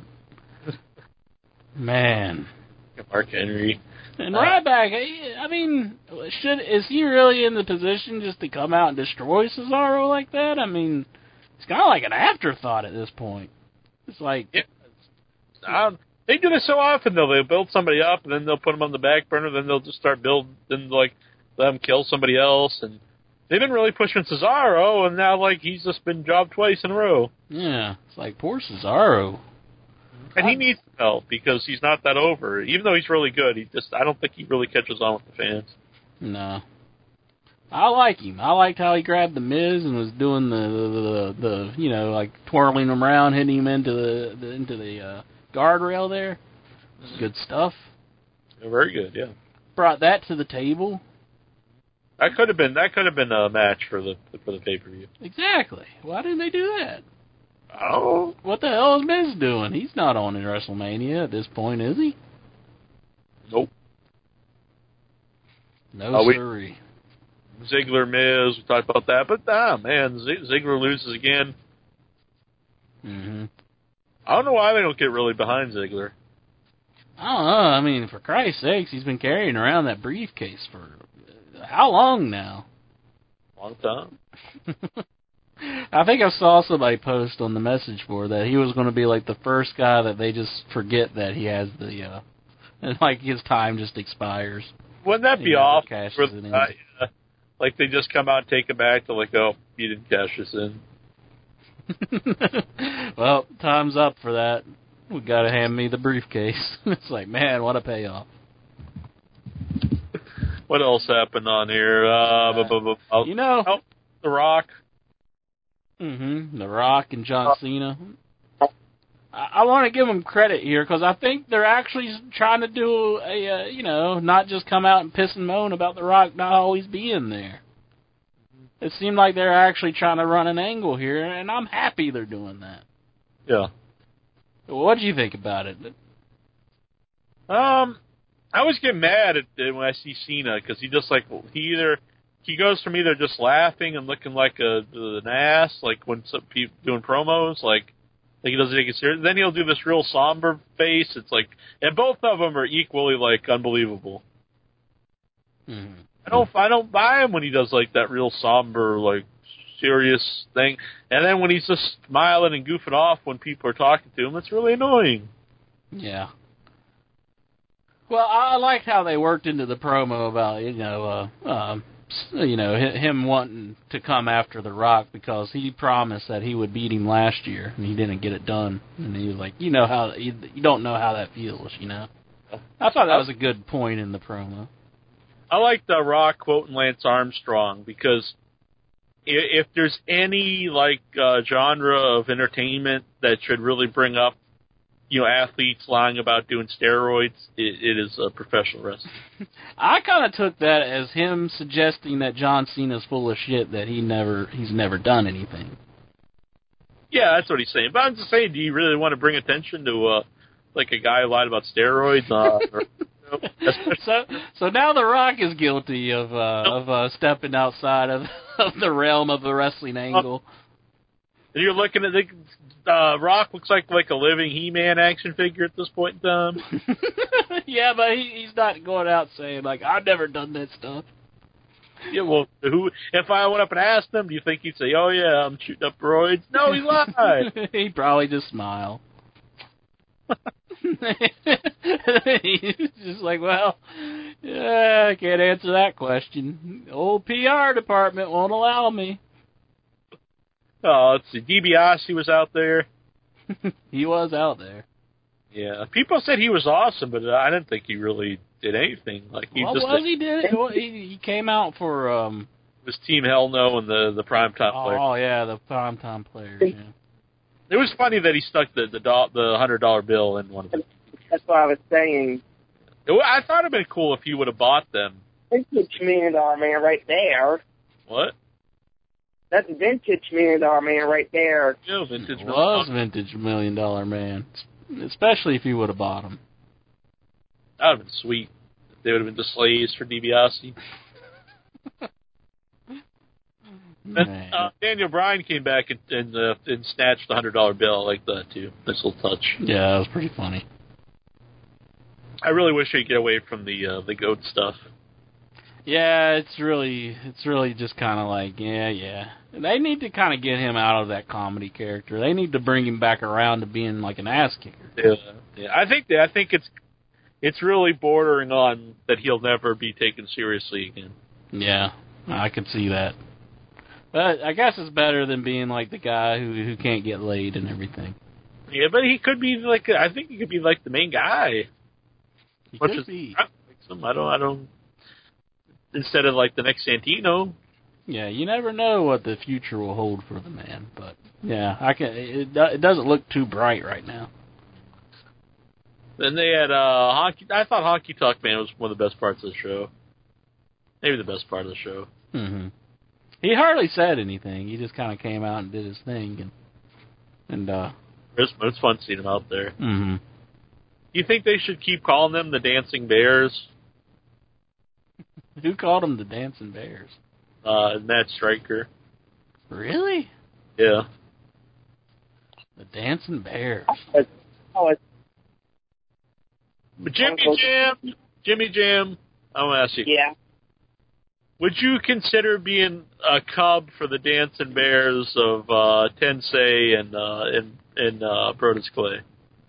Speaker 5: Man.
Speaker 4: Mark Henry.
Speaker 5: And
Speaker 4: Uh,
Speaker 5: Ryback, I I mean, should is he really in the position just to come out and destroy Cesaro like that? I mean, it's kind of like an afterthought at this point. It's like...
Speaker 4: Yeah. Um, they do this so often, though. They'll build somebody up, and then they'll put them on the back burner, then they'll just start building, then, like, let them kill somebody else, and they've been really pushing Cesaro, and now, like, he's just been jobbed twice in a row.
Speaker 5: Yeah, it's like, poor Cesaro.
Speaker 4: And he needs help, because he's not that over. Even though he's really good, he just, I don't think he really catches on with the fans.
Speaker 5: No. I like him. I liked how he grabbed the Miz and was doing the, the, the, the you know, like, twirling him around, hitting him into the, the into the, uh, guardrail there. It was good stuff.
Speaker 4: Yeah, very good, yeah.
Speaker 5: Brought that to the table.
Speaker 4: That could have been that could have been a match for the for the pay per view.
Speaker 5: Exactly. Why didn't they do that?
Speaker 4: Oh,
Speaker 5: what the hell is Miz doing? He's not on in WrestleMania at this point, is he?
Speaker 4: Nope.
Speaker 5: No
Speaker 4: uh,
Speaker 5: siree.
Speaker 4: Ziggler, Miz, we talked about that, but ah man, Z- Ziggler loses again.
Speaker 5: Mm-hmm.
Speaker 4: I don't know why they don't get really behind Ziggler.
Speaker 5: I don't know. I mean, for Christ's sakes, he's been carrying around that briefcase for uh, how long now?
Speaker 4: Long time.
Speaker 5: I think I saw somebody post on the message board that he was going to be like the first guy that they just forget that he has the, uh, and like his time just expires.
Speaker 4: Wouldn't that
Speaker 5: He
Speaker 4: be
Speaker 5: never
Speaker 4: off?
Speaker 5: cashes
Speaker 4: For,
Speaker 5: it in.
Speaker 4: uh, yeah. Like they just come out and take it back to like, oh, you didn't cash this in.
Speaker 5: Well, time's up for that. We got to hand me the briefcase. It's like, man, what a payoff.
Speaker 4: What else happened on here? Uh, bu- bu- bu- oh,
Speaker 5: You know,
Speaker 4: oh, The Rock.
Speaker 5: Mm-hmm. The Rock and John Cena. I, I want to give them credit here because I think they're actually trying to do a, uh, you know, not just come out and piss and moan about The Rock not always being there. It seemed like they're actually trying to run an angle here, and I'm happy they're doing that.
Speaker 4: Yeah.
Speaker 5: What do you think about it?
Speaker 4: Um, I always get mad at it when I see Cena because he just like he either he goes from either just laughing and looking like a an ass, like when some people doing promos, like like he doesn't take it serious. Then he'll do this real somber face. It's like, and both of them are equally like unbelievable.
Speaker 5: Mm-hmm.
Speaker 4: I don't I don't buy him when he does like that real somber, like serious thing. And then when he's just smiling and goofing off when people are talking to him, it's really annoying.
Speaker 5: Yeah. Well, I liked how they worked into the promo about, you know, uh, um, you know, him wanting to come after The Rock because he promised that he would beat him last year, and he didn't get it done. And he was like, you know how you, you don't know how that feels, you know. I thought that was a good point in the promo.
Speaker 4: I like The Rock quoting Lance Armstrong because if there's any like uh, genre of entertainment that should really bring up, you know, athletes lying about doing steroids, it, it is uh, professional wrestling.
Speaker 5: I kind of took that as him suggesting that John Cena's full of shit, that he never he's never done anything.
Speaker 4: Yeah, that's what he's saying. But I'm just saying, do you really want to bring attention to uh, like a guy who lied about steroids? Uh, or, you know,
Speaker 5: so so now The Rock is guilty of uh, of uh, stepping outside of, of the realm of the wrestling angle.
Speaker 4: And you're looking at the uh, Rock looks like like a living He-Man action figure at this point in time.
Speaker 5: Yeah, but he, he's not going out saying like I've never done that stuff.
Speaker 4: Yeah, well, who? If I went up and asked him, do you think he'd say, "Oh yeah, I'm shooting up roids"? No, he lied.
Speaker 5: He'd probably just smile. He's just like, well, yeah, I can't answer that question. The old P R department won't allow me.
Speaker 4: Oh, let's see. DiBiase was out there.
Speaker 5: He was out there.
Speaker 4: Yeah, people said he was awesome, but I didn't think he really did anything. Like he
Speaker 5: What
Speaker 4: just
Speaker 5: was he did? Well, he, he came out for um.
Speaker 4: was Team Hell No and the the primetime player.
Speaker 5: Oh yeah, the primetime players. Yeah.
Speaker 4: It was funny that he stuck the the do- the hundred dollar bill in one of them.
Speaker 14: That's what I was saying.
Speaker 4: It, I thought it'd been cool if he would have bought them.
Speaker 14: Vintage Million Dollar Man right there.
Speaker 4: What?
Speaker 14: That's vintage Million Dollar Man right there.
Speaker 4: Yeah, vintage.
Speaker 5: It was vintage Million Dollar Man, especially if you would have bought him.
Speaker 4: That would have been sweet. They would have been the slaves for DiBiase. And, uh, Daniel Bryan came back and and, uh, and snatched the hundred dollar bill. I like that too. Nice little touch.
Speaker 5: Yeah, that was pretty funny.
Speaker 4: I really wish he'd get away from the uh, the goat stuff.
Speaker 5: Yeah, it's really it's really just kind of like yeah, yeah. They need to kind of get him out of that comedy character. They need to bring him back around to being like an ass kicker.
Speaker 4: Yeah, yeah. I think that I think it's it's really bordering on that he'll never be taken seriously again.
Speaker 5: Yeah, I could see that. But I guess it's better than being like the guy who who can't get laid and everything.
Speaker 4: Yeah, but he could be like I think he could be like the main guy.
Speaker 5: He
Speaker 4: Much
Speaker 5: could
Speaker 4: as
Speaker 5: be.
Speaker 4: I don't, I don't. I don't. Instead of like the next Santino.
Speaker 5: Yeah, you never know what the future will hold for the man, but yeah, I can. It, it doesn't look too bright right now.
Speaker 4: Then they had uh, Honky. I thought Honky Tonk Man was one of the best parts of the show. Maybe the best part of the show.
Speaker 5: Mm-hmm. He hardly said anything. He just kind of came out and did his thing, and and uh,
Speaker 4: it's, it's fun seeing him out there.
Speaker 5: Mm-hmm.
Speaker 4: You think they should keep calling them the Dancing Bears?
Speaker 5: Who called them the Dancing Bears?
Speaker 4: Uh, Matt Stryker.
Speaker 5: Really?
Speaker 4: Yeah.
Speaker 5: The Dancing Bears.
Speaker 14: Oh, it's
Speaker 4: But Jimmy Jam, Jimmy Jam, I want to ask you.
Speaker 14: Yeah.
Speaker 4: Would you consider being a cub for the Dancing Bears of uh, Tensei and uh, and and uh, Brodus Clay?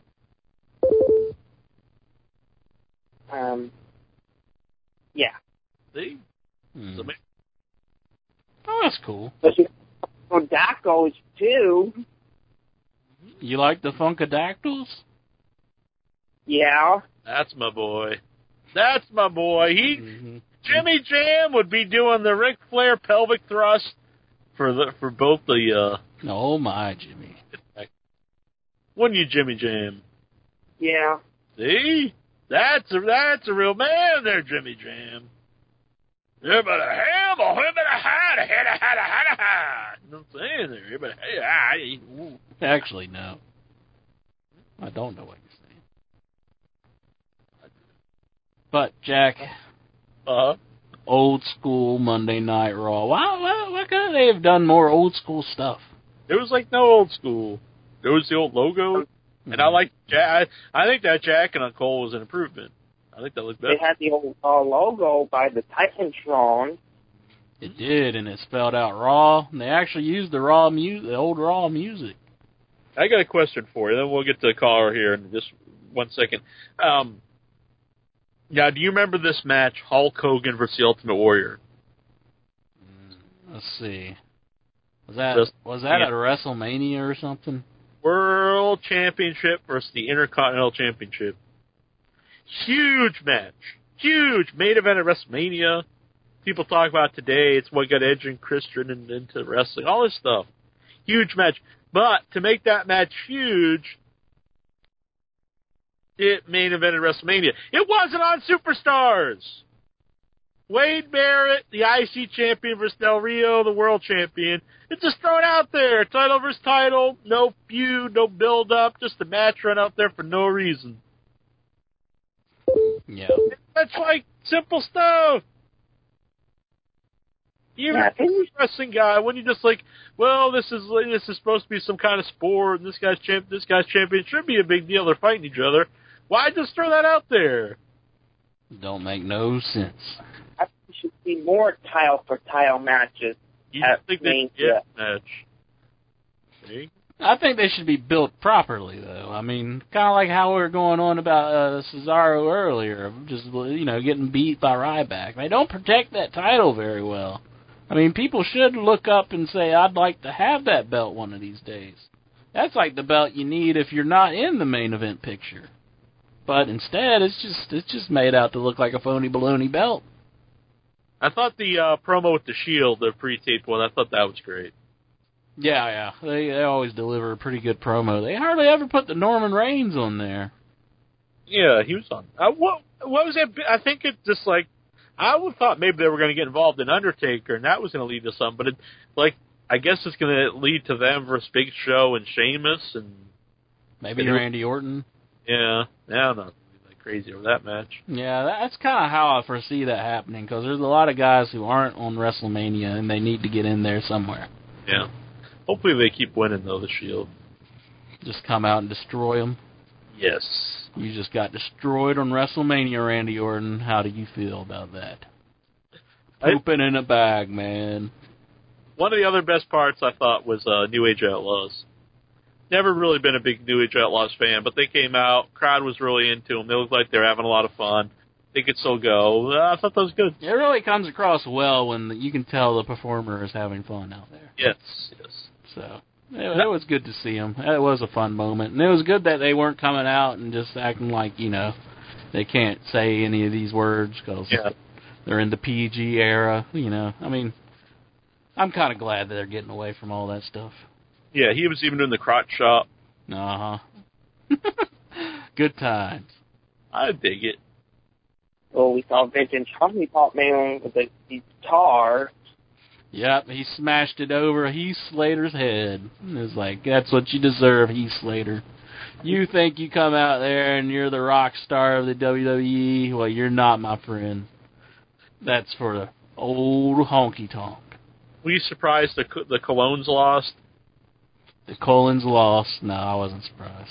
Speaker 14: Um. Yeah.
Speaker 4: See?
Speaker 5: Hmm.
Speaker 4: So maybe-
Speaker 5: Oh, that's cool.
Speaker 14: But you know, Dacos too.
Speaker 5: You like the Funkadactyls?
Speaker 14: Yeah.
Speaker 4: That's my boy. That's my boy. He
Speaker 5: Mm-hmm.
Speaker 4: Jimmy Jam would be doing the Ric Flair pelvic thrust for the for both the. Uh,
Speaker 5: oh my, Jimmy!
Speaker 4: Wouldn't you, Jimmy Jam?
Speaker 14: Yeah.
Speaker 4: See, that's a that's a real man there, Jimmy Jam. Everybody ham or everybody hide, hide, hide, hide, hide. You know what I'm saying there? Everybody hey, hi.
Speaker 5: Actually, no. I don't know what you're saying. But Jack.
Speaker 4: Uh-huh.
Speaker 5: Old school Monday Night Raw. Why, why, why couldn't they have done more old school stuff?
Speaker 4: There was like no old school. There was the old logo, mm-hmm. and I like Jack. I, I think that Jack and Cole was an improvement. I think that looked
Speaker 14: They
Speaker 4: better.
Speaker 14: had the old uh, logo by the Titantron.
Speaker 5: It did, and it spelled out Raw. And they actually used the raw mu- the old Raw music.
Speaker 4: I got a question for you. Then we'll get to the caller here in just one second. Um, now, do you remember this match, Hulk Hogan versus the Ultimate Warrior?
Speaker 5: Let's see. Was that
Speaker 4: Just-
Speaker 5: was that
Speaker 4: yeah.
Speaker 5: at WrestleMania or something?
Speaker 4: World Championship versus the Intercontinental Championship. Huge match. Huge main event at WrestleMania. People talk about it today. It's what got Edge and Christian and, into wrestling. All this stuff. Huge match. But to make that match huge, it main evented WrestleMania. It wasn't on Superstars. Wade Barrett, the I C champion versus Del Rio, the world champion. It's just thrown out there. Title versus title. No feud, no build-up. Just a match run out there for no reason.
Speaker 5: Yeah.
Speaker 4: That's like simple stuff. Even
Speaker 14: Yeah,
Speaker 4: if you're a wrestling guy, when you just like, well, this is this is supposed to be some kind of sport, and this guy's champ, this guy's champion should be a big deal. They're fighting each other. Why just throw that out there?
Speaker 5: Don't make no sense.
Speaker 14: I think we should see more tile for tile matches
Speaker 4: You
Speaker 14: at
Speaker 4: think they
Speaker 14: Mania.
Speaker 4: get match? See?
Speaker 5: I think they should be built properly, though. I mean, kind of like how we were going on about uh, Cesaro earlier, just, you know, getting beat by Ryback. They don't protect that title very well. I mean, people should look up and say, I'd like to have that belt one of these days. That's like the belt you need if you're not in the main event picture. But instead, it's just it's just made out to look like a phony baloney belt.
Speaker 4: I thought the uh, promo with the Shield, the pre-taped one, I thought that was great.
Speaker 5: Yeah, yeah. They they always deliver a pretty good promo. They hardly ever put the Norman Reigns on there.
Speaker 4: Yeah, he was on. Uh, what what was that? I think it just like I would thought maybe they were going to get involved in Undertaker, and that was going to lead to something. But it, like, I guess it's going to lead to them versus Big Show and Sheamus, and
Speaker 5: Maybe
Speaker 4: and
Speaker 5: Randy Orton.
Speaker 4: Yeah, yeah, I'm not like crazy over that match.
Speaker 5: Yeah, that's kind of how I foresee that happening, because there's a lot of guys who aren't on WrestleMania, and they need to get in there somewhere.
Speaker 4: Yeah. Hopefully they keep winning, though, the Shield.
Speaker 5: Just come out and destroy them.
Speaker 4: Yes.
Speaker 5: You just got destroyed on WrestleMania, Randy Orton. How do you feel about that? Pooping in a bag, man.
Speaker 4: One of the other best parts, I thought, was uh, New Age Outlaws. Never really been a big New Age Outlaws fan, but they came out. Crowd was really into them. They looked like they were having a lot of fun. They could still go. Uh, I thought that was good.
Speaker 5: It really comes across well when the, you can tell the performer is having fun out there.
Speaker 4: Yes, yes.
Speaker 5: So it, it was good to see them. It was a fun moment, and it was good that they weren't coming out and just acting like, you know, they can't say any of these words because
Speaker 4: yeah.
Speaker 5: they're in the P G era. You know, I mean, I'm kind of glad that they're getting away from all that stuff.
Speaker 4: Yeah, he was even doing the crotch shop.
Speaker 5: Uh huh. Good times.
Speaker 4: I dig it.
Speaker 14: Well, we saw Vintage Honey Pop Man with a guitar.
Speaker 5: Yep, he smashed it over Heath Slater's head. It was like, that's what you deserve, Heath Slater. You think you come out there and you're the rock star of the W W E? Well, you're not, my friend. That's for the old honky tonk.
Speaker 4: Were you surprised the the Colognes lost?
Speaker 5: The Colons lost. No, I wasn't surprised.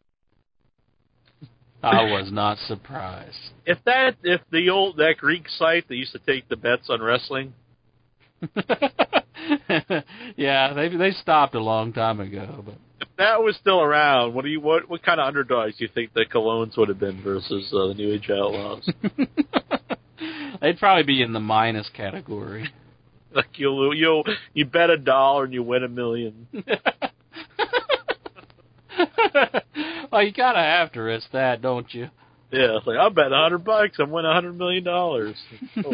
Speaker 5: I was not surprised.
Speaker 4: If that, if the old that Greek site that used to take the bets on wrestling,
Speaker 5: yeah, they they stopped a long time ago. But
Speaker 4: if that was still around, what do you what what kind of underdogs do you think the Colognes would have been versus uh, the New Age Outlaws?
Speaker 5: They'd probably be in the minus category.
Speaker 4: Like you'll you you bet a dollar and you win a million.
Speaker 5: Well, you kind of have to risk that, don't you?
Speaker 4: Yeah, it's like I'll bet a hundred bucks and win a hundred million dollars. Oh.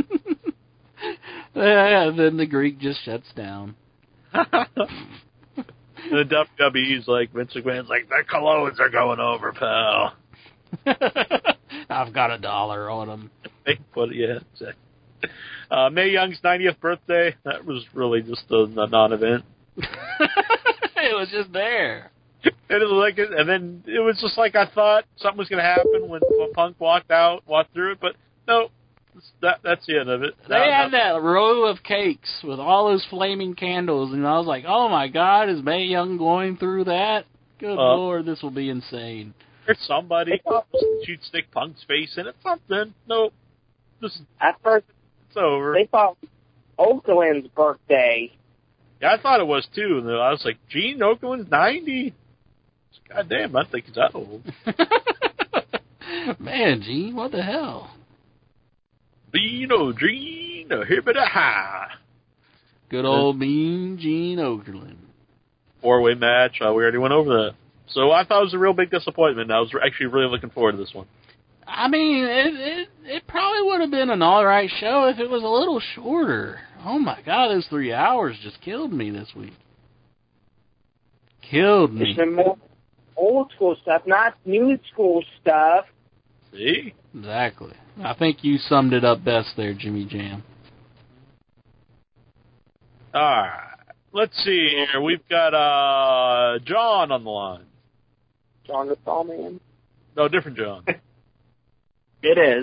Speaker 5: Yeah, then the Greek just shuts down.
Speaker 4: And the W W E's like, Vince McMahon's like, the Colognes are going over, pal.
Speaker 5: I've got a dollar on them.
Speaker 4: They put yeah, exactly. Uh, Mae Young's ninetieth birthday, that was really just a, a non-event.
Speaker 5: It was just there.
Speaker 4: And it was like, and then it was just like I thought something was going to happen when, when Punk walked out, walked through it, but no, that that's the end of it.
Speaker 5: They
Speaker 4: no,
Speaker 5: had
Speaker 4: no.
Speaker 5: that row of cakes with all those flaming candles, and I was like, oh my God, is Mae Young going through that? Good
Speaker 4: Uh,
Speaker 5: Lord, this will be insane.
Speaker 4: Or somebody shoot Stick Punk's face in it. Something. Nope. This
Speaker 14: At first,
Speaker 4: it's over.
Speaker 14: they thought Oakland's birthday.
Speaker 4: Yeah, I thought it was too. And I was like, Gene Oakland's ninety? God damn, I think he's that old.
Speaker 5: Man, Gene, what the hell?
Speaker 4: Beano, Gene, a hibbita high.
Speaker 5: Good old mean Gene Okerlund.
Speaker 4: Four-way match. Uh, we already went over that. So I thought it was a real big disappointment. I was actually really looking forward to this one.
Speaker 5: I mean, it it, it probably would have been an all right show if it was a little shorter. Oh, my God, those three hours just killed me this week. Killed me.
Speaker 14: It's been more old school stuff, not new school stuff.
Speaker 4: See?
Speaker 5: Exactly. I think you summed it up best there, Jimmy Jam.
Speaker 4: All right. Let's see here. We've got uh, John on the line.
Speaker 14: John the Sawman.
Speaker 4: No, different John.
Speaker 6: It is.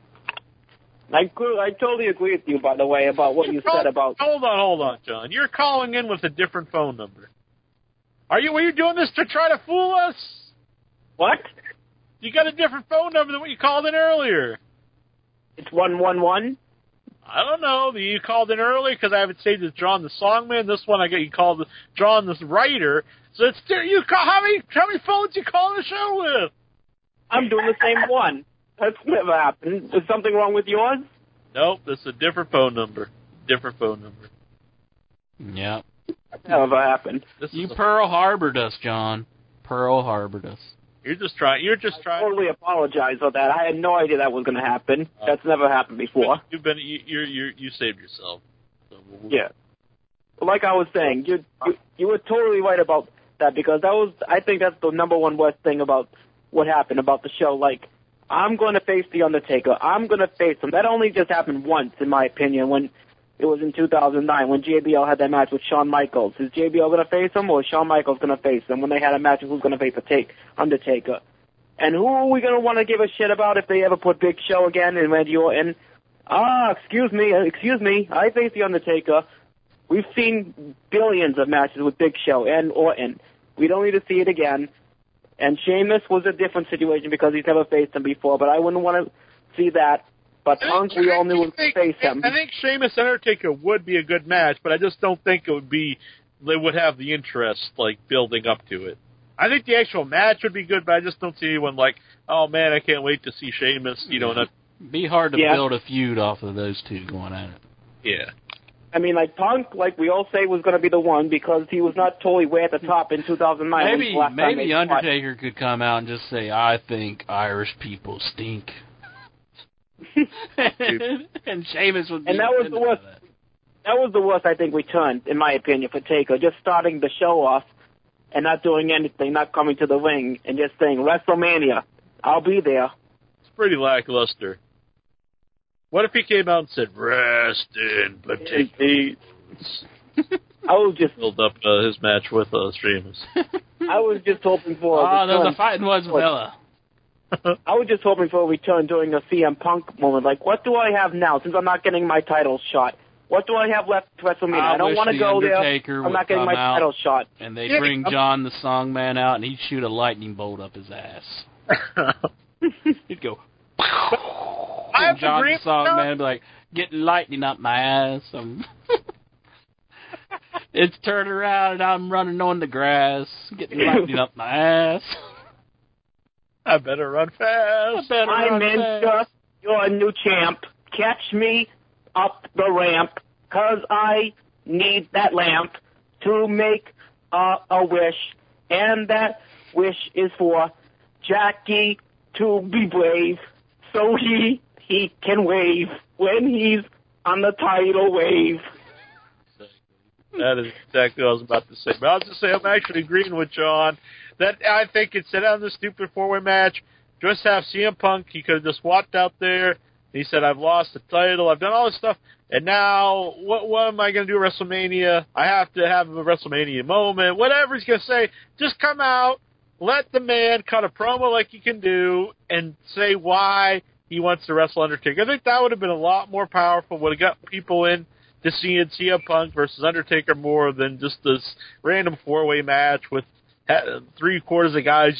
Speaker 6: I could, I totally agree with you, by the way, about what you said about...
Speaker 4: Hold on, hold on, John. You're calling in with a different phone number. Are you, were you doing this to try to fool us?
Speaker 6: What?
Speaker 4: You got a different phone number than what you called in earlier.
Speaker 6: It's one one one?
Speaker 4: I don't know. You called in earlier because I have it saved as John the Songman. This one I got you called John the Writer. So it's you call how many how many phones you calling the show with?
Speaker 6: I'm doing the same one. That's never happened. Is something wrong with yours?
Speaker 4: Nope, this is a different phone number. Different phone number.
Speaker 5: Yep.
Speaker 6: That never happened.
Speaker 4: This
Speaker 5: You
Speaker 4: is a,
Speaker 5: Pearl Harbored us, John. Pearl Harbored us.
Speaker 4: You're just trying. You're just
Speaker 6: I
Speaker 4: trying.
Speaker 6: totally apologize for that. I had no idea that was going to happen. Uh, That's never happened before.
Speaker 4: You've been you you you, you saved yourself. So we'll,
Speaker 6: yeah. Like I was saying, you, you you were totally right about that because that was I think that's the number one worst thing about what happened about the show. Like, I'm going to face The Undertaker. I'm going to face him. That only just happened once, in my opinion, when it was in two thousand nine when J B L had that match with Shawn Michaels. Is J B L going to face him or is Shawn Michaels going to face him when they had a match of who's going to face the take Undertaker? And who are we going to want to give a shit about if they ever put Big Show again in Randy Orton? Ah, excuse me, excuse me. I face The Undertaker. We've seen billions of matches with Big Show and Orton. We don't need to see it again. And Sheamus was a different situation because he's never faced him before, but I wouldn't want to see that. But Punk, we all knew would face him.
Speaker 4: I think Sheamus and Undertaker would be a good match, but I just don't think it would be, they would have the interest, like, building up to it. I think the actual match would be good, but I just don't see anyone like, oh, man, I can't wait to see Sheamus, you know. Not...
Speaker 5: Be hard to
Speaker 6: yeah.
Speaker 5: build a feud off of those two going at it.
Speaker 4: Yeah.
Speaker 6: I mean, like, Punk, like we all say, was going to be the one because he was not totally way at the top in two thousand nine.
Speaker 5: Maybe maybe Undertaker could come out and just say, I think Irish people stink. and Sheamus would be
Speaker 6: and that was the worst. That. that was the worst I think we turned, in my opinion, for Taker. Just starting the show off and not doing anything, not coming to the ring, and just saying, WrestleMania, I'll be there.
Speaker 4: It's pretty lackluster. What if he came out and said, rest in potatoes?
Speaker 6: I was just...
Speaker 4: Build up uh, his match with uh, Sheamus.
Speaker 6: I was just hoping for
Speaker 5: a
Speaker 6: Oh,
Speaker 5: there's a fighting was fella.
Speaker 6: I was just hoping for a return during a C M Punk moment. Like, what do I have now since I'm not getting my title shot? What do I have left to WrestleMania?
Speaker 5: I,
Speaker 6: I don't want to
Speaker 5: the
Speaker 6: go
Speaker 5: Undertaker
Speaker 6: there. I'm not getting my title shot.
Speaker 5: And they bring John the Songman out, and he'd shoot a lightning bolt up his ass. He'd go...
Speaker 4: I have
Speaker 5: John
Speaker 4: the
Speaker 5: the Songman would be like, getting lightning up my ass. I'm it's turned around, and I'm running on the grass, getting lightning up my ass.
Speaker 4: I better run fast.
Speaker 5: I better
Speaker 6: I'm
Speaker 5: run
Speaker 6: in
Speaker 5: fast.
Speaker 6: just your new champ. Catch me up the ramp, 'cause I need that lamp to make uh, a wish. And that wish is for Jackie to be brave, so he he can wave when he's on the tidal wave.
Speaker 4: That is exactly what I was about to say. But I was just saying, I'm actually agreeing with John that I think instead of the stupid four-way match, just have C M Punk. He could have just walked out there. He said, I've lost the title. I've done all this stuff. And now, what, what am I going to do at WrestleMania? I have to have a WrestleMania moment. Whatever he's going to say, just come out, let the man cut a promo like he can do, and say why he wants to wrestle Undertaker. I think that would have been a lot more powerful. Would have got people in to see C M Punk versus Undertaker more than just this random four-way match with three quarters of guys you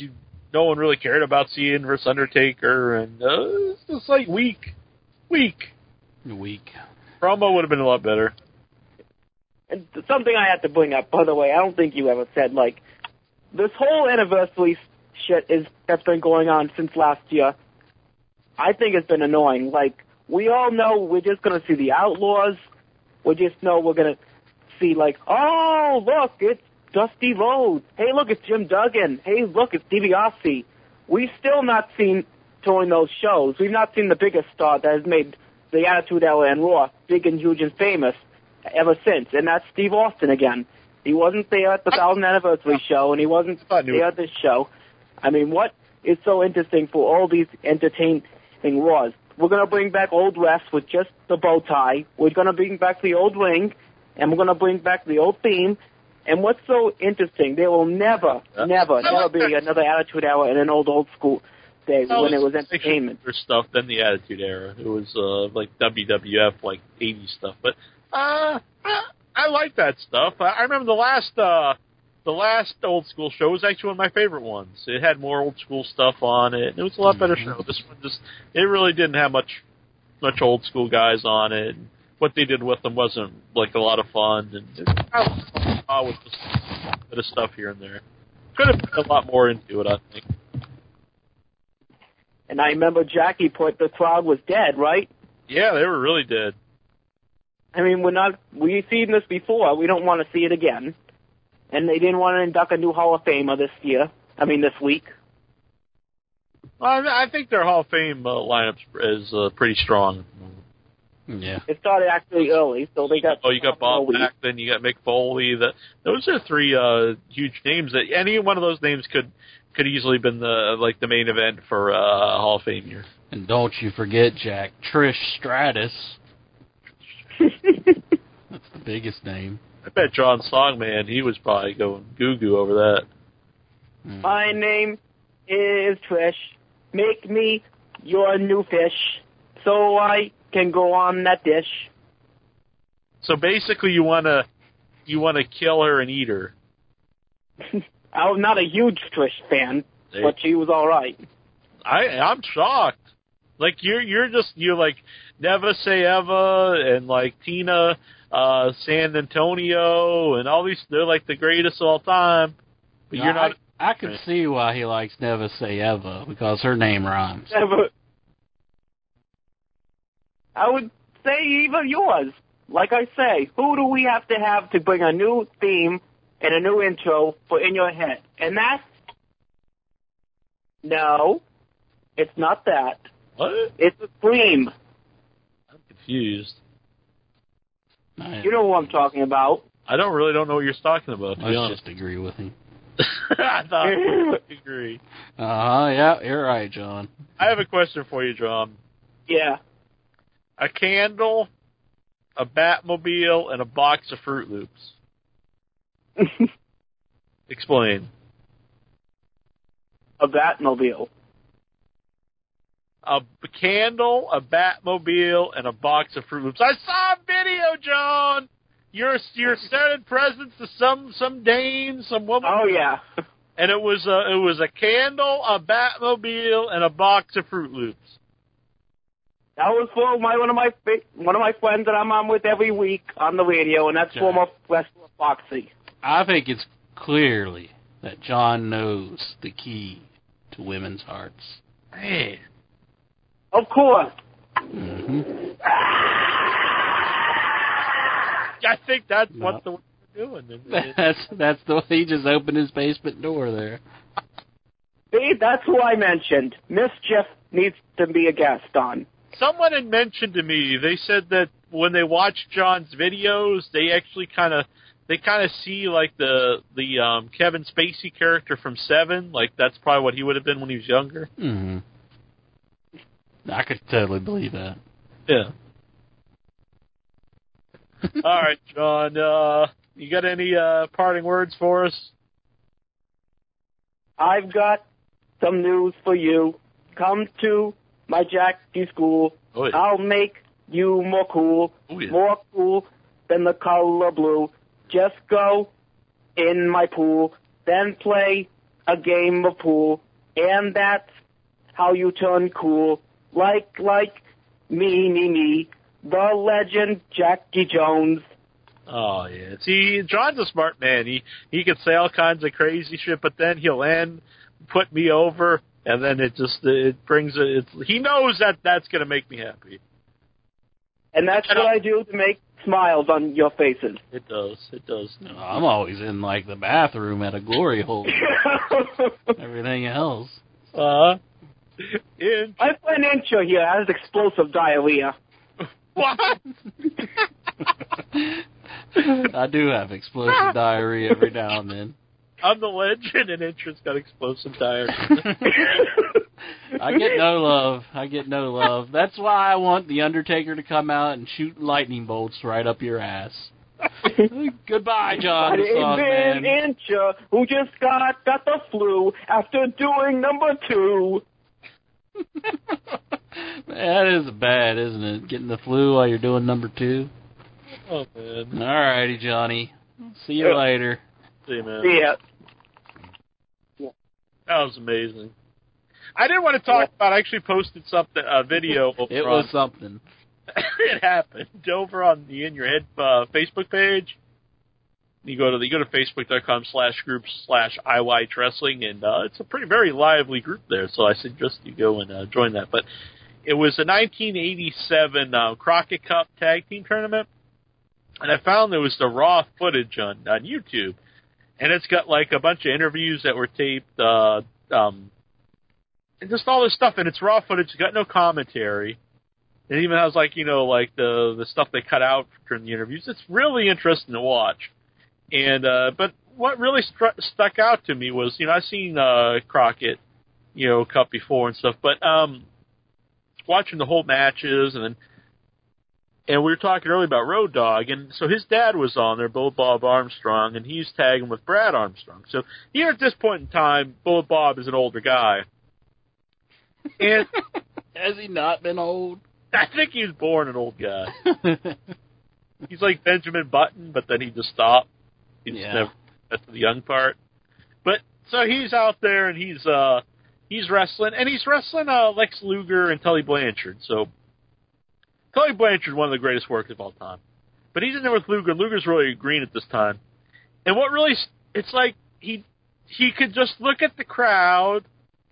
Speaker 4: no one really cared about Cena versus Undertaker, and uh, it's just like weak, weak,
Speaker 5: weak.
Speaker 4: Promo would have been a lot better.
Speaker 6: And something I had to bring up, by the way, I don't think you ever said, like, this whole anniversary shit is that's been going on since last year. I think it's been annoying. Like, we all know we're just going to see the Outlaws. We just know we're going to see, like, oh, look, it's Dusty Rhodes. Hey, look, it's Jim Duggan. Hey, look, it's DiBiase. We've still not seen, touring those shows, we've not seen the biggest star that has made the Attitude Era and Raw big and huge and famous ever since, and that's Steve Austin again. He wasn't there at the thousand anniversary show, and he wasn't there at this show. I mean, what is so interesting for all these entertaining Raws? We're going to bring back old refs with just the bow tie. We're going to bring back the old ring, and we're going to bring back the old theme. And what's so interesting, there will never, never, never be another Attitude Era in an old, old school day
Speaker 4: That
Speaker 6: when
Speaker 4: was
Speaker 6: it was entertainment.
Speaker 4: For stuff than the Attitude Era. It was uh, like W W F, like eighties stuff. But uh, I, I like that stuff. I, I remember the last uh, the last old school show was actually one of my favorite ones. It had more old school stuff on it. It was a lot better show. This one just it really didn't have much much old school guys on it. And what they did with them wasn't like a lot of fun. And it uh, was just a bit of stuff here and there. Could have put a lot more into it, I think.
Speaker 6: And I remember Jackie put the crowd was dead, right?
Speaker 4: Yeah, they were really dead.
Speaker 6: I mean, we're not, we've seen this before. We don't want to see it again. And they didn't want to induct a new Hall of Famer this year. I mean, this week.
Speaker 4: Well, I think their Hall of Fame uh, lineup is uh, pretty strong.
Speaker 5: Yeah.
Speaker 6: It started actually early, so they got...
Speaker 4: Oh, you got Bob Backlund, then you got Mick Foley. The, those are three uh, huge names. That any one of those names could could easily been the like the main event for uh, Hall of Fame year.
Speaker 5: And don't you forget, Jack, Trish Stratus. That's the biggest name.
Speaker 4: I bet John Songman, he was probably going goo-goo over that.
Speaker 5: Mm.
Speaker 6: My name is Trish. Make me your new fish so I can go on that dish.
Speaker 4: So basically you want to you want to kill her and eat her.
Speaker 6: I'm not a huge Trish fan, hey. But she was all right.
Speaker 4: I I'm shocked. Like you're you're just you're like Never Say Ever and like Tina uh, San Antonio and all these. They're like the greatest of all time. But
Speaker 5: no,
Speaker 4: you're not.
Speaker 5: I, I could see why he likes Never Say Ever because her name rhymes.
Speaker 6: Never. I would say even yours. Like I say, who do we have to have to bring a new theme and a new intro for In Your Head? And that's... No, it's not that.
Speaker 4: What?
Speaker 6: It's a Scream.
Speaker 4: I'm confused.
Speaker 6: You know who I'm talking about.
Speaker 4: I don't really don't know what you're talking about, to
Speaker 5: Let's
Speaker 4: be honest.
Speaker 5: just agree with him.
Speaker 4: I thought I would agree.
Speaker 5: Uh-huh, yeah, you're right, John.
Speaker 4: I have a question for you, John.
Speaker 6: Yeah.
Speaker 4: A candle, a Batmobile, and a box of Fruit Loops. Explain.
Speaker 6: A Batmobile.
Speaker 4: A candle, a Batmobile, and a box of Fruit Loops. I saw a video, John! You're you're sending presents to some some dame, some woman.
Speaker 6: Oh yeah.
Speaker 4: And it was a it was a candle, a Batmobile, and a box of Fruit Loops.
Speaker 6: That was for my one of my one of my friends that I'm on with every week on the radio, and that's former wrestler Foxy.
Speaker 5: I think it's clearly that John knows the key to women's hearts.
Speaker 4: Man.
Speaker 6: Of course.
Speaker 5: Mm-hmm.
Speaker 4: I think that's
Speaker 5: No.
Speaker 4: what the what they're doing.
Speaker 5: That's that's the way he just opened his basement door there.
Speaker 6: See, that's who I mentioned. Mischief needs to be a guest on.
Speaker 4: Someone had mentioned to me, they said that when they watch John's videos, they actually kind of they kind of see like the the um, Kevin Spacey character from Seven, like that's probably what he would have been when he was younger.
Speaker 5: Mm-hmm. I could totally believe that.
Speaker 4: Yeah. All right, John. Uh, you got any uh, parting words for us?
Speaker 6: I've got some news for you. Come to my Jackie school.
Speaker 4: Oh, yeah.
Speaker 6: I'll make you more cool,
Speaker 4: Oh, yeah.
Speaker 6: more cool than the color blue. Just go in my pool, then play a game of pool And that's how you turn cool. Like, like, me, me, me, the legend Jackie Jones.
Speaker 4: Oh, yeah. See, John's a smart man. He he can say all kinds of crazy shit, but then he'll end, put me over, and then it just, it brings it, it's, he knows that that's going to make me happy.
Speaker 6: And that's what I do to make smiles on your faces.
Speaker 4: It does. It does.
Speaker 5: No, I'm always in, like, the bathroom at a glory hole. Everything else.
Speaker 4: Uh, in-
Speaker 6: My friend Incha here has explosive diarrhea.
Speaker 4: What?
Speaker 5: I do have explosive diarrhea every now and then.
Speaker 4: I'm the legend, and Incha's got explosive diarrhea.
Speaker 5: I get no love. I get no love. That's why I want The Undertaker to come out and shoot lightning bolts right up your ass. Goodbye, John.
Speaker 6: But
Speaker 5: Song,
Speaker 6: Ben
Speaker 5: man.
Speaker 6: Incha, who just got, got the flu after doing number two.
Speaker 5: That is bad, isn't it? Getting the flu while you're doing number two.
Speaker 4: Oh, man.
Speaker 5: All righty, Johnny. See you
Speaker 4: Yeah.
Speaker 5: later.
Speaker 4: See you, man.
Speaker 6: Yeah.
Speaker 4: That was amazing. I did want to talk about, I actually posted something, a video. Over
Speaker 5: It
Speaker 4: on,
Speaker 5: was something.
Speaker 4: It happened. Over on the In Your Head uh, Facebook page. You go to the, you go to facebook.com slash group slash IY Wrestling, and uh, it's a pretty, very lively group there, so I suggest you go and uh, join that. But it was a nineteen eighty-seven uh, Crockett Cup Tag Team Tournament, and I found there was the raw footage on, on YouTube, and it's got like a bunch of interviews that were taped, uh, um, and just all this stuff, and it's raw footage, it's got no commentary. It even has like, you know, like the the stuff they cut out during the interviews. It's really interesting to watch. And uh, but what really stru- stuck out to me was, you know, I've seen uh, Crockett, you know, Cup before and stuff, but um, watching the whole matches, and then, and we were talking earlier about Road Dogg, and so his dad was on there, Bullet Bob Armstrong, and he's tagging with Brad Armstrong. So here at this point in time, Bullet Bob is an older guy. And
Speaker 5: has he not been old?
Speaker 4: I think he was born an old guy. He's like Benjamin Button, but then he just stopped. He just
Speaker 5: Yeah.
Speaker 4: never got to the young part. But so he's out there and he's uh he's wrestling, and he's wrestling uh, Lex Luger and Tully Blanchard. So Tully Blanchard, one of the greatest workers of all time. But he's in there with Luger. Luger's really green at this time. And what really, it's like he he could just look at the crowd.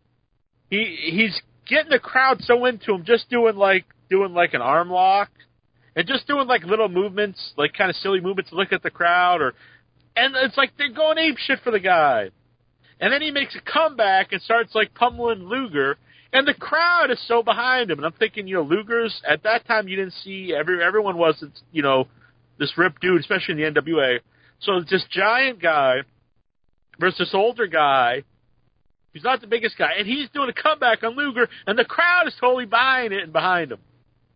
Speaker 4: He he's getting the crowd so into him, just doing like doing like an arm lock, and just doing like little movements, like kind of silly movements to look at the crowd, or and it's like they're going ape shit for the guy. And then he makes a comeback and starts like pummeling Luger, and the crowd is so behind him. And I'm thinking, you know, Luger's at that time you didn't see every everyone wasn't, you know, this ripped dude, especially in the N W A. So it's this giant guy versus this older guy. He's not the biggest guy, and he's doing a comeback on Luger, and the crowd is totally buying it and behind him.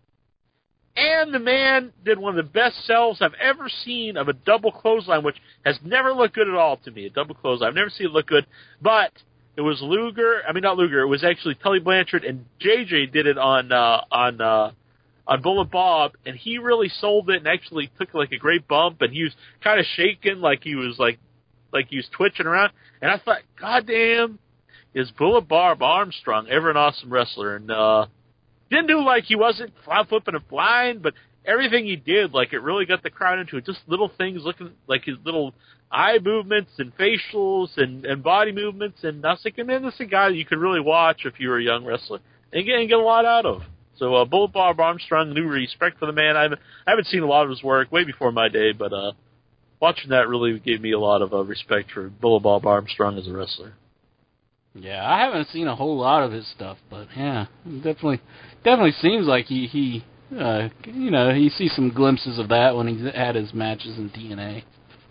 Speaker 4: And the man did one of the best sells I've ever seen of a double clothesline, which has never looked good at all to me, a double clothesline. I've never seen it look good, but it was Luger, I mean not Luger, it was actually Tully Blanchard, and J J did it on uh, on uh, on Bullet Bob, and he really sold it and actually took like a great bump, and he was kind of shaking like he was like like he was twitching around, and I thought, God damn, is Bullet Bob Armstrong ever an awesome wrestler? And uh didn't do like he wasn't flop flipping and flying, but everything he did, like it really got the crowd into it. Just little things, looking like his little eye movements and facials and, and body movements. And I was thinking, man, this is a guy that you could really watch if you were a young wrestler and get, and get a lot out of. So uh, Bullet Bob Armstrong, new respect for the man. I haven't, I haven't seen a lot of his work way before my day, but uh, watching that really gave me a lot of uh, respect for Bullet Bob Armstrong as a wrestler.
Speaker 5: Yeah, I haven't seen a whole lot of his stuff, but yeah, definitely, definitely seems like he, he, uh, you know, you see some glimpses of that when he had his matches in T N A.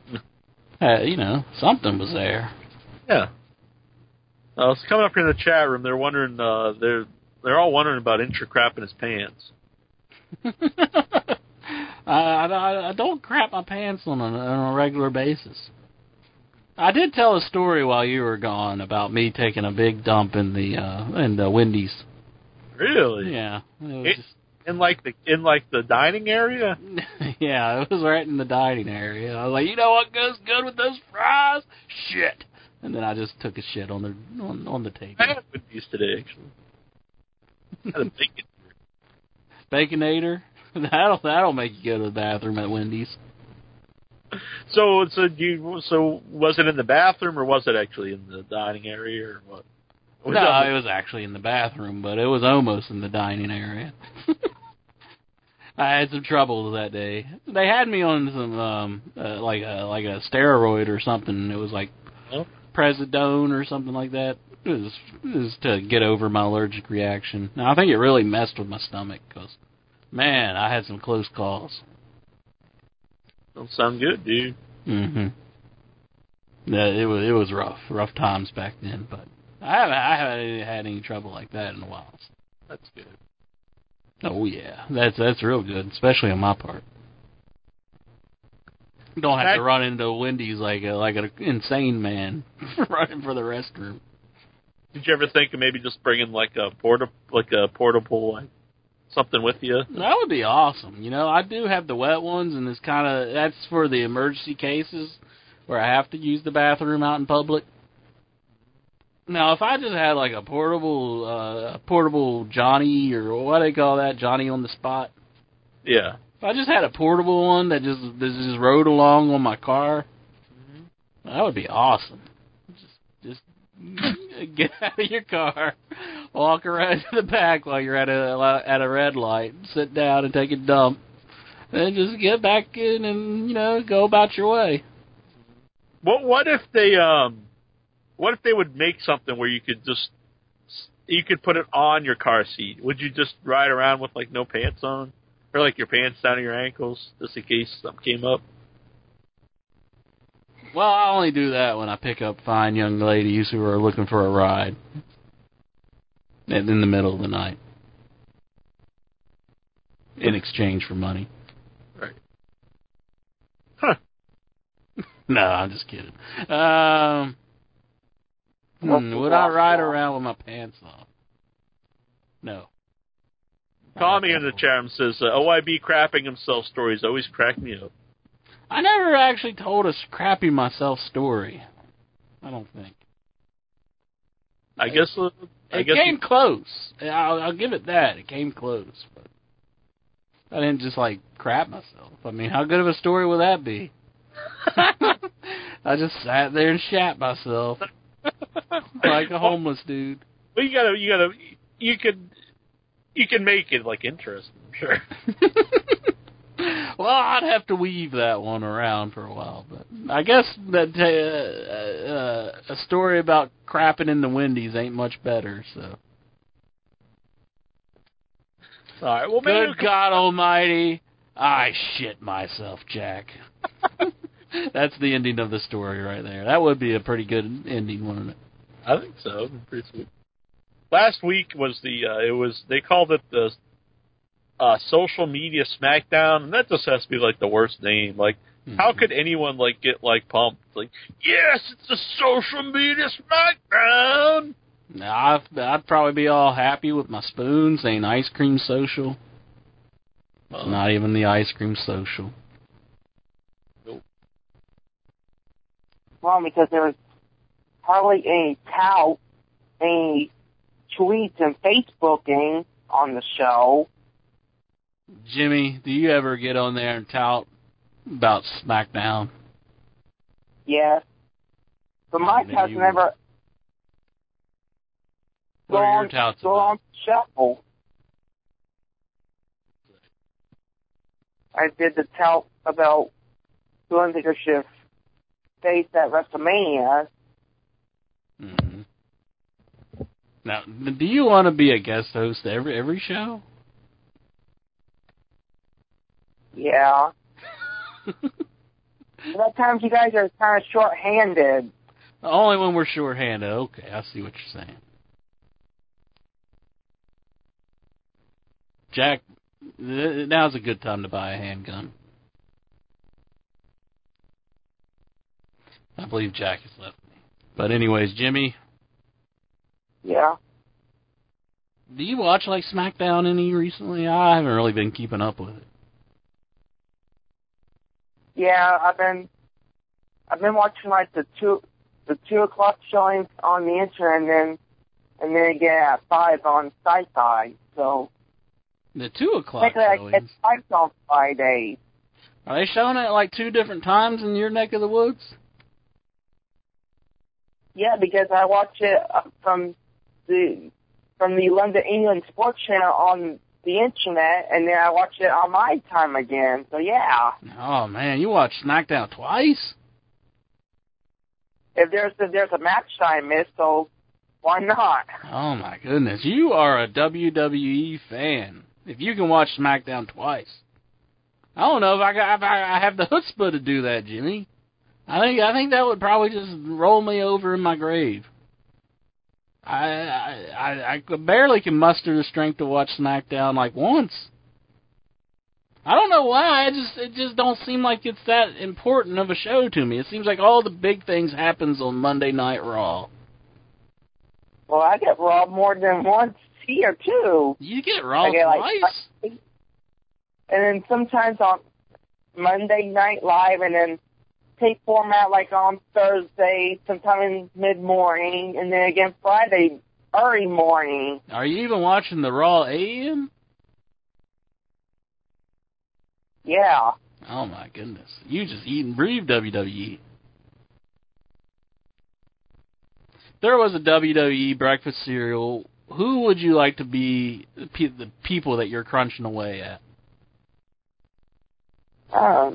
Speaker 5: Uh, you know, something was there.
Speaker 4: Yeah. Uh, it's coming up here in the chat room. They're wondering, uh, they're they're all wondering about Intra crap in his pants.
Speaker 5: I, I, I don't crap my pants on a, on a regular basis. I did tell a story while you were gone about me taking a big dump in the uh, in the Wendy's.
Speaker 4: Really?
Speaker 5: Yeah. It was
Speaker 4: it,
Speaker 5: just...
Speaker 4: In like the in like the dining area?
Speaker 5: Yeah, it was right in the dining area. I was like, you know what goes good with those fries? Shit. and then I just took a shit on the on, on the table.
Speaker 4: I had Wendy's today, actually. I had a bacon.
Speaker 5: Baconator? That'll that'll make you go to the bathroom at Wendy's.
Speaker 4: So, so do you, so was it in the bathroom or was it actually in the dining area or what? Was
Speaker 5: no,
Speaker 4: that,
Speaker 5: it was actually in the bathroom, but it was almost in the dining area. I had some trouble that day. They had me on some um uh, like a like a steroid or something. It was like
Speaker 4: oh.
Speaker 5: Prezidone or something like that. It was, it was to get over my allergic reaction. Now, I think it really messed with my stomach because, man, I had some close calls.
Speaker 4: Don't sound good, dude.
Speaker 5: Mm-hmm. Yeah, it was it was rough, rough times back then. But I haven't I haven't had any trouble like that in a while. So.
Speaker 4: That's good.
Speaker 5: Oh yeah, that's that's real good, especially on my part. Don't have to run into Wendy's like a, like an insane man running for the restroom.
Speaker 4: Did you ever think of maybe just bringing like a porta like a portable like something with you?
Speaker 5: That would be awesome. You know, I do have the wet ones, and it's kind of that's for the emergency cases where I have to use the bathroom out in public. Now, if I just had like a portable, uh, portable Johnny or what do they call that, Johnny on the spot?
Speaker 4: Yeah.
Speaker 5: If I just had a portable one that just that just rode along on my car, mm-hmm. that would be awesome. Just just get out of your car, walk around to the back while you're at a at a red light, sit down and take a dump, and just get back in and you know go about your way.
Speaker 4: What what if they um what if they would make something where you could just you could put it on your car seat? Would you just ride around with like no pants on? Or like your pants down to your ankles, just in case something came up?
Speaker 5: Well, I only do that when I pick up fine young ladies who are looking for a ride in the middle of the night in exchange for money.
Speaker 4: Right. Huh.
Speaker 5: No, I'm just kidding. Um, hmm, would I ride around with my pants off? No.
Speaker 4: Tommy in the chat room says, uh, O I B crapping himself stories always crack me up.
Speaker 5: I never actually told a crappy myself story. I don't think.
Speaker 4: I guess uh, I
Speaker 5: it
Speaker 4: guess
Speaker 5: came
Speaker 4: you...
Speaker 5: close. I'll, I'll give it that. It came close. But I didn't just, like, crap myself. I mean, how good of a story would that be? I just sat there and shat myself like a homeless dude.
Speaker 4: Well, you gotta, you gotta, you could... You can make it, like, interesting, I'm sure.
Speaker 5: Well, I'd have to weave that one around for a while, but I guess that uh, uh, a story about crapping in the Wendy's ain't much better, so.
Speaker 4: All right, well, maybe...
Speaker 5: Good God Almighty, I shit myself, Jack. That's the ending of the story right there. That would be a pretty good ending, wouldn't it?
Speaker 4: I think so. Pretty sweet. Last week was the, uh, it was, they called it the uh, Social Media Smackdown, and that just has to be, like, the worst name. Like, mm-hmm. How could anyone, like, get, like, pumped? Like, yes, it's the Social Media Smackdown!
Speaker 5: Now, I'd, I'd probably be all happy with my spoon saying Ice Cream Social. It's uh, not even the Ice Cream Social.
Speaker 4: Nope.
Speaker 14: Well, because there was hardly any tout, any tweets and Facebooking on the show.
Speaker 5: Jimmy, do you ever get on there and tout about SmackDown?
Speaker 14: Yes. But my touts never
Speaker 5: go on, go
Speaker 14: on shuffle. I did the tout about the Undertaker should face at WrestleMania.
Speaker 5: Mm-hmm. Now, do you want to be a guest host every every show?
Speaker 14: Yeah. At times you guys are kind of short-handed.
Speaker 5: Only when we're short-handed. Okay, I see what you're saying. Jack, now's a good time to buy a handgun. I believe Jack has left me. But anyways, Jimmy...
Speaker 14: Yeah.
Speaker 5: Do you watch, like, SmackDown any recently? I haven't really been keeping up with it.
Speaker 14: Yeah, I've been, I've been watching, like, the two, the two o'clock showings on the internet, and then and then again at five on Sci-Fi. So
Speaker 5: The two o'clock
Speaker 14: technically I
Speaker 5: showings.
Speaker 14: get five on Friday.
Speaker 5: Are they showing it like two different times in your neck of the woods?
Speaker 14: Yeah, because I watch it uh, from the from the London England Sports Channel on the internet, and then I watch it on my time again. So yeah,
Speaker 5: Oh man, you watch SmackDown twice?
Speaker 14: if there's a, there's a match I missed, so why not?
Speaker 5: Oh my goodness, you are a W W E fan. If you can watch SmackDown twice, I don't know if I got if I, I have the chutzpah to do that, Jimmy. I think I think that would probably just roll me over in my grave. I I I, I barely can muster the strength to watch SmackDown like once. I don't know why. I just it just don't seem like it's that important of a show to me. It seems like all the big things happens on Monday Night Raw.
Speaker 14: Well, I get robbed more than once here too.
Speaker 5: You get Raw
Speaker 14: I get, like,
Speaker 5: twice?
Speaker 14: And then sometimes on Monday Night Live, and then tape format like on Thursday, sometime mid morning, and then again Friday early morning.
Speaker 5: Are you even watching the Raw A M?
Speaker 14: Yeah.
Speaker 5: Oh my goodness. You just eat and breathe W W E. If there was a W W E breakfast cereal, who would you like to be the, pe- the people that you're crunching away at?
Speaker 14: Um,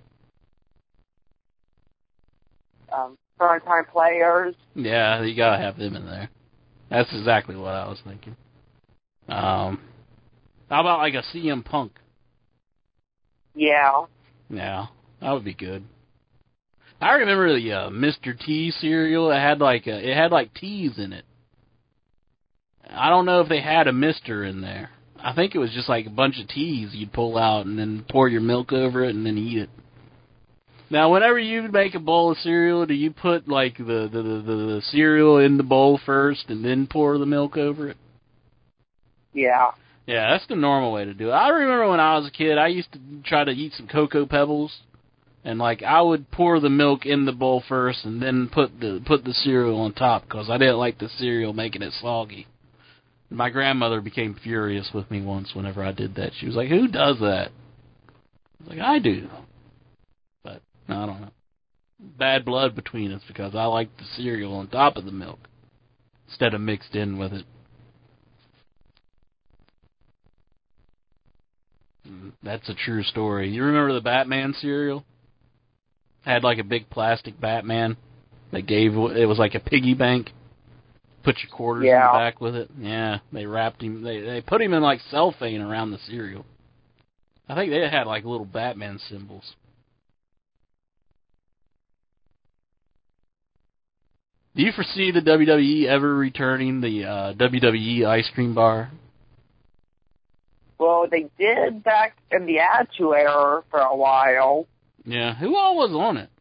Speaker 14: um, current time players.
Speaker 5: Yeah, you gotta have them in there. That's exactly what I was thinking. Um, how about like a C M Punk?
Speaker 14: Yeah.
Speaker 5: Yeah, that would be good. I remember the uh, Mister T cereal. It had like a, it had like T's in it. I don't know if they had a Mister in there. I think it was just like a bunch of T's you'd pull out and then pour your milk over it and then eat it. Now, whenever you make a bowl of cereal, do you put like the the, the, the cereal in the bowl first and then pour the milk over it?
Speaker 14: Yeah.
Speaker 5: Yeah, that's the normal way to do it. I remember when I was a kid, I used to try to eat some Cocoa Pebbles, and like I would pour the milk in the bowl first and then put the put the cereal on top because I didn't like the cereal making it soggy. My grandmother became furious with me once whenever I did that. She was like, "Who does that?" I was like, "I do." But I don't know. Bad blood between us because I like the cereal on top of the milk instead of mixed in with it. That's a true story. You remember the Batman cereal? Had like a big plastic Batman that gave, it was like a piggy bank. Put your quarters
Speaker 14: Yeah.
Speaker 5: in the back with it. Yeah, they wrapped him, they, they put him in like cellophane around the cereal. I think they had like little Batman symbols. Do you foresee the W W E ever returning the uh, W W E ice cream bar?
Speaker 14: Well, they did back in the Attitude Era for a while.
Speaker 5: Yeah, who all was on it?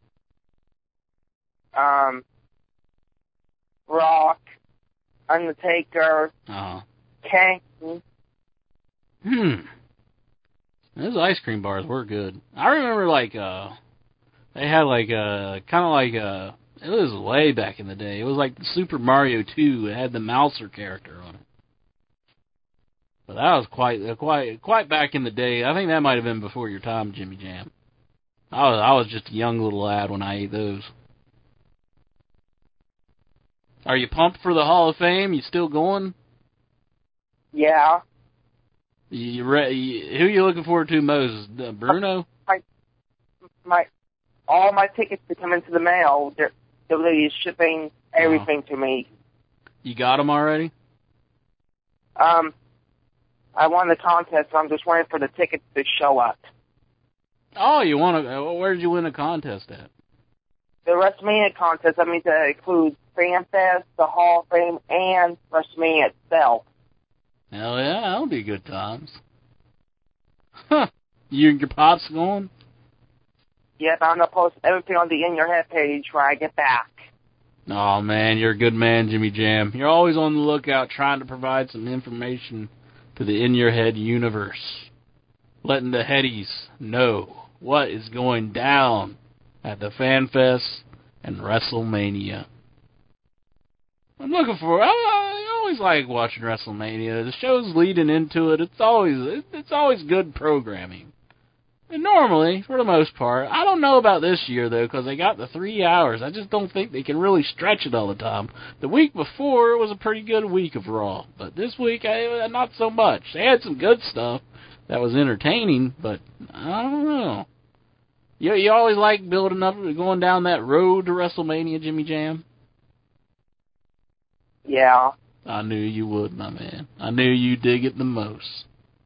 Speaker 14: Um, Rock, Undertaker,
Speaker 5: Oh.
Speaker 14: Kane.
Speaker 5: Hmm. Those ice cream bars were good. I remember, like, uh, they had, like, uh, kind of like, uh, it was way back in the day. It was like Super Mario two. It had the Mouser character on it. But that was quite, uh, quite, quite back in the day. I think that might have been before your time, Jimmy Jam. I was, I was just a young little lad when I ate those. Are you pumped for the Hall of Fame? You still going?
Speaker 14: Yeah.
Speaker 5: You, you re- you, who are you looking forward to most? Uh, Bruno?
Speaker 14: My, my, all my tickets to come into the mail. They're, they're really shipping everything to me.
Speaker 5: You got them already?
Speaker 14: Um, I won the contest, so I'm just waiting for the tickets to show up.
Speaker 5: Oh, you want to? Where did you win a contest at?
Speaker 14: The WrestleMania contest, I mean, to include FanFest, the Hall of Fame, and WrestleMania itself.
Speaker 5: Hell yeah, that'll be good times. Huh. You and your pops going?
Speaker 14: Yep, I'm going to post everything on the In Your Head page when I get back.
Speaker 5: Oh, man, you're a good man, Jimmy Jam. You're always on the lookout trying to provide some information to the In Your Head universe. Letting the headies know what is going down at the FanFest and WrestleMania. I'm looking for. I, I always like watching WrestleMania. The show's leading into it. It's always it's always good programming. And normally, for the most part, I don't know about this year though, because they got the three hours. I just don't think they can really stretch it all the time. The week before it was a pretty good week of Raw, but this week I, not so much. They had some good stuff that was entertaining, but I don't know. You you always like building up, going down that road to WrestleMania, Jimmy Jam?
Speaker 14: Yeah.
Speaker 5: I knew you would, my man. I knew you dig it the most.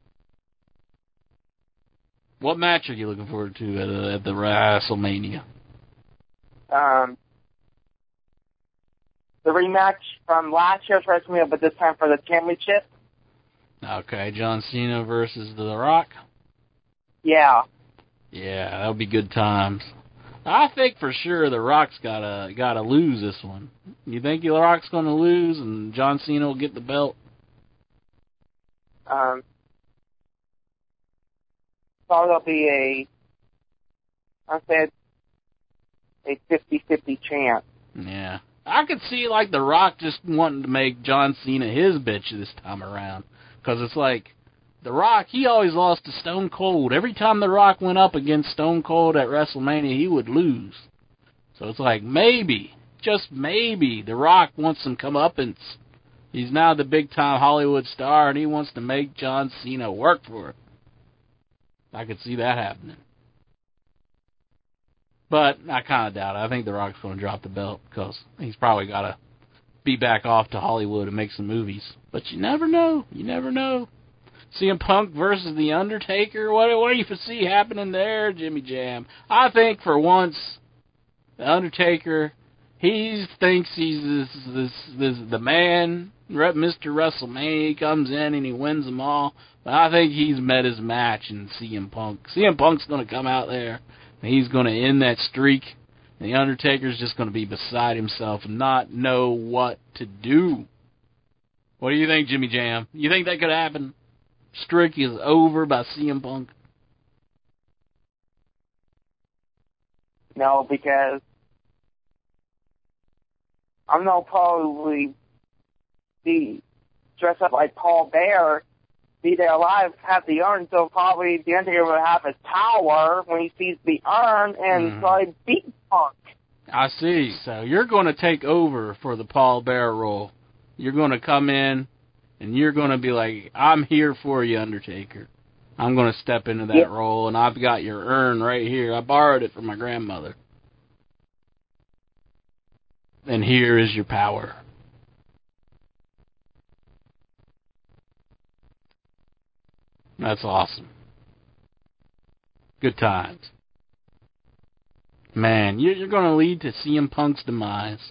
Speaker 5: What match are you looking forward to at, uh, at the WrestleMania?
Speaker 14: Um, the rematch from last year's WrestleMania, but this time for the championship.
Speaker 5: Okay, John Cena versus The Rock?
Speaker 14: Yeah.
Speaker 5: Yeah, that'll be good times. I think for sure The Rock's gotta gotta lose this one. You think The Rock's gonna lose and John Cena will get the belt?
Speaker 14: Um, so there'll be a, I said, a fifty-fifty chance.
Speaker 5: Yeah. I could see, like, The Rock just wanting to make John Cena his bitch this time around. Because it's like, The Rock, he always lost to Stone Cold. Every time The Rock went up against Stone Cold at WrestleMania, he would lose. So it's like, maybe, just maybe, The Rock wants some comeuppance. He's now the big-time Hollywood star, and he wants to make John Cena work for it. I could see that happening. But I kind of doubt it. I think The Rock's going to drop the belt because he's probably got to be back off to Hollywood and make some movies. But you never know. You never know. C M Punk versus The Undertaker. What, what do you foresee happening there, Jimmy Jam? I think for once, The Undertaker, he thinks he's this, this, this the man, Mister WrestleMania. He comes in and he wins them all. But I think he's met his match in C M Punk. C M Punk's going to come out there, and he's going to end that streak. And The Undertaker's just going to be beside himself and not know what to do. What do you think, Jimmy Jam? You think that could happen? Streak is over by C M Punk?
Speaker 14: No, because I'm not probably be dressed up like Paul Bear, be there alive, have the urn, so probably the Undertaker will have his power when he sees the urn and mm. probably beat Punk.
Speaker 5: I see. So you're going to take over for the Paul Bear role. You're going to come in and you're going to be like, I'm here for you, Undertaker. I'm going to step into that yep. role, and I've got your urn right here. I borrowed it from my grandmother. And here is your power. That's awesome. Good times. Man, you're going to lead to C M Punk's demise.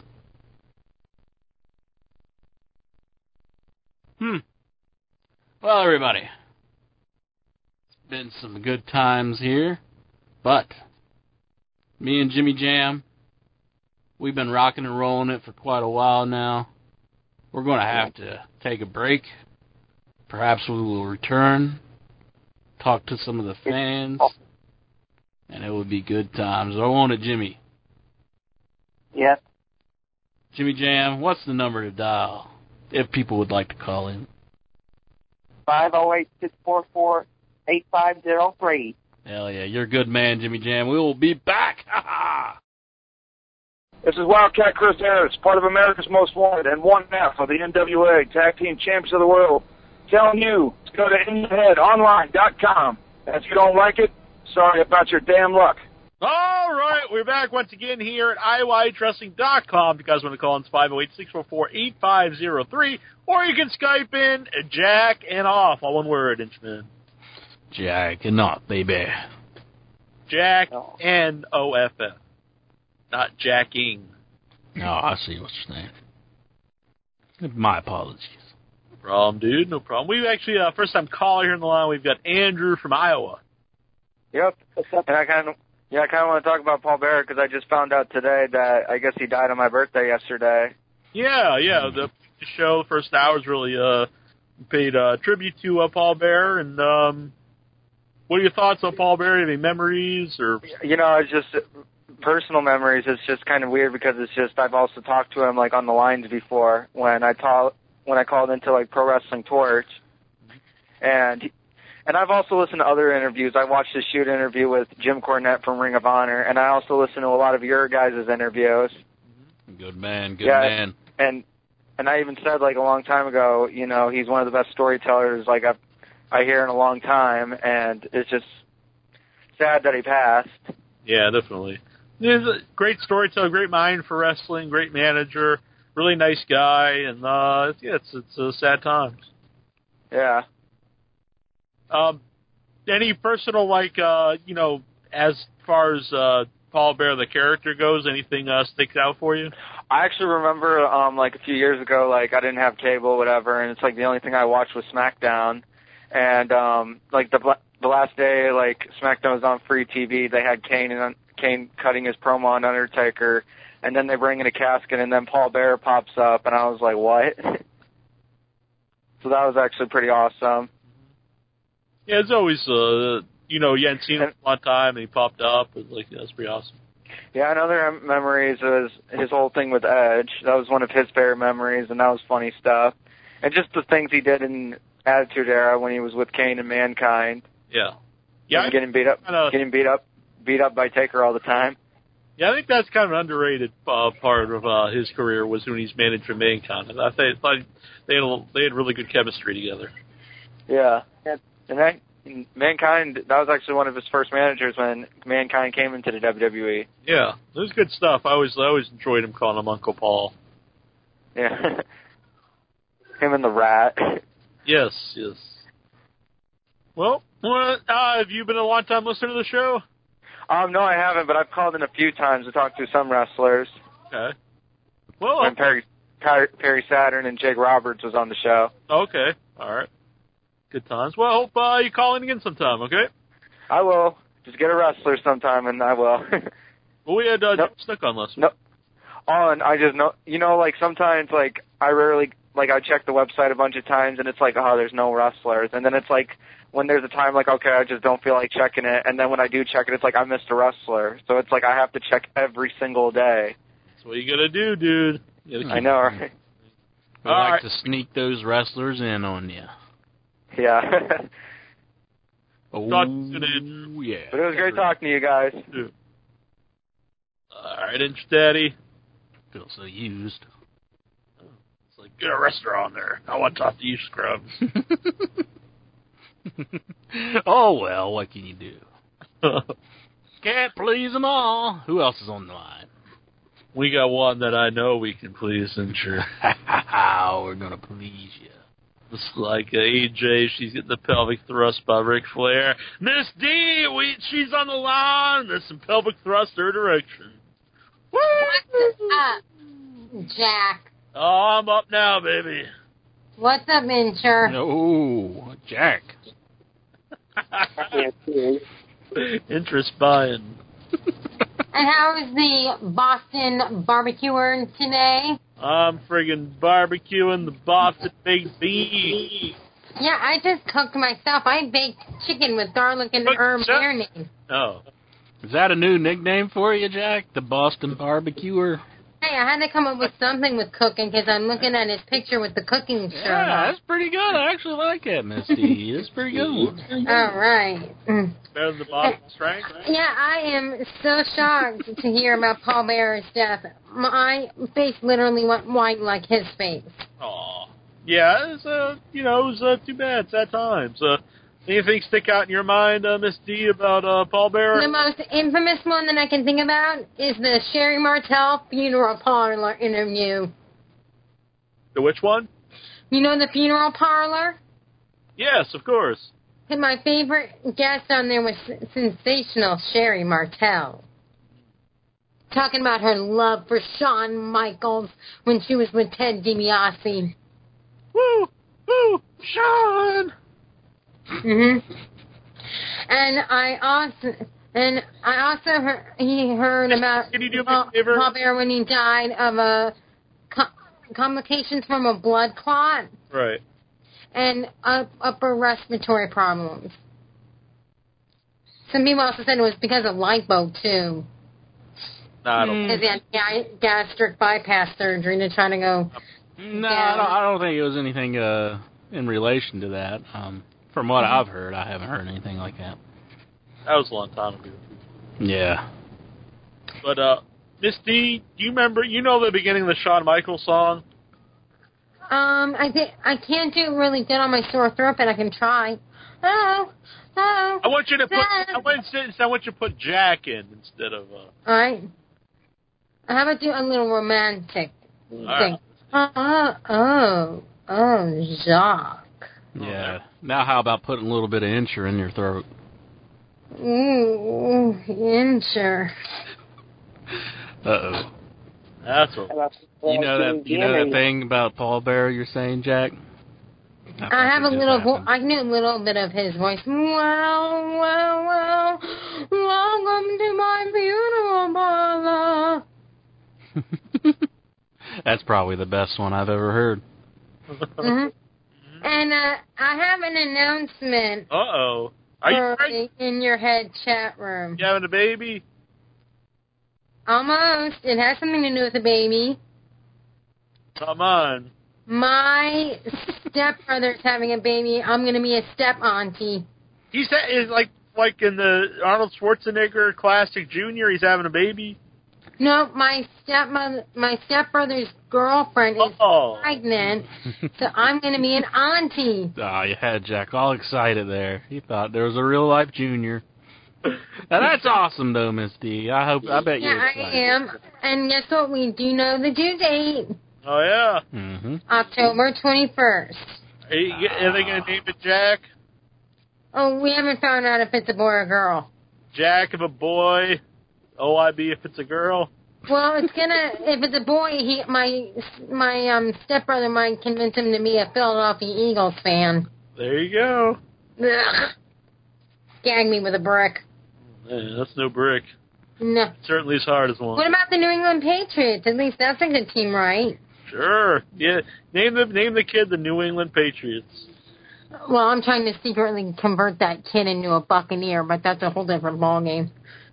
Speaker 5: Hmm. Well, everybody, it's been some good times here, but me and Jimmy Jam, we've been rocking and rolling it for quite a while now. We're going to have to take a break. Perhaps we will return, talk to some of the fans, and it will be good times. I want it, Jimmy.
Speaker 14: Yes.
Speaker 5: Jimmy Jam, what's the number to dial if people would like to call in?
Speaker 14: five oh eight, six four four, eight five oh three.
Speaker 5: Hell yeah, you're a good man, Jimmy Jam. We will be back. Ha ha!
Speaker 15: This is Wildcat Chris Harris, part of America's Most Wanted and one half of the N W A Tag Team Champions of the World, telling you to go to in your head online dot com. And if you don't like it, sorry about your damn luck.
Speaker 4: All right, we're back once again here at I Y H Wrestling dot com. If you guys want to call in, it's five oh eight, six four four, eight five oh three. Or you can Skype in Jack and Off, all one word, Inchman.
Speaker 5: Jack and Off, baby.
Speaker 4: Jack N O F F. Not jacking.
Speaker 5: No, I see what you're saying. My apologies.
Speaker 4: No problem, dude. No problem. We've actually, uh, first time caller here in the line, we've got Andrew from Iowa.
Speaker 16: Yep. And I kind of, yeah, I kind of want to talk about Paul Bearer because I just found out today that I guess he died on my birthday yesterday.
Speaker 4: Yeah, yeah. The show, the first hour, was really uh, paid uh, tribute to uh, Paul Bearer. And um, what are your thoughts on Paul Bearer? Any memories or?
Speaker 16: You know, it's just personal memories, it's just kind of weird because it's just I've also talked to him like on the lines before when I ta- when I called into like Pro Wrestling Torch, and and I've also listened to other interviews. I watched the shoot interview with Jim Cornette from Ring of Honor, and I also listened to a lot of your guys' interviews.
Speaker 5: Good man, good
Speaker 16: yeah,
Speaker 5: man.
Speaker 16: And and I even said like a long time ago, you know, he's one of the best storytellers like I've I hear in a long time, and it's just sad that he passed.
Speaker 4: Yeah, definitely. He's a great storyteller, great mind for wrestling, great manager, really nice guy, and uh, yeah, it's it's uh, sad times.
Speaker 16: Yeah.
Speaker 4: Um, any personal like uh, you know, as far as uh, Paul Bearer the character goes, anything uh, sticks out for you?
Speaker 16: I actually remember um, like a few years ago, like I didn't have cable, whatever, and it's like the only thing I watched was SmackDown, and um, like the the last day, like SmackDown was on free T V, they had Kane and Kane cutting his promo on Undertaker, and then they bring in a casket, and then Paul Bearer pops up, and I was like, what? So that was actually pretty awesome.
Speaker 4: Yeah, it's always, uh, you know, you hadn't seen him for a long time, and he popped up. It was like, yeah, that's pretty awesome.
Speaker 16: Yeah, another memories was his whole thing with Edge. That was one of his favorite memories, and that was funny stuff. And just the things he did in Attitude Era when he was with Kane and Mankind.
Speaker 4: Yeah. Yeah.
Speaker 16: And getting beat up,
Speaker 4: kinda,
Speaker 16: getting beat up, beat up by Taker all the time.
Speaker 4: Yeah, I think that's kind of an underrated uh, part of uh, his career was when he's managed for Mankind. And I th- thought they had a, they had really good chemistry together.
Speaker 16: Yeah. And that, Mankind, that was actually one of his first managers when Mankind came into the W W E.
Speaker 4: Yeah, it was good stuff. I always I always enjoyed him calling him Uncle Paul.
Speaker 16: Yeah. Him and the Rat.
Speaker 4: Yes, yes. Well, what, uh, have you been a long time listener to the show?
Speaker 16: Um, no, I haven't, but I've called in a few times to talk to some wrestlers.
Speaker 4: Okay. Well,
Speaker 16: when Perry, Perry Saturn and Jake Roberts was on the show.
Speaker 4: Okay, all right. Good times. Well, I hope uh, you call in again sometime, okay?
Speaker 16: I will. Just get a wrestler sometime, and I will.
Speaker 4: Well, we had uh,
Speaker 16: nope.
Speaker 4: Jim Snook on last week.
Speaker 16: No. Oh, and I just know, you know, like sometimes, like, I rarely, like, I check the website a bunch of times, and it's like, oh, there's no wrestlers. And then it's like, when there's a time, like, okay, I just don't feel like checking it. And then when I do check it, it's like, I missed a wrestler. So it's like, I have to check every single day.
Speaker 4: That's what you gotta do, dude. You gotta keep
Speaker 16: I know, right?
Speaker 5: We like right. to sneak those wrestlers in on you.
Speaker 16: Yeah.
Speaker 5: oh,
Speaker 4: Talk to you,
Speaker 5: yeah.
Speaker 16: But it was great talking to you guys.
Speaker 4: Dude. All right, Inch Daddy.
Speaker 5: Feel so used.
Speaker 4: It's like, get a wrestler on there. I want to talk to you, scrubs.
Speaker 5: Oh, well, what can you do? Can't please them all. Who else is on the line?
Speaker 4: We got one that I know we can please, and sure.
Speaker 5: We're going to please you.
Speaker 4: It's like uh, A J, she's getting the pelvic thrust by Ric Flair. Miss D, we, she's on the line. There's some pelvic thrust her direction. Woo!
Speaker 17: What's up, Jack?
Speaker 4: Oh, I'm up now, baby.
Speaker 17: What's up, Mincher?
Speaker 5: No, Jack.
Speaker 4: Interest buying.
Speaker 17: And how is the Boston barbecuer today?
Speaker 4: I'm friggin' barbecuing the Boston baked beans.
Speaker 17: Yeah, I just cooked myself. I baked chicken with garlic and herb marinade.
Speaker 4: Oh.
Speaker 5: Is that a new nickname for you, Jack? The Boston barbecuer?
Speaker 17: Hey, I had to come up with something with cooking because I'm looking at his picture with the cooking shirt.
Speaker 5: Yeah, that's pretty good. I actually like that, Misty. That's pretty good.
Speaker 17: All right.
Speaker 4: Better than the Boston strength?
Speaker 17: Yeah, I am so shocked to hear about Paul Bearer's death. My face literally went white like his face.
Speaker 4: Aw. Yeah, it's, uh, you know, it was uh, too bad. Sad times. Uh, anything stick out in your mind, uh, Miss D, about uh, Paul Bearer?
Speaker 17: The most infamous one that I can think about is the Sherry Martel funeral parlor interview.
Speaker 4: The which one?
Speaker 17: You know the funeral parlor?
Speaker 4: Yes, of course.
Speaker 17: And my favorite guest on there was sensational Sherry Martel. Talking about her love for Shawn Michaels when she was with Ted DiBiase.
Speaker 4: Woo! Woo! Shawn!
Speaker 17: Mhm. And I also and I also heard he heard about
Speaker 4: Can you do me
Speaker 17: Paul,
Speaker 4: a favor?
Speaker 17: Paul Bearer when he died of a co- complications from a blood clot.
Speaker 4: Right.
Speaker 17: And up, upper respiratory problems. Some people also said it was because of lipo too.
Speaker 4: No, I don't.
Speaker 17: Because he had ga- gastric bypass surgery to try to go.
Speaker 5: No, I don't, I don't think it was anything uh, in relation to that. Um, from what
Speaker 17: Mm-hmm.
Speaker 5: I've heard, I haven't heard anything like that.
Speaker 4: That was a long time ago.
Speaker 5: Yeah.
Speaker 4: But, uh, Miss D, do you remember, you know the beginning of the Shawn Michaels song?
Speaker 17: Um, I think I can't do it really good on my sore throat, but I can try. Oh, oh.
Speaker 4: I want you to put,
Speaker 17: Jack.
Speaker 4: I want, I want you to put Jack in instead of, uh...
Speaker 17: All right. How about do a little romantic thing?
Speaker 4: right.
Speaker 17: Oh, oh, oh, Jacques.
Speaker 5: Yeah. Now how about putting a little bit of Insure in your throat?
Speaker 17: Ooh, Insure.
Speaker 5: Uh-oh.
Speaker 4: That's what...
Speaker 5: You know that you know that thing about Paul Bearer you're saying, Jack?
Speaker 17: I have a
Speaker 5: just
Speaker 17: little. Vo-
Speaker 5: happened.
Speaker 17: I knew a little bit of his voice. Well, well, well. Welcome to my funeral parlor.
Speaker 5: That's probably the best one I've ever heard.
Speaker 17: hmm And uh, I have an announcement
Speaker 4: Uh-oh. Are you
Speaker 17: for
Speaker 4: pregnant?
Speaker 17: the In Your Head chat room.
Speaker 4: You having a baby?
Speaker 17: Almost. It has something to do with the baby.
Speaker 4: Come on.
Speaker 17: My stepbrother's having a baby. I'm going to be a step auntie.
Speaker 4: He's ha- is like like in the Arnold Schwarzenegger classic Junior. He's having a baby.
Speaker 17: No, my stepmother, my stepbrother's girlfriend is
Speaker 4: Oh.
Speaker 17: pregnant, so I'm going to be an auntie.
Speaker 5: Oh, you had Jack all excited there. He thought there was a real life Junior. Now that's awesome though, Miss D. I hope I bet
Speaker 17: Yeah,
Speaker 5: you're
Speaker 17: I
Speaker 5: excited.
Speaker 17: am. And guess what? We do know the due date.
Speaker 4: Oh yeah.
Speaker 5: Mm-hmm.
Speaker 17: October twenty-first.
Speaker 4: Are, you, are they going to name it Jack?
Speaker 17: Oh, we haven't found out if it's a boy or girl.
Speaker 4: Jack if a boy, O I B if it's a girl.
Speaker 17: Well, it's gonna. If it's a boy, he my my um stepbrother might convince him to be a Philadelphia Eagles fan.
Speaker 4: There you go.
Speaker 17: Ugh. Gag me with a brick.
Speaker 4: Man, that's no brick.
Speaker 17: No.
Speaker 4: Certainly as hard as one.
Speaker 17: What about the New England Patriots? At least that's a good team, right?
Speaker 4: Sure. Yeah. Name the name the kid the New England Patriots.
Speaker 17: Well, I'm trying to secretly convert that kid into a Buccaneer, but that's a whole different ballgame.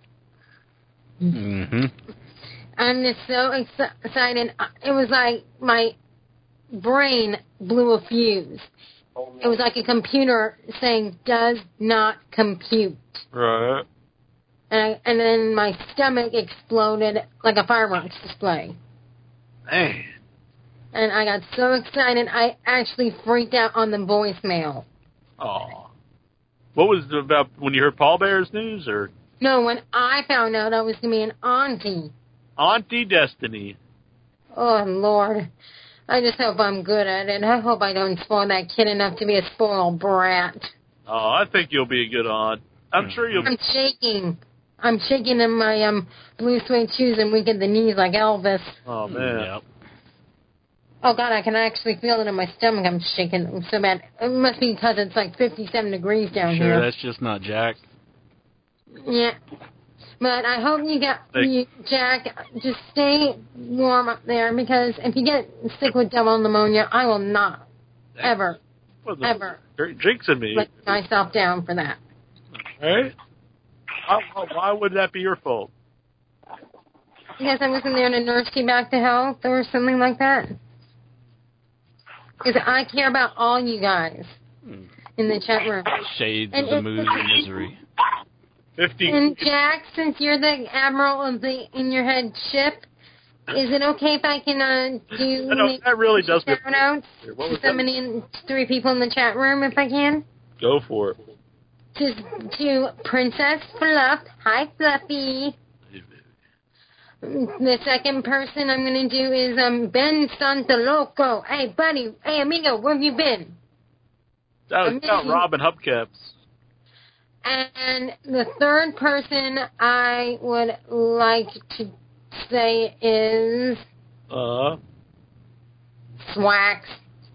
Speaker 5: Mm-hmm.
Speaker 17: I'm just so ex- excited. It was like my brain blew a fuse. It was like a computer saying, does not compute.
Speaker 4: Right.
Speaker 17: And, I, and then my stomach exploded like a fireworks display.
Speaker 4: Man.
Speaker 17: And I got so excited, I actually freaked out on the voicemail.
Speaker 4: Oh. What was it about when you heard Paul Bear's news, or
Speaker 17: No, when I found out I was going to be an auntie.
Speaker 4: Auntie Destiny?
Speaker 17: Oh, Lord. I just hope I'm good at it. I hope I don't spoil that kid enough to be a spoiled brat.
Speaker 4: Oh, I think you'll be a good aunt. I'm sure you'll.
Speaker 17: I'm shaking. I'm shaking in my um blue suede shoes and weak at the knees like Elvis.
Speaker 4: Oh man.
Speaker 5: Yep.
Speaker 17: Oh, God, I can actually feel it in my stomach. I'm shaking so bad. It must be because it's like fifty-seven degrees down
Speaker 5: Sure,
Speaker 17: here.
Speaker 5: that's just not Jack.
Speaker 17: Yeah. But I hope you got,
Speaker 4: Thanks.
Speaker 17: you, Jack, just stay warm up there because if you get sick with double pneumonia, I will not ever,
Speaker 4: Well, the-
Speaker 17: ever
Speaker 4: You're jinxing me.
Speaker 17: let myself down for that.
Speaker 4: Right? How, how, why would that be your fault?
Speaker 17: Because I wasn't there to nurse you back to health or something like that. Because I care about all you guys in the chat room.
Speaker 5: Shades
Speaker 17: And
Speaker 5: of the
Speaker 17: if-
Speaker 5: mood of misery.
Speaker 4: Fifty.
Speaker 17: And Jack, since you're the admiral of the In Your Head ship, is it okay if I can uh, do
Speaker 4: No, no, that really does me.
Speaker 17: shout outs
Speaker 4: What
Speaker 17: to
Speaker 4: was that?
Speaker 17: somebody in three people in the chat room if I can?
Speaker 4: Go for it.
Speaker 17: To to Princess Fluff. Hi Fluffy. The second person I'm gonna do is um Ben Santaloco. Hey buddy, hey amigo, where have you been?
Speaker 4: That was
Speaker 17: Amazing.
Speaker 4: about Robin Hubcaps.
Speaker 17: And the third person I would like to say is
Speaker 4: Uh.
Speaker 17: Swax.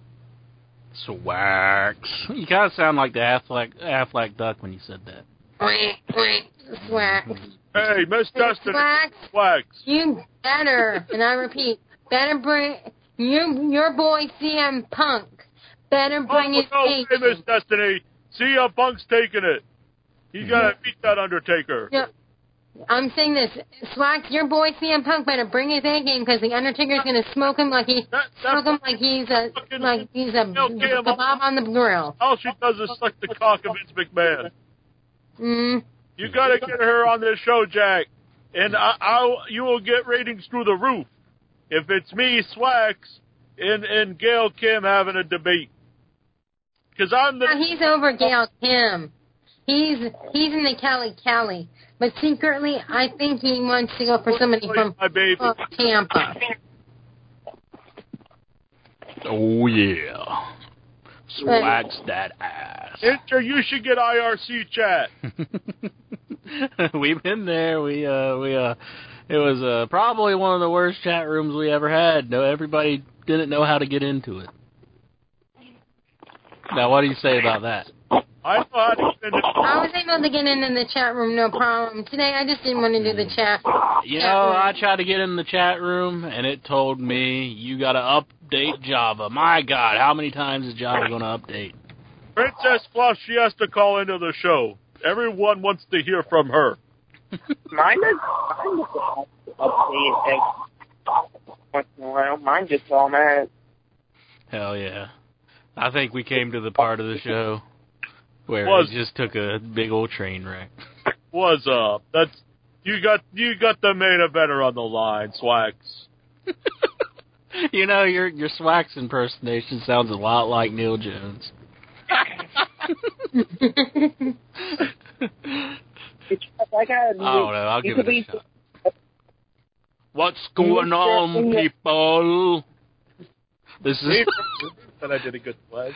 Speaker 5: Swax. You kind of sound like the Affleck, Affleck duck when you said that.
Speaker 17: Wait, wait, Swax.
Speaker 4: Hey, Miss Destiny.
Speaker 17: Swax,
Speaker 4: Wax.
Speaker 17: you better, and I repeat, better bring you, your boy C M Punk. Better bring
Speaker 4: Oh,
Speaker 17: his
Speaker 4: no,
Speaker 17: A
Speaker 4: hey, Miss Destiny. See ya, Punk's taking it. He's gonna beat that Undertaker.
Speaker 17: Yep. I'm saying this, Slacks, your boy C M Punk better bring his A game because the Undertaker's gonna smoke him like he smoke him like he's a like he's a kebab on the grill.
Speaker 4: All she does is suck the cock of Vince McMahon.
Speaker 17: Mm.
Speaker 4: You gotta get her on this show, Jack, and I, I'll you will get ratings through the roof if it's me, Swax, and and Gail Kim having a debate. Because I'm the
Speaker 17: Now he's over Gail Kim. He's he's in the Cali Cali. But secretly, I think he wants to go for somebody from
Speaker 4: my baby.
Speaker 17: uh, Tampa.
Speaker 5: Oh, yeah. Swags that ass.
Speaker 4: Inter, you should get I R C chat.
Speaker 5: We've been there. We, uh, we, uh, it was, uh, probably one of the worst chat rooms we ever had. No, everybody didn't know how to get into it. Now, what do you say about that?
Speaker 4: I know how to get into
Speaker 17: I was able to get into the chat room, no problem. Today, I just didn't want to do the chat.
Speaker 5: You
Speaker 17: chat
Speaker 5: know,
Speaker 17: room.
Speaker 5: I tried to get in the chat room, and it told me, you gotta update Java. My God, how many times is Java gonna update?
Speaker 4: Princess Fluff, she has to call into the show. Everyone wants to hear from her.
Speaker 14: Mine does mine does update every once in a while. Mine just all mad.
Speaker 5: Hell yeah. I think we came to the part of the show where
Speaker 4: Was-
Speaker 5: it just took a big old train wreck.
Speaker 4: What's up? That's you got you got the main eventer on the line, Swax.
Speaker 5: You know, your your Swax impersonation sounds a lot like Neil Jones.
Speaker 14: I got.
Speaker 5: I don't know. I'll give it a
Speaker 14: be,
Speaker 5: shot. What's going on, people? This is.
Speaker 4: But I did a good play.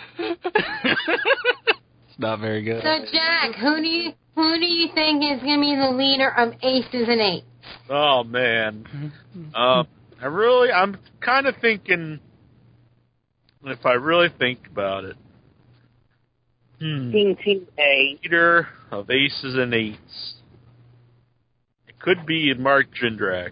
Speaker 5: It's not very good.
Speaker 17: So, Jack, who do you who do you think is going to be the leader of Aces and Eights?
Speaker 4: Oh man, um, I really, I'm kind of thinking. If I really think about it, hmm.
Speaker 14: Team Team A.
Speaker 4: Leader of Aces and Eights. It could be Mark Jindrak.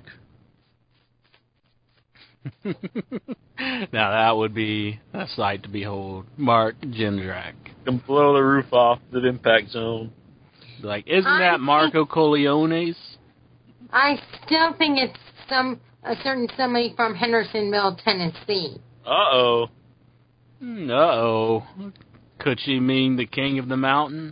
Speaker 5: Now that would be a sight to behold. Mark Jindrak.
Speaker 4: Can blow the roof off the Impact Zone.
Speaker 5: Like, isn't
Speaker 17: I
Speaker 5: that Marco Corleone's?
Speaker 17: I still think it's some a certain somebody from Hendersonville, Tennessee.
Speaker 4: Uh-oh.
Speaker 5: Uh oh. Could she mean the King of the Mountain?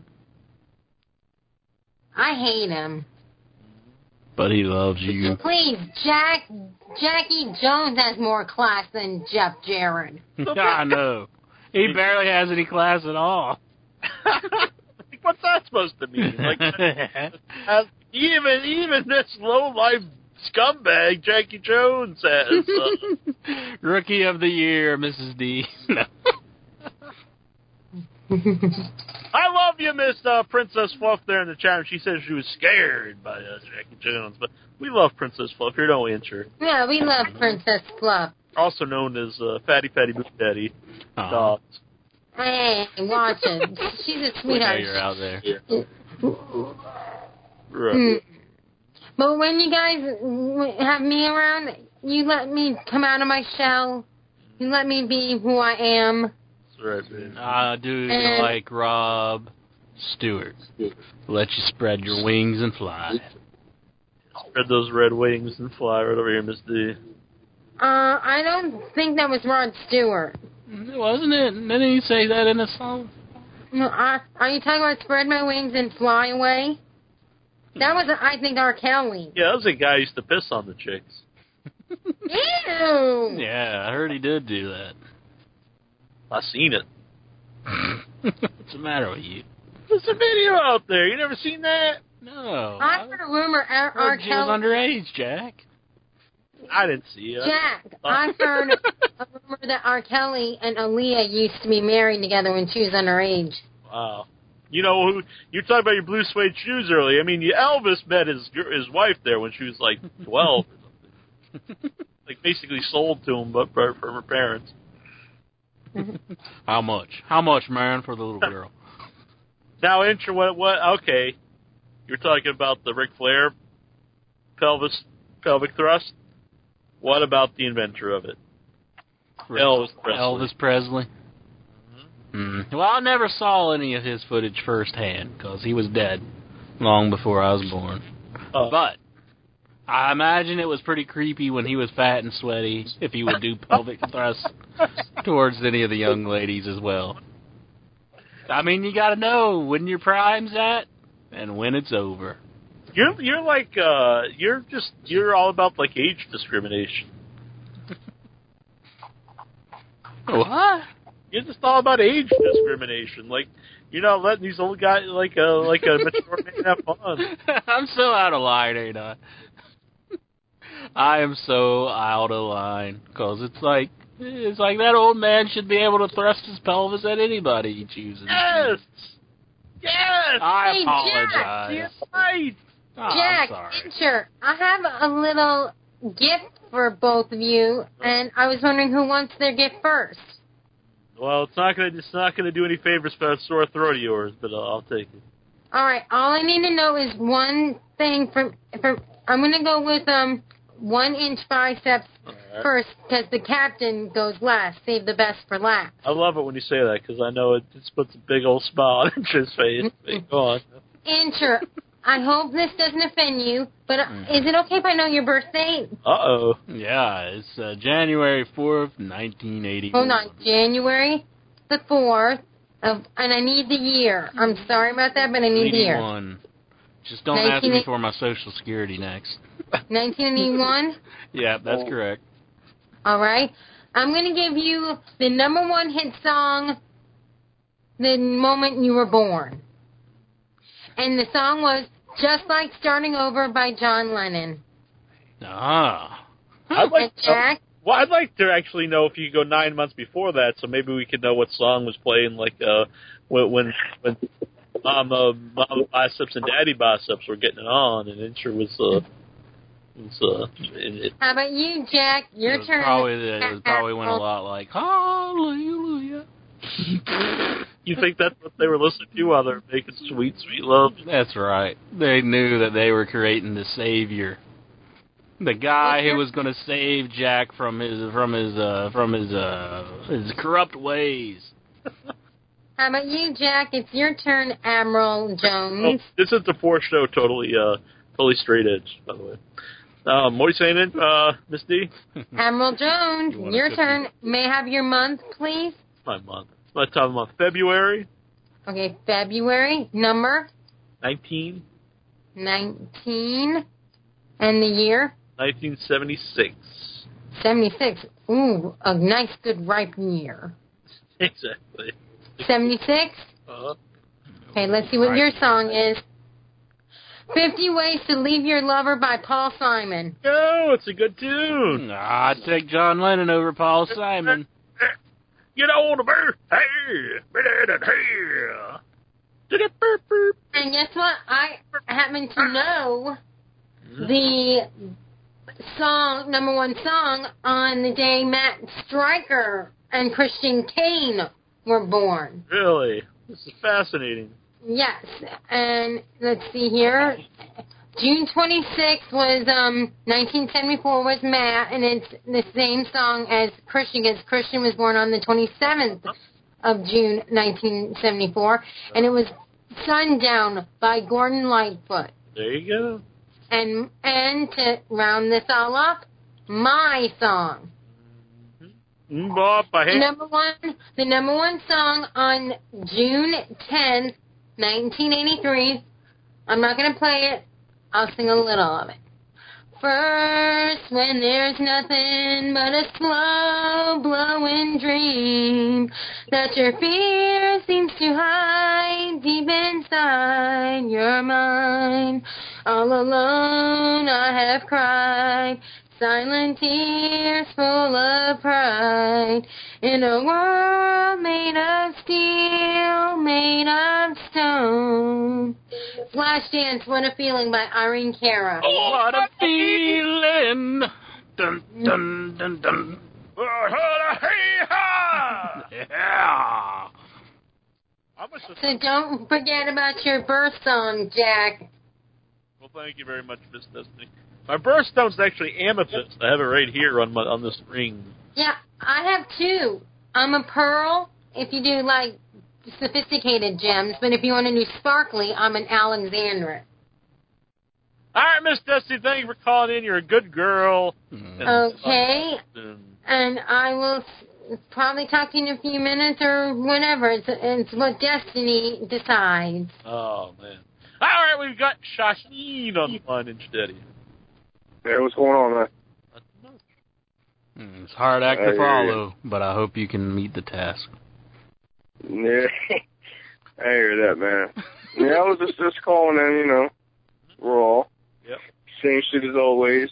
Speaker 17: I hate him.
Speaker 5: But he loves you.
Speaker 17: Please, Jack, Jackie Jones has more class than Jeff Jarrett.
Speaker 5: I know. He barely has any class at all.
Speaker 4: What's that supposed to mean? Like, uh, even even this low life scumbag Jackie Jones has uh,
Speaker 5: Rookie of the Year, Missus D. No.
Speaker 4: I love you, Miss uh, Princess Fluff there in the chat room. She says she was scared by uh, Jackie Jones, but we love Princess Fluff here, don't we, Incher?
Speaker 17: Yeah, we love Princess Fluff.
Speaker 4: Also known as uh, Fatty Fatty Boot Daddy.
Speaker 5: Uh-huh.
Speaker 4: Dogs.
Speaker 17: Hey, watch it. She's a
Speaker 5: We know
Speaker 17: sweetheart.
Speaker 5: you're out there.
Speaker 4: Right.
Speaker 17: Mm. But when you guys have me around, you let me come out of my shell. You let me be who I am.
Speaker 4: That's right, man.
Speaker 5: Uh, do you
Speaker 17: And-
Speaker 5: like Rob Stewart? Let you spread your wings and fly.
Speaker 4: Spread those red wings and fly right over here, Miss D.
Speaker 17: Uh, I don't think that was Rod Stewart.
Speaker 5: Wasn't it? Didn't he say that in a song?
Speaker 17: No, I, are you talking about spread my wings and fly away? That was, I think, R. Kelly.
Speaker 4: Yeah, that was a guy who used to piss on the chicks.
Speaker 17: Ew!
Speaker 5: Yeah, I heard he did do that.
Speaker 4: I seen it.
Speaker 5: What's the matter with you?
Speaker 4: There's a video out there. You never seen that?
Speaker 5: No.
Speaker 17: I heard a rumor R.
Speaker 5: I
Speaker 17: R.
Speaker 5: heard she was
Speaker 17: Kelly...
Speaker 5: underage, Jack.
Speaker 4: I didn't see it.
Speaker 17: Jack, I heard a rumor that R. Kelly and Aaliyah used to be married together when she was underage.
Speaker 4: Wow. You know, who you talked about your blue suede shoes earlier. I mean, Elvis met his his wife there when she was like twelve or something. Like basically sold to him, but for, from her parents.
Speaker 5: How much? How much, man, for the little girl?
Speaker 4: Now, intro. What? What? Okay, you're talking about the Ric Flair pelvis pelvic thrust. What about the inventor of it? Elvis Presley.
Speaker 5: Elvis Presley. Mm. Well, I never saw any of his footage firsthand because he was dead long before I was born.
Speaker 4: Oh.
Speaker 5: But I imagine it was pretty creepy when he was fat and sweaty if he would do pelvic thrusts towards any of the young ladies as well. I mean, you got to know when your prime's at and when it's over.
Speaker 4: You're you're like uh you're just you're all about like age discrimination.
Speaker 5: What?
Speaker 4: You're just all about age discrimination. Like you're not letting these old guys like a like a mature man have fun.
Speaker 5: I'm so out of line, ain't I? I am so out of line because it's like it's like that old man should be able to thrust his pelvis at anybody he chooses.
Speaker 4: Yes, yes.
Speaker 5: I
Speaker 17: Hey,
Speaker 5: apologize.
Speaker 4: You're right.
Speaker 5: Oh,
Speaker 17: Jack,
Speaker 5: I'm sorry.
Speaker 17: sure. I have a little gift for both of you, and I was wondering who wants their gift first.
Speaker 4: Well, it's not gonna it's not gonna do any favors for that sore throat of yours, but uh, I'll take it.
Speaker 17: All right. All I need to know is one thing from from. I'm gonna go with um one inch biceps
Speaker 4: right.
Speaker 17: first because the captain goes last. Save the best for last.
Speaker 4: I love it when you say that because I know it just puts a big old smile on his face. Go on.
Speaker 17: Incher, I hope this doesn't offend you, but uh, is it okay if I know your birthday?
Speaker 4: Uh-oh.
Speaker 5: Yeah, it's uh, January fourth, nineteen eighty-one.
Speaker 17: Hold on, January the fourth, of, and I need the year. I'm sorry about that, but I need the year.
Speaker 5: eighty-one. Just don't ask me for my Social Security next.
Speaker 17: nineteen eighty-one?
Speaker 5: Yeah, that's
Speaker 17: Oh.
Speaker 5: correct.
Speaker 17: All right. I'm going to give you the number one hit song the moment you were born. And the song was Just Like Starting Over by John Lennon.
Speaker 5: Ah.
Speaker 4: I'd like,
Speaker 17: And Jack?
Speaker 4: well, I'd like to actually know if you could go nine months before that, so maybe we could know what song was playing, like uh, when when when Mama, Mama Biceps and Daddy Biceps were getting it on, and Incher was uh, was uh, in it.
Speaker 17: How about you, Jack? Your
Speaker 5: It was
Speaker 17: turn.
Speaker 5: probably, the, it was probably went a lot like, hallelujah.
Speaker 4: You think that's what they were listening to while they were making Sweet, Sweet Love?
Speaker 5: That's right. They knew that they were creating the savior. The guy who was going to save Jack from his from his uh, from his uh, his corrupt ways.
Speaker 17: How about you, Jack? It's your turn, Admiral
Speaker 4: Oh,
Speaker 17: Jones.
Speaker 4: this is the fourth show, totally uh, totally straight edge, by the way. Um, what are you saying, it, uh, Miss D?
Speaker 17: Admiral Jones,
Speaker 4: You want a
Speaker 17: your
Speaker 4: cookie?
Speaker 17: turn. May I have your month, please?
Speaker 4: My month. My time of month. February
Speaker 17: Okay, February. Number
Speaker 4: nineteen,
Speaker 17: nineteen. And the year?
Speaker 4: nineteen seventy-six.
Speaker 17: seventy-six. Ooh, a nice, good, ripe year.
Speaker 4: Exactly.
Speaker 17: seventy-six?
Speaker 4: Uh-huh.
Speaker 17: Okay, let's see what your song is. fifty Ways to Leave Your Lover by Paul Simon.
Speaker 4: No, it's a good tune.
Speaker 5: Nah, I'd take John Lennon over Paul Simon.
Speaker 4: You know the bird. Hey, hey.
Speaker 17: And guess what? I happen to know the song, number one song, on the day Matt Stryker and Christian Kane were born.
Speaker 4: Really? This is fascinating.
Speaker 17: Yes, and let's see here. June twenty-sixth was um nineteen seventy-four was Matt, and it's the same song as Christian, because Christian was born on the twenty-seventh of June nineteen seventy-four, and it was Sundown by Gordon Lightfoot.
Speaker 4: There you go.
Speaker 17: And and to round this all up, my song.
Speaker 4: Bob, I
Speaker 17: The
Speaker 4: hate
Speaker 17: number one, the number one song on June tenth, nineteen eighty-three. I'm not gonna play it. I'll sing a little of it. First, when there's nothing but a slow blowing dream that your fear seems to hide deep inside your mind. All alone I have cried, silent tears full of pride, in a world made of steel, made of stone. Flashdance, What a Feeling by Irene Cara.
Speaker 5: Oh, what a feeling! Dun, dun, dun, dun. Yeah!
Speaker 17: So don't forget about your birth song, Jack.
Speaker 4: Well, thank you very much, Miss Destiny. My birthstone's actually amethyst. I have it right here on my on this ring.
Speaker 17: Yeah, I have two. I'm a pearl, if you do, like, sophisticated gems, but if you want to do sparkly, I'm an alexandrite.
Speaker 4: All right, Miss Dusty, thank you for calling in. You're a good girl.
Speaker 17: Okay. And I will s- probably talk to you in a few minutes or whatever. It's, it's what Destiny decides.
Speaker 4: Oh, man. All right, we've got Shaheen on the line instead.
Speaker 18: Hey, what's going on, man?
Speaker 5: Mm, It's a hard act
Speaker 18: I
Speaker 5: to
Speaker 18: hear
Speaker 5: follow, but I hope you can meet the task.
Speaker 18: Yeah, I hear that, man. Yeah, I was just just calling in, you know, raw.
Speaker 4: Yep.
Speaker 18: Same shit as always.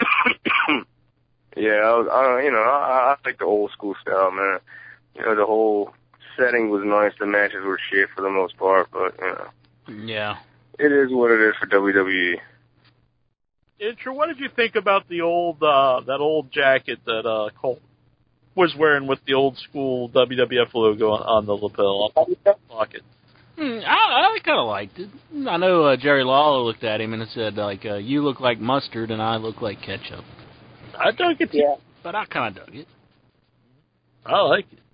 Speaker 18: Yeah, I, was, I, you know, I, I like the old school style, man. You know, the whole setting was nice. The matches were shit for the most part, but you know,
Speaker 5: Yeah.
Speaker 18: it is what it is for W W E.
Speaker 4: Intro, what did you think about the old, uh, that old jacket that uh, Colt was wearing with the old school W W F logo on, on the lapel, on the pocket?
Speaker 5: Hmm, I, I kind of liked it. I know uh, Jerry Lawler looked at him and said, like, uh, you look like mustard and I look like ketchup.
Speaker 4: I dug it,
Speaker 5: yeah. But I kind of dug it.
Speaker 4: I like it.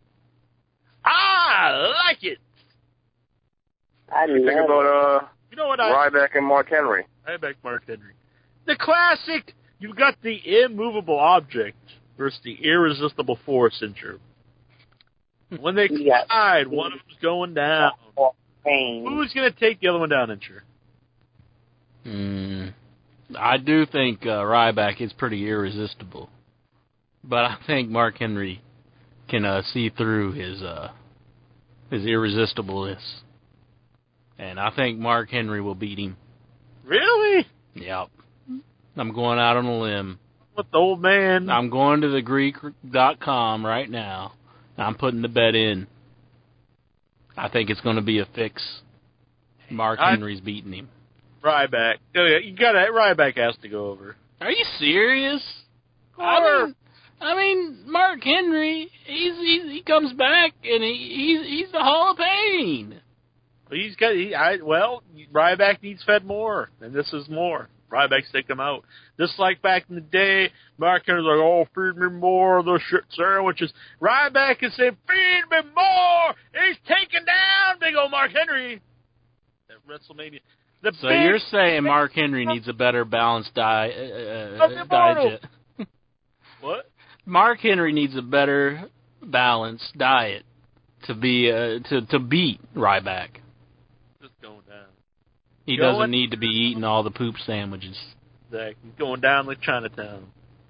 Speaker 4: I like it.
Speaker 9: I
Speaker 18: You think about uh,
Speaker 4: You know what I...
Speaker 18: Ryback and Mark Henry.
Speaker 4: Ryback, Mark Henry. The classic, you've got the immovable object versus the irresistible force intro. When they collide, one of them's going down. Who's going to take the other one down, intro?
Speaker 5: Hmm. I do think uh, Ryback is pretty irresistible. But I think Mark Henry can uh, see through his uh, his irresistibleness. And I think Mark Henry will beat him.
Speaker 4: Really?
Speaker 5: Yep. I'm going out on a limb.
Speaker 4: What, the old man?
Speaker 5: I'm going to the Greek dot com right now. I'm putting the bet in. I think it's going to be a fix. Mark
Speaker 4: I,
Speaker 5: Henry's beating him.
Speaker 4: Ryback. Oh, yeah, you got it. Ryback has to go over.
Speaker 5: Are you serious? I mean, I mean, Mark Henry, he's, he's he comes back and he, he's he's the Hall of Pain.
Speaker 4: He's got. He, I, well, Ryback needs fed more, and this is more. Ryback's take him out. Just like back in the day, Mark Henry's like, oh, feed me more of those shit sandwiches. Ryback is saying, feed me more. He's taking down big old Mark Henry at WrestleMania. The
Speaker 5: So
Speaker 4: big,
Speaker 5: you're saying Mark Henry needs a better balanced di- uh, uh, diet?
Speaker 4: What?
Speaker 5: Mark Henry needs a better balanced diet to be uh, to to beat Ryback.
Speaker 4: Just going down.
Speaker 5: He
Speaker 4: Going
Speaker 5: doesn't need to be eating all the poop sandwiches.
Speaker 4: Exactly. Going down like Chinatown.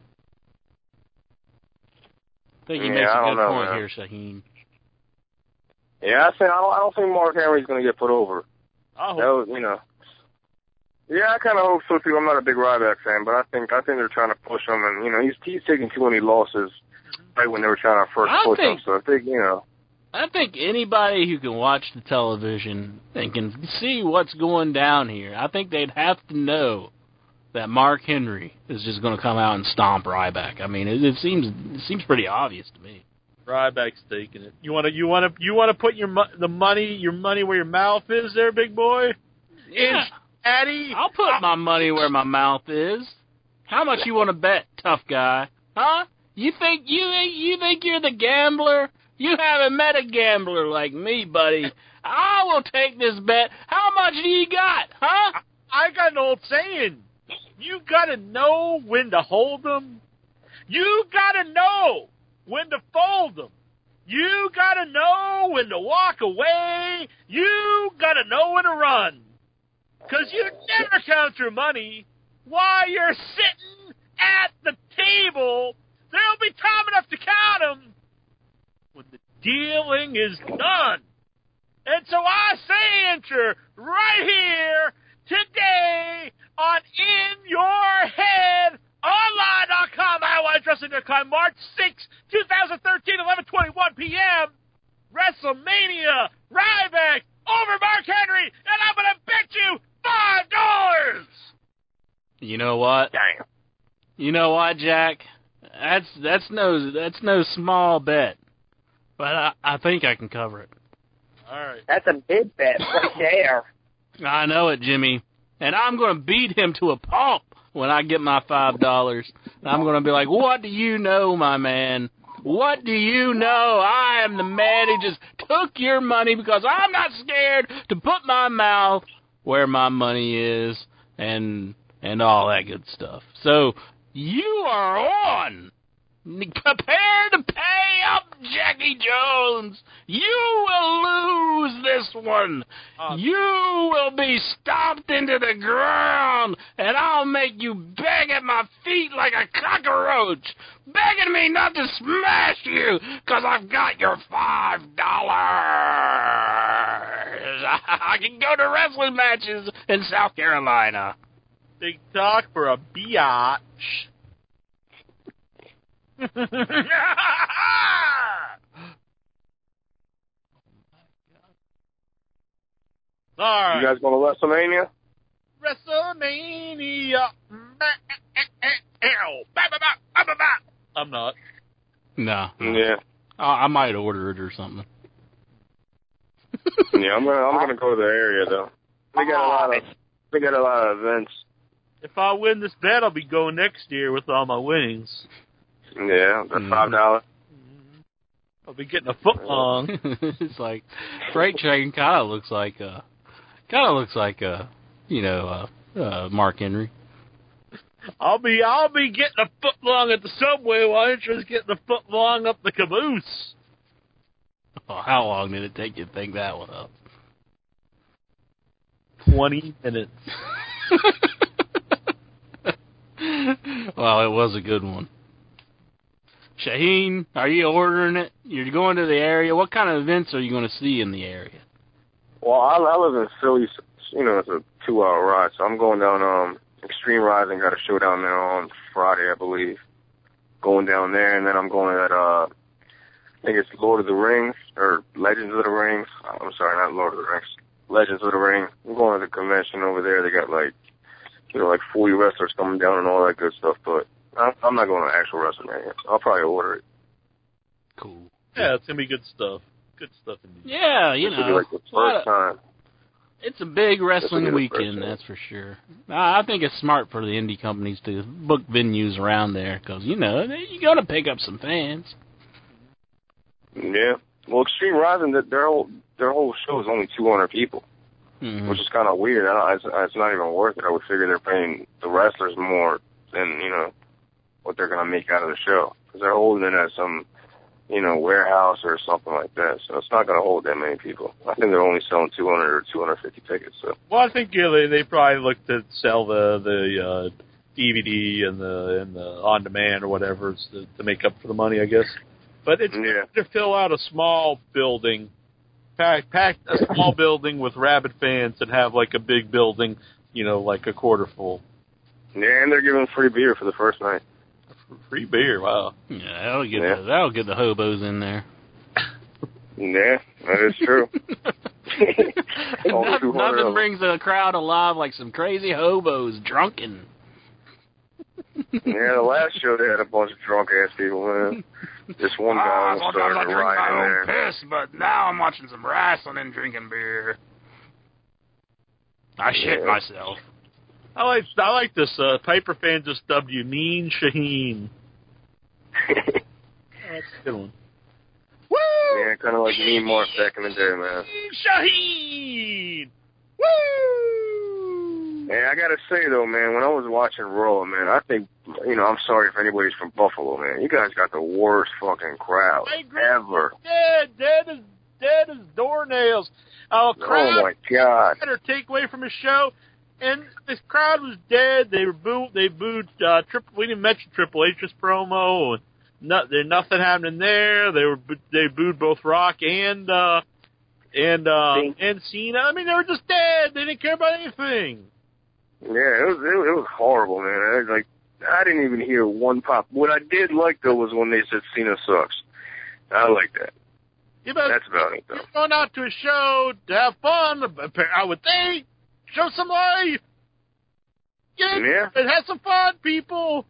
Speaker 5: I think he
Speaker 18: Yeah,
Speaker 5: makes
Speaker 18: I
Speaker 5: a
Speaker 18: don't
Speaker 5: good
Speaker 18: know,
Speaker 5: point
Speaker 18: man.
Speaker 5: here, Shaheen.
Speaker 18: Yeah, I think I don't, I don't think Mark Henry's going to get put over.
Speaker 4: I hope.
Speaker 18: That was, you know. Yeah, I kind of hope so too. I'm not a big Ryback fan, but I think I think they're trying to push him, and you know, he's he's taking too many losses right when they were trying to first
Speaker 5: I
Speaker 18: push
Speaker 5: think-
Speaker 18: him. So I think you know.
Speaker 5: I think anybody who can watch the television and can see what's going down here, I think they'd have to know that Mark Henry is just going to come out and stomp Ryback. I mean, it, it seems it seems pretty obvious to me.
Speaker 4: Ryback's taking it. You want to you want to you want to put your mo- the money your money where your mouth is, there, big boy.
Speaker 5: Yeah.
Speaker 4: Inch, Daddy.
Speaker 5: I'll put my money where my mouth is. How much you want to bet, tough guy? Huh? You think you you think you're the gambler? You haven't met a gambler like me, buddy. I will take this bet. How much do you got, huh?
Speaker 4: I got an old saying. You got to know when to hold them. You got to know when to fold them. You got to know when to walk away. You got to know when to run. Because you never count your money while you're sitting at the table. There'll be time enough to count them when the dealing is done. And so I say, enter right here today on In Your Head Online dot com, I Y Wrestling dot com, March sixth, twenty thirteen, eleven twenty-one p.m. WrestleMania, Ryback over Mark Henry, and I'm going to bet you five dollars.
Speaker 5: You know what?
Speaker 18: Damn.
Speaker 5: You know what, Jack? That's that's no that's no small bet, but I, I think I can cover it.
Speaker 4: All right.
Speaker 14: That's a big bet right there.
Speaker 5: I know it, Jimmy, and I'm going to beat him to a pulp when I get my five dollars. I'm going to be like, "What do you know, my man? What do you know? I am the man who just took your money because I'm not scared to put my mouth where my money is." And and all that good stuff. So you are on. Prepare to pay up, Jackie Jones. You will lose this one. You will be stomped into the ground, and I'll make you beg at my feet like a cockroach, begging me not to smash you, because I've got your five dollars. I can go to wrestling matches in South Carolina.
Speaker 4: Big talk for a biatch. All right.
Speaker 18: You guys going to WrestleMania?
Speaker 4: WrestleMania. I'm not.
Speaker 5: No.
Speaker 18: Yeah.
Speaker 5: I, I might order it or something.
Speaker 18: Yeah, I'm gonna I'm gonna go to the area though. They got a lot of they got a lot of events.
Speaker 4: If I win this bet, I'll be going next year with all my winnings.
Speaker 18: Yeah, that's five dollars.
Speaker 4: I'll be getting a foot long.
Speaker 5: It's like Freight Train kind of looks like uh kind of looks like uh you know uh, uh Mark Henry.
Speaker 4: I'll be I'll be getting a foot long at the subway while Intra's getting a foot long up the caboose.
Speaker 5: Oh, how long did it take you to think that one up?
Speaker 4: Twenty minutes.
Speaker 5: Well, it was a good one. Shaheen, are you ordering it? You're going to the area. What kind of events are you going to see in the area?
Speaker 18: Well, I, I live in Philly. So, you know, it's a two-hour ride, so I'm going down um Extreme Rising. Got a show down there on Friday, I believe. Going down there, and then I'm going to that. Uh, I think it's Lord of the Rings or Legends of the Rings. I'm sorry, not Lord of the Rings. Legends of the Ring. I'm going to the convention over there. They got like, you know, like forty wrestlers coming down and all that good stuff. But I'm, I'm not going to actual WrestleMania. I'll probably order it.
Speaker 5: Cool.
Speaker 4: Yeah, it's gonna be good stuff. Good stuff indeed.
Speaker 5: Yeah, you
Speaker 18: this
Speaker 5: know.
Speaker 18: Will be like the first time.
Speaker 5: It's a big wrestling
Speaker 18: This will be the
Speaker 5: weekend,
Speaker 18: first time.
Speaker 5: that's for sure. I think it's smart for the indie companies to book venues around there because, you know, you're going to pick up some fans.
Speaker 18: Yeah. Well, Extreme Rising, that their whole their whole show is only two hundred people,
Speaker 5: Mm-hmm.
Speaker 18: which is kind of weird. I don't, it's, it's not even worth it. I would figure they're paying the wrestlers more than, you know, what they're going to make out of the show. Because they're holding it at some, you know, warehouse or something like that. So it's not going to hold that many people. I think they're only selling two hundred or two hundred fifty tickets. So.
Speaker 4: Well, I think yeah, they they probably look to sell the the uh, D V D and the and the on demand or whatever to, to make up for the money, I guess. But it's
Speaker 18: Yeah.
Speaker 4: to fill out a small building, pack pack a small building with rabid fans and have like a big building, you know, like a quarter full.
Speaker 18: Yeah, and they're giving free beer for the first night.
Speaker 4: Free beer, wow.
Speaker 5: Yeah, that'll get,
Speaker 18: Yeah.
Speaker 5: The, that'll get the hobos in there.
Speaker 18: Yeah, that is true. All
Speaker 5: Nothing,
Speaker 18: two hundred of
Speaker 5: nothing
Speaker 18: them.
Speaker 5: brings the crowd alive like some crazy hobos drunken.
Speaker 18: Yeah, the last show they had a bunch of drunk ass people, man. This one guy
Speaker 5: Ah,
Speaker 18: almost
Speaker 5: sometimes I
Speaker 18: started
Speaker 5: drink my
Speaker 18: rioting
Speaker 5: own
Speaker 18: there.
Speaker 5: piss, but now I'm watching some wrestling and drinking beer. I shit
Speaker 18: Yeah.
Speaker 5: myself.
Speaker 4: I like I like this. Uh, Piper fan just dubbed you Mean Shaheen. Oh, that's a good one. Woo!
Speaker 18: Yeah, kind of like me more back in the day, man.
Speaker 4: Shaheen! Woo!
Speaker 18: Hey, I gotta say though, man, when I was watching Raw, man, I think, you know, I'm sorry if anybody's from Buffalo, man. You guys got the worst fucking crowd
Speaker 4: I agree.
Speaker 18: ever.
Speaker 4: Dead, dead as dead as doornails. Oh, crowd
Speaker 18: Oh my God.
Speaker 4: or take away from his show, and this crowd was dead. They were booed. They booed. Uh, Triple. We didn't mention Triple H's promo, and no, there's nothing happening there. They were they booed both Rock and uh, and uh, and Cena. I mean, they were just dead. They didn't care about anything.
Speaker 18: Yeah, it was it, it was horrible, man. I, like I didn't even hear one pop. What I did like though was when they said Cena sucks. I like that.
Speaker 4: You better,
Speaker 18: That's about it though.
Speaker 4: you're going out to a show to have fun. I would think. Show some life. Get
Speaker 18: Yeah.
Speaker 4: and have some fun, people.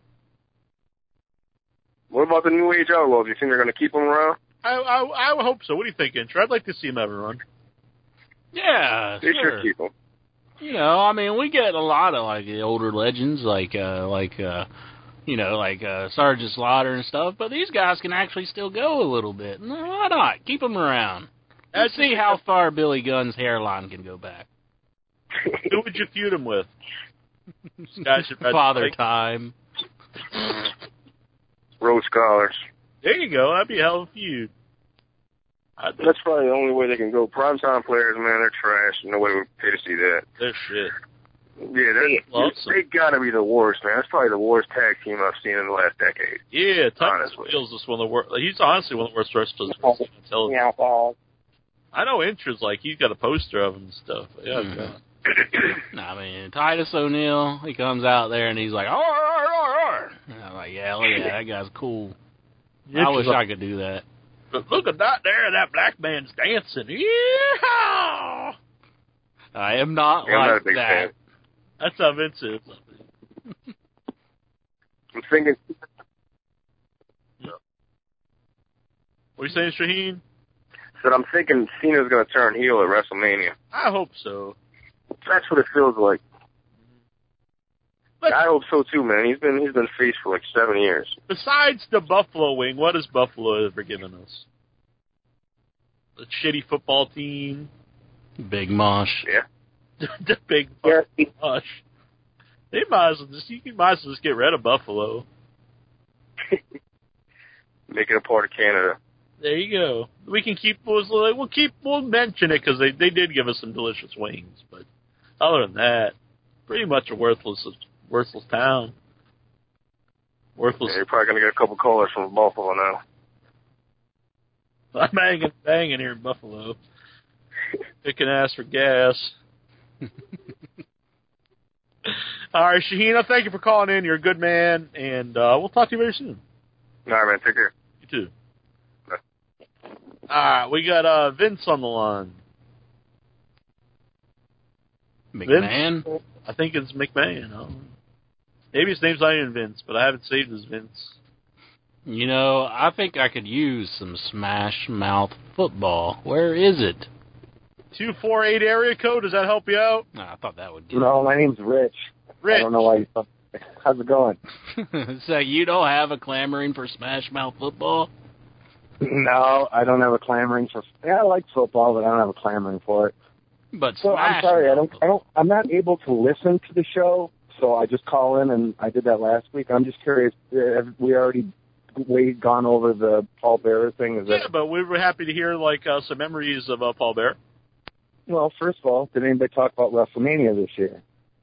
Speaker 18: What about the New Age Outlaws? You think they're gonna keep them around?
Speaker 4: I I, I hope so. What do you think, Intra? I'd like to see him have a run.
Speaker 5: Yeah,
Speaker 18: They
Speaker 5: sure.
Speaker 18: should keep them.
Speaker 5: You know, I mean, we get a lot of like the older legends, like uh, like uh, you know, like uh, Sergeant Slaughter and stuff. But these guys can actually still go a little bit. No, why not? Keep them around. Let's see how far Billy Gunn's hairline can go back.
Speaker 4: Who would you feud him with? This guy should read
Speaker 5: Father
Speaker 4: like,
Speaker 5: Time.
Speaker 18: Rhodes Scholars.
Speaker 4: There you go. That'd be a hell of a feud. I think
Speaker 18: That's probably the only way they can go. Primetime players, man, they're trash. Nobody would pay to see that.
Speaker 4: they're shit.
Speaker 18: Yeah, they're,
Speaker 4: Awesome.
Speaker 18: they gotta be the worst, man. That's probably the worst tag team I've seen in the last decade.
Speaker 4: Yeah, Titus
Speaker 18: Honestly.
Speaker 4: Wheels is one of the worst. He's honestly one of the worst wrestlers on television.
Speaker 14: Yeah, well,
Speaker 4: I know Intra's like he's got a poster of him and stuff. Yeah,
Speaker 5: Hmm.
Speaker 4: God.
Speaker 5: I mean, Titus O'Neil, he comes out there and he's like, "Arr, arr, arr, arr." And I'm like, yeah, look at that. That guy's cool. I
Speaker 4: Intra's
Speaker 5: wish
Speaker 4: like,
Speaker 5: I could do that.
Speaker 4: But look at that there. That black man's dancing. Yeah.
Speaker 5: I am not
Speaker 18: Yeah, I'm not a
Speaker 5: like
Speaker 18: big
Speaker 5: that.
Speaker 18: fan.
Speaker 4: That's how Vince is.
Speaker 18: I'm thinking,
Speaker 4: What are you saying, Shaheen?
Speaker 18: that I'm thinking Cena's gonna turn heel at WrestleMania.
Speaker 4: I hope so.
Speaker 18: That's what it feels like.
Speaker 4: But
Speaker 18: I hope so too, man. He's been he's been face for like seven years.
Speaker 4: besides the Buffalo Wing, what has Buffalo ever given us? The shitty football team,
Speaker 5: Big Mosh.
Speaker 18: Yeah.
Speaker 4: the big
Speaker 14: yeah,
Speaker 4: mush. They might as well just you might as well just get rid of Buffalo.
Speaker 18: Make it a part of Canada.
Speaker 4: There you go. We can keep we'll, we'll keep we'll mention it because they they did give us some delicious wings, but other than that, pretty much a worthless worthless town. Worthless.
Speaker 18: Yeah, you're probably gonna get a couple callers from Buffalo now.
Speaker 4: I'm banging banging here in Buffalo, picking ass for gas. All right, Shaheen, thank you for calling in. You're a good man, and uh, we'll talk to you very soon.
Speaker 18: All right, man. Take care.
Speaker 4: You too. All right, we got uh, Vince on the line.
Speaker 5: McMahon?
Speaker 4: Vince? I think it's McMahon. I don't know. Maybe his name's not even Vince, but I have it saved as Vince.
Speaker 5: You know, I think I could use some Smash Mouth football. Where is it?
Speaker 4: two four eight area code, does that help you out?
Speaker 5: No, I thought that would get
Speaker 19: No, my name's Rich.
Speaker 4: Rich.
Speaker 19: I don't know why you thought. How's it going?
Speaker 5: So you don't have a clamoring for Smash Mouth football?
Speaker 19: No, I don't have a clamoring for. Yeah, I like football, but I don't have a clamoring for it.
Speaker 5: But
Speaker 19: So
Speaker 5: Smash
Speaker 19: I'm sorry, I
Speaker 5: Mouth
Speaker 19: don't. I don't. I'm not able to listen to the show, so I just call in, and I did that last week. I'm just curious. Have we already way gone over the Paul Bearer thing? Is
Speaker 4: Yeah,
Speaker 19: that
Speaker 4: but we were happy to hear like uh, some memories of uh, Paul Bear.
Speaker 19: well? First of all, did anybody talk about WrestleMania this year?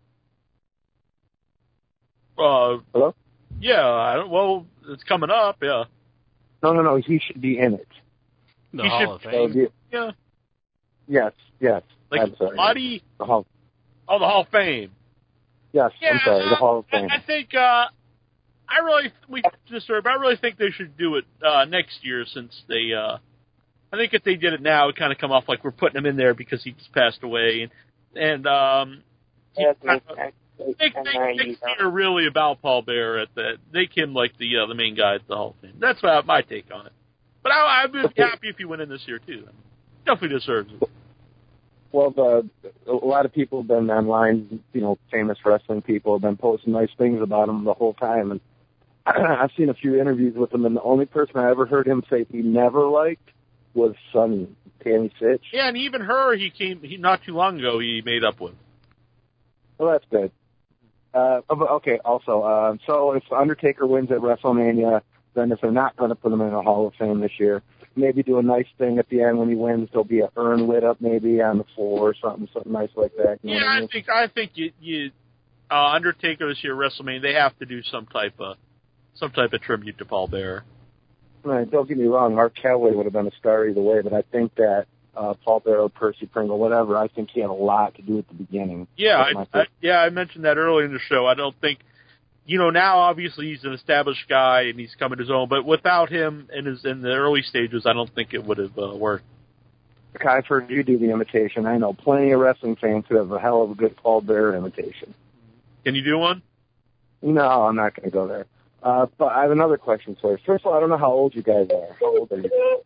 Speaker 4: Uh,
Speaker 19: Hello?
Speaker 4: Yeah, I don't, well, it's coming up, yeah.
Speaker 19: No, no, no. He should be in it.
Speaker 5: The
Speaker 4: He
Speaker 5: Hall
Speaker 4: should-
Speaker 5: of Fame.
Speaker 19: So, yeah,
Speaker 4: Yeah.
Speaker 19: yes, yes.
Speaker 4: Like,
Speaker 19: I'm sorry.
Speaker 4: body,
Speaker 19: The Hall.
Speaker 4: oh, the Hall of Fame.
Speaker 19: Yes,
Speaker 4: Yeah,
Speaker 19: I'm sorry. The Hall of
Speaker 4: I,
Speaker 19: Fame.
Speaker 4: I think, uh, I really, we just heard, but I really think they should do it uh, next year since they, uh, I think if they did it now, it would kind of come off like we're putting him in there because he just passed away. And, and um,
Speaker 14: yeah, it
Speaker 4: uh,
Speaker 14: makes sense.
Speaker 4: make, make,
Speaker 14: And,
Speaker 4: make
Speaker 14: uh,
Speaker 4: year really about Paul Bear at that. Make him like the uh, the main guy at the Hall of Fame. That's my, my take on it. But I, I'd be happy if he went in this year, too. Definitely deserves it.
Speaker 19: Well, the, a lot of people have been online, you know, famous wrestling people have been posting nice things about him the whole time. And I've seen a few interviews with him, and the only person I ever heard him say he never liked was Sonny, Tammy Fitch.
Speaker 4: Yeah, and even her, he came he not too long ago. He made up with.
Speaker 19: Well, that's good. Uh, oh, but okay, also, uh, so if Undertaker wins at WrestleMania, then if they're not going to put him in the Hall of Fame this year, maybe do a nice thing at the end when he wins. There'll be an urn lit up maybe on the floor or something, something nice like that. You know
Speaker 4: Yeah,
Speaker 19: what I
Speaker 4: I
Speaker 19: mean?
Speaker 4: think I think you you uh, Undertaker this year WrestleMania they have to do some type of some type of tribute to Paul Bearer.
Speaker 19: Right, don't get me wrong, Mark Calloway would have been a star either way, but I think that uh, Paul Bearer, Percy Pringle, whatever, I think he had a lot to do at the beginning.
Speaker 4: Yeah,
Speaker 19: That's my
Speaker 4: I, I,
Speaker 19: take.
Speaker 4: yeah, I mentioned that earlier in the show. I don't think, you know, now obviously he's an established guy and he's coming to his own, but without him in his in the early stages, I don't think it would have uh, worked.
Speaker 19: Okay, I've heard you do the imitation. I know plenty of wrestling fans who have a hell of a good Paul Bearer imitation.
Speaker 4: Can you do one?
Speaker 19: No, I'm not going to go there. Uh, but I have another question for you. First of all, I don't know how old you guys are. How old are you?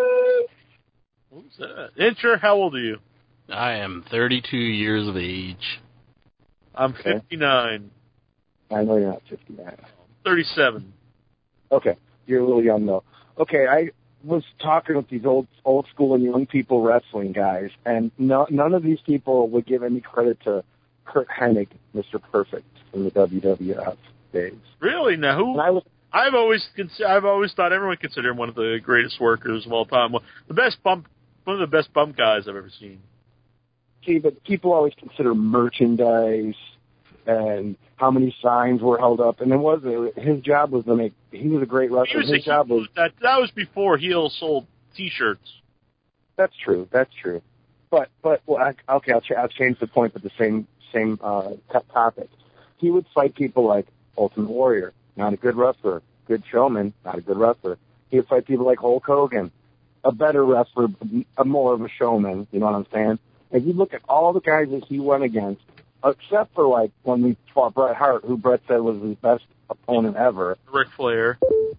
Speaker 4: What was that? Incher, how old are you?
Speaker 5: I am thirty-two years of age.
Speaker 4: I'm
Speaker 19: Okay.
Speaker 4: fifty-nine.
Speaker 19: I know you're not fifty-nine.
Speaker 4: thirty-seven.
Speaker 19: Okay, you're a little young though. Okay, I was talking with these old old school and young people wrestling guys, and no, none of these people would give any credit to Kurt Hennig, Mister Perfect. from the W W F days.
Speaker 4: Really? Now, who?
Speaker 19: I was,
Speaker 4: I've always cons- I've always thought everyone considered him one of the greatest workers of all time. Well, the best bump, one of the best bump guys I've ever seen.
Speaker 19: See, but people always consider merchandise and how many signs were held up, and it was his job was to make. He was a great wrestler.
Speaker 4: He was
Speaker 19: his
Speaker 4: a
Speaker 19: job
Speaker 4: heel.
Speaker 19: was
Speaker 4: that that was before heel sold T-shirts.
Speaker 19: That's true. That's true. But but well, I, okay, I'll, ch- I'll change the point, but the same same uh, t- topic. He would fight people like Ultimate Warrior, not a good wrestler, good showman, not a good wrestler. He would fight people like Hulk Hogan, a better wrestler, a more of a showman. You know what I'm saying? If you look at all the guys that he went against, except for like when we fought Bret Hart, who Bret said was his best opponent ever.
Speaker 4: Ric Flair.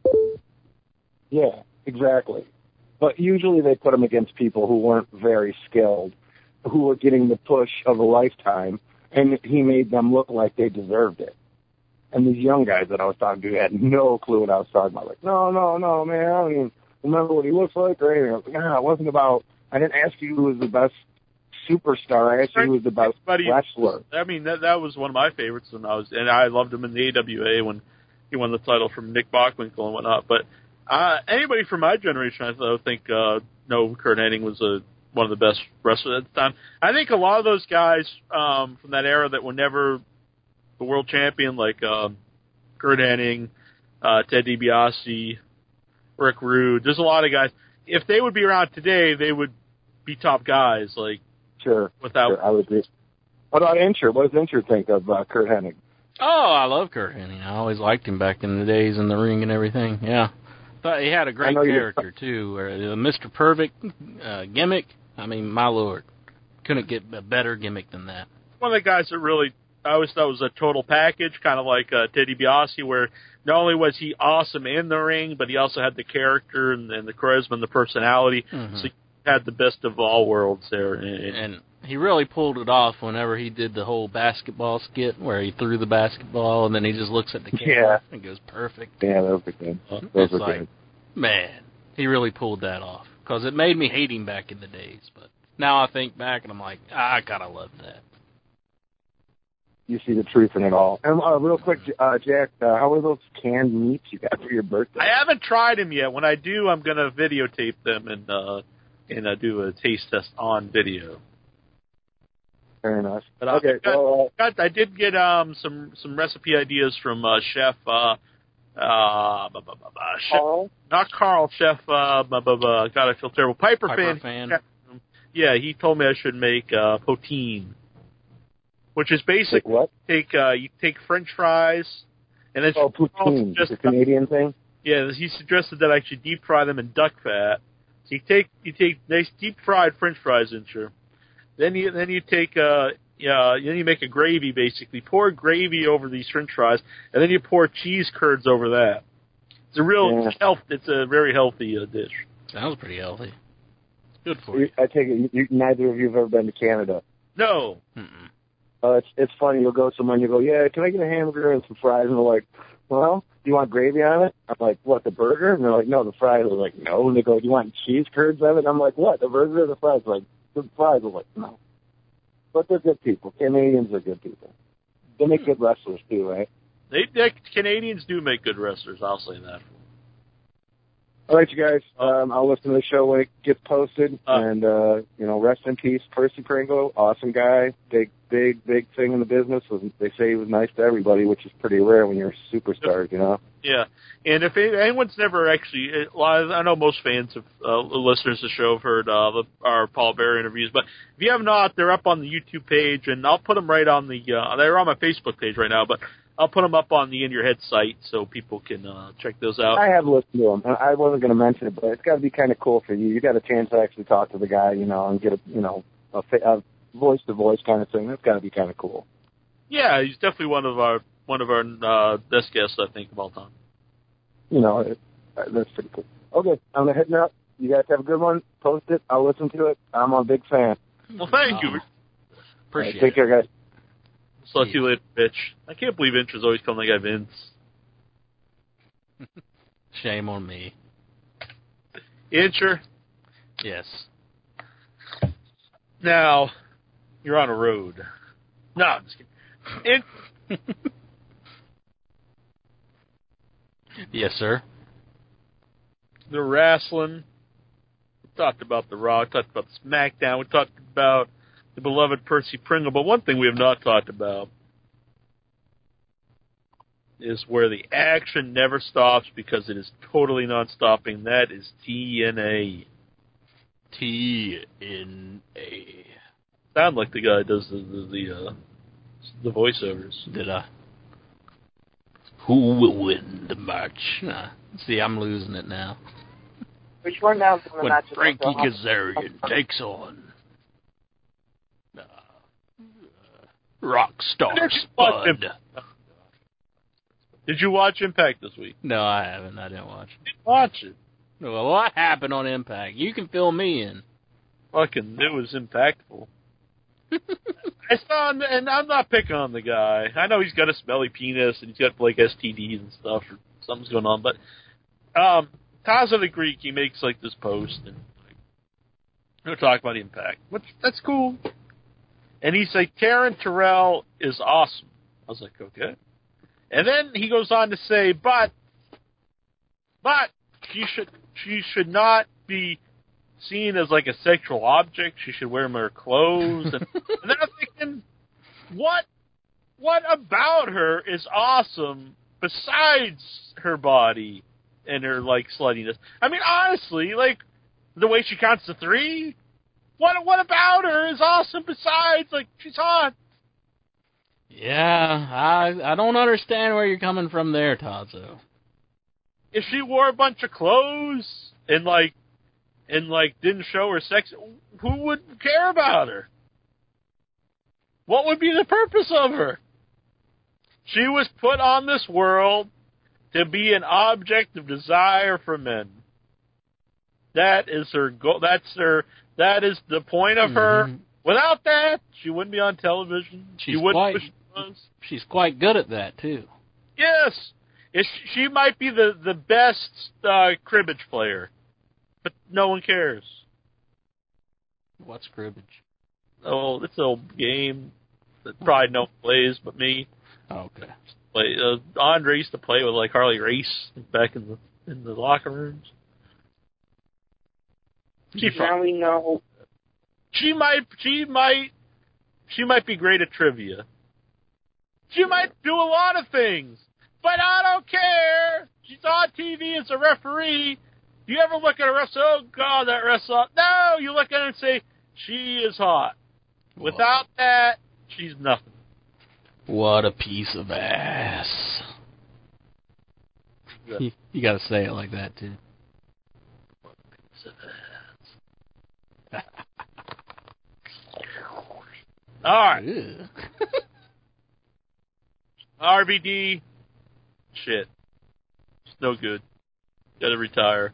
Speaker 19: Yeah, exactly. But usually they put him against people who weren't very skilled, who were getting the push of a lifetime, and he made them look like they deserved it. And these young guys that I was talking to had no clue what I was talking about. Like, no, no, no, man, I don't even remember what he looks like or anything. I was like, nah, it wasn't about, I didn't ask you who was the best superstar. I asked you who was the best
Speaker 4: Everybody,
Speaker 19: wrestler.
Speaker 4: I mean, that that was one of my favorites when I was, and I loved him in the A W A when he won the title from Nick Bockwinkel and whatnot. But uh, anybody from my generation, I th- think, uh, no, Kurt Hennig was a, one of the best wrestlers at the time. I think a lot of those guys um, from that era that were never the world champion, like uh, Kurt Hennig, uh, Ted DiBiase, Rick Rude. There's a lot of guys. If they would be around today, they would be top guys. Like
Speaker 19: Sure.
Speaker 4: without.
Speaker 19: Sure, I would agree. What about Incher? What does Incher think of uh, Kurt Hennig?
Speaker 5: Oh, I love Kurt Hennig. I always liked him back in the days in the ring and everything. Yeah. Thought he had a great character, too. Where the Mister Perfect uh, gimmick, I mean, my lord. Couldn't get a better gimmick than that.
Speaker 4: One of the guys that really, I always thought was a total package, kind of like uh, Ted DiBiase, where not only was he awesome in the ring, but he also had the character and, and the charisma and the personality.
Speaker 5: Mm-hmm.
Speaker 4: So he had the best of all worlds there. And,
Speaker 5: and he really pulled it off whenever he did the whole basketball skit where he threw the basketball and then he just looks at the camera
Speaker 19: Yeah.
Speaker 5: and goes, perfect.
Speaker 19: Yeah, those are good. Those
Speaker 5: It's
Speaker 19: are
Speaker 5: like,
Speaker 19: good.
Speaker 5: man, he really pulled that off. Because it made me hate him back in the days. But now I think back and I'm like, ah, I gotta love that.
Speaker 19: You see the truth in it all. And uh, real quick, uh, Jack, uh, how are those canned meats you got for your birthday?
Speaker 4: I haven't tried them yet. When I do, I'm going to videotape them and uh, and uh, do a taste test on video.
Speaker 19: Fair enough.
Speaker 4: But
Speaker 19: okay,
Speaker 4: I, got,
Speaker 19: well, uh,
Speaker 4: got, I did get um some some recipe ideas from uh, Chef uh uh bu- bu- bu- bu- Chef
Speaker 14: Carl?
Speaker 4: not Carl Chef uh bu- bu- bu- God I feel terrible Piper,
Speaker 5: Piper
Speaker 4: fan.
Speaker 5: fan.
Speaker 4: Yeah, he told me I should make uh, poutine, which is basically
Speaker 19: Take what?
Speaker 4: take uh, you take French fries and then
Speaker 19: Oh, poutine,
Speaker 4: just
Speaker 19: the Canadian thing?
Speaker 4: yeah, he suggested that I should deep fry them in duck fat. So you take you take nice deep fried French fries in sure. Then you then you take uh yeah then you make a gravy basically. Pour gravy over these French fries, and then you pour cheese curds over that. It's a real
Speaker 19: Yeah.
Speaker 4: health. It's a very healthy uh, dish.
Speaker 5: Sounds pretty healthy. Good for you.
Speaker 19: You, I take it you, you, neither of you have ever been to Canada.
Speaker 4: No.
Speaker 5: Mm-mm.
Speaker 19: Uh, it's it's funny. You'll go somewhere and you go, yeah, can I get a hamburger and some fries? And they're like, well, do you want gravy on it? I'm like, what, the burger? And they're like, no, the fries. They're like, no. And they go, do you want cheese curds on it? I'm like, what, the burger or the fries? They're like, the fries. I'm like, no. But they're good people. Canadians are good people. They make good wrestlers too, right?
Speaker 4: They, they Canadians do make good wrestlers. I'll say that.
Speaker 19: All right, you guys. Um, I'll listen to the show when it gets posted.
Speaker 4: Uh,
Speaker 19: and, uh, you know, rest in peace, Percy Pringle. Awesome guy. Big, big, big thing in the business. They say he was nice to everybody, which is pretty rare when you're a superstar, you know?
Speaker 4: Yeah, and if anyone's never actually, a lot of, I know most fans of uh, listeners of the show have heard uh, the, our Paul Bearer interviews, but if you have not, they're up on the YouTube page, and I'll put them right on the. Uh, they're on my Facebook page right now, but I'll put them up on the In Your Head site so people can uh, check those out.
Speaker 19: I have listened to him. I wasn't going to mention it, but it's got to be kind of cool for you. You got a chance to actually talk to the guy, you know, and get a, you know, a, a voice to voice kind of thing. That's got to be kind of cool.
Speaker 4: Yeah, he's definitely one of our one of our uh, best guests, I think, of all time.
Speaker 19: You know, it, that's pretty cool. Okay, I'm heading out. You guys have a good one. Post it. I'll listen to it. I'm a big fan.
Speaker 4: Well, thank you.
Speaker 5: Appreciate
Speaker 19: right, take
Speaker 5: it.
Speaker 19: care, guys.
Speaker 4: Talk to you later, bitch. I can't believe Inch is always calling the guy Vince.
Speaker 5: Shame on me.
Speaker 4: Incher,
Speaker 5: Yes.
Speaker 4: now you're on a road. No, I'm just kidding. In-
Speaker 5: Yes, sir.
Speaker 4: The wrestling. We talked about the Raw. We talked about the SmackDown. We talked about the beloved Percy Pringle. But one thing we have not talked about is where the action never stops because it is totally non-stopping. That is T N A.
Speaker 5: T N A.
Speaker 4: Sound like the guy who does the the the, uh, the voiceovers.
Speaker 5: Did I? Who will win the match? Nah. See, I'm losing it now.
Speaker 14: Which one now from the
Speaker 5: When
Speaker 14: match?
Speaker 5: Frankie Kazarian takes on uh, Rockstar Spud.
Speaker 4: Did you watch Impact this week?
Speaker 5: No, I haven't. I didn't watch it.
Speaker 4: Watch it.
Speaker 5: Well, what happened on Impact? You can fill me in.
Speaker 4: Fucking, it was impactful. I saw, and I'm not picking on the guy. I know he's got a smelly penis and he's got like S T Ds and stuff, or something's going on. But um, Taza the Greek, he makes like this post and like, he'll talk about Impact. Which, that's cool. And he's like, Taryn Terrell is awesome. I was like, okay. And then he goes on to say, but, but she should she should not be seen as like a sexual object. She should wear more clothes. And, and then I'm thinking, what what about her is awesome besides her body and her like sluttiness? I mean, honestly, like the way she counts to three. What what about her is awesome besides like she's hot?
Speaker 5: Yeah, I I don't understand where you're coming from there, Tazo.
Speaker 4: If she wore a bunch of clothes and like and like didn't show her sex, who would care about her? What would be the purpose of her? She was put on this world to be an object of desire for men. That is her goal. That's her. That is the point of her.
Speaker 5: Mm-hmm.
Speaker 4: Without that, she wouldn't be on television.
Speaker 5: She's
Speaker 4: she wouldn't
Speaker 5: quite,
Speaker 4: wish she was.
Speaker 5: She's quite good at that too.
Speaker 4: Yes, it's, she might be the the best uh, cribbage player, but no one cares.
Speaker 5: What's cribbage?
Speaker 4: Oh, it's an old game that probably no one plays but me.
Speaker 5: Oh, okay.
Speaker 4: Play, uh, Andre used to play with like Harley Race back in the in the locker rooms. She
Speaker 14: now we know.
Speaker 4: She might. She might. She might be great at trivia. She might do a lot of things, but I don't care. She's on T V as a referee. Do you ever look at a wrestler? Oh God, that wrestler! No, you look at her and say she is hot. Without that, she's nothing.
Speaker 5: What a piece of ass.
Speaker 4: Yeah.
Speaker 5: You, you got to say it like that too.
Speaker 4: What a piece of ass. All right. R V D, shit. It's no good. Got to retire.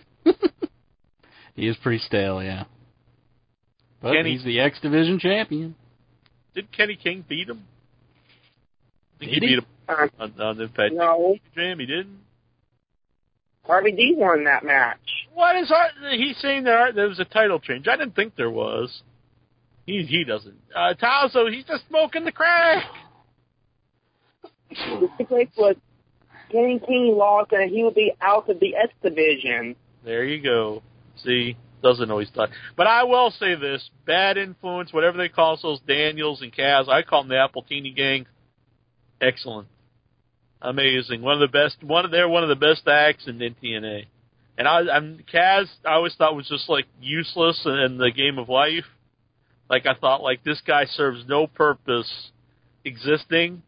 Speaker 5: He is pretty stale, yeah. But
Speaker 4: Kenny,
Speaker 5: he's the X Division champion.
Speaker 4: Did Kenny King beat him? I think
Speaker 5: Did
Speaker 4: he
Speaker 5: he?
Speaker 4: beat him on, on the Impact.
Speaker 14: No.
Speaker 4: Jam, he didn't.
Speaker 14: R V D won that match.
Speaker 4: What is Ar- he's saying there? There was a title change. I didn't think there was. He he doesn't. Uh, Tazo, he's just smoking the crack.
Speaker 14: The situation was Kenny King lost and he would be out of the X division.
Speaker 4: There you go. See, doesn't always talk. But I will say this: bad influence, whatever they call those Daniels and Kaz. I call them the Appletini gang. Excellent, amazing. One of the best. One of they're one of the best acts in T N A. And I, I'm Kaz. I always thought was just like useless in the game of life. Like I thought, like this guy serves no purpose existing.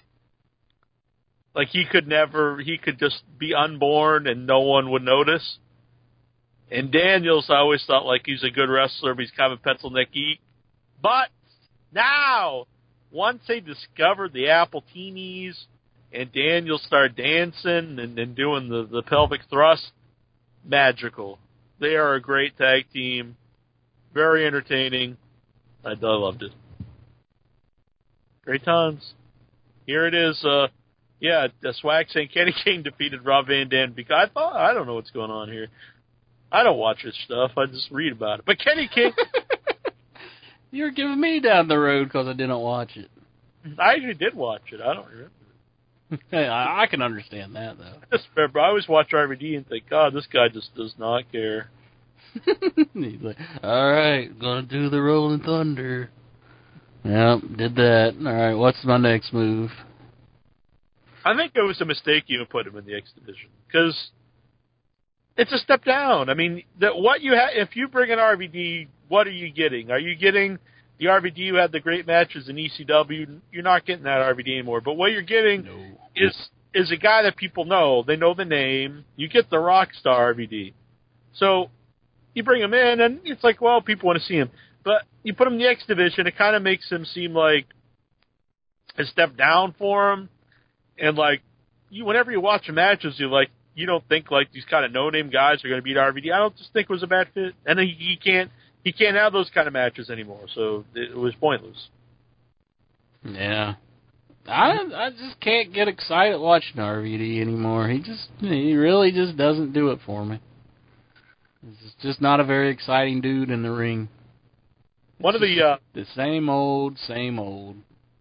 Speaker 4: Like he could never, he could just be unborn and no one would notice. And Daniels, I always thought like he's a good wrestler, but he's kind of a pencil neck geek. But now, once they discovered the Appletinis and Daniels started dancing and, and doing the, the pelvic thrust, magical. They are a great tag team, very entertaining. I, I loved it. Great times. Here it is. Uh, yeah, uh, Swag saying Kenny King defeated Rob Van Dam because I thought I don't know what's going on here. I don't watch this stuff. I just read about it. But Kenny King,
Speaker 5: You're giving me down the road because I didn't watch it.
Speaker 4: I actually did watch it. I don't remember.
Speaker 5: Hey, I, I can understand that, though.
Speaker 4: I just remember, I always watch R V D and think, God, this guy just does not care.
Speaker 5: He's like, all right, gonna do the Rolling Thunder. Yep, did that. All right, what's my next move?
Speaker 4: I think it was a mistake you put him in the X Division, because it's a step down. I mean, that what you ha- if you bring an R V D, what are you getting? Are you getting the R V D who had the great matches in E C W? You're not getting that R V D anymore. But what you're getting no. is is a guy that people know. They know the name. You get the rock star R V D. So you bring him in, and it's like, well, people want to see him. But you put him in the X Division, it kind of makes him seem like a step down for him. And, like, you whenever you watch the matches, you like you don't think, like, these kind of no-name guys are going to beat R V D. I don't just think it was a bad fit. And he, he can't he can't have those kind of matches anymore, so it was pointless.
Speaker 5: Yeah. I I just can't get excited watching R V D anymore. He just he really just doesn't do it for me. He's just not a very exciting dude in the ring.
Speaker 4: One of the uh,
Speaker 5: the same old, same old.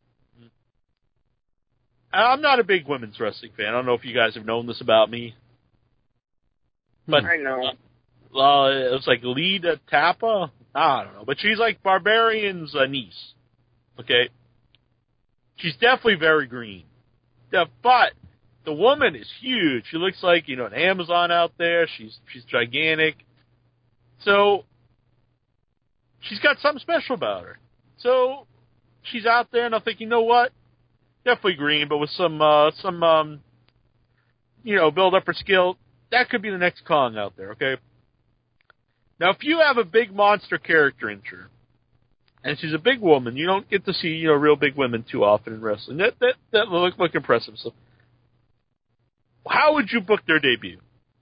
Speaker 4: I'm not a big women's wrestling fan. I don't know if you guys have known this about me, but
Speaker 14: I know.
Speaker 4: Uh, it was like Lita Tappa. I don't know, but she's like Barbarian's uh, niece. Okay, she's definitely very green. Yeah, but the woman is huge. She looks like, you know, an Amazon out there. She's she's gigantic. So she's got something special about her. So she's out there, and I'm thinking, you know what? Definitely green, but with some uh, some um, you know, build up her skill. That could be the next Kong out there. Okay. Now, if you have a big monster character in her, and she's a big woman, you don't get to see, you know, real big women too often in wrestling. That that that look look impressive. So, how would you book their debut?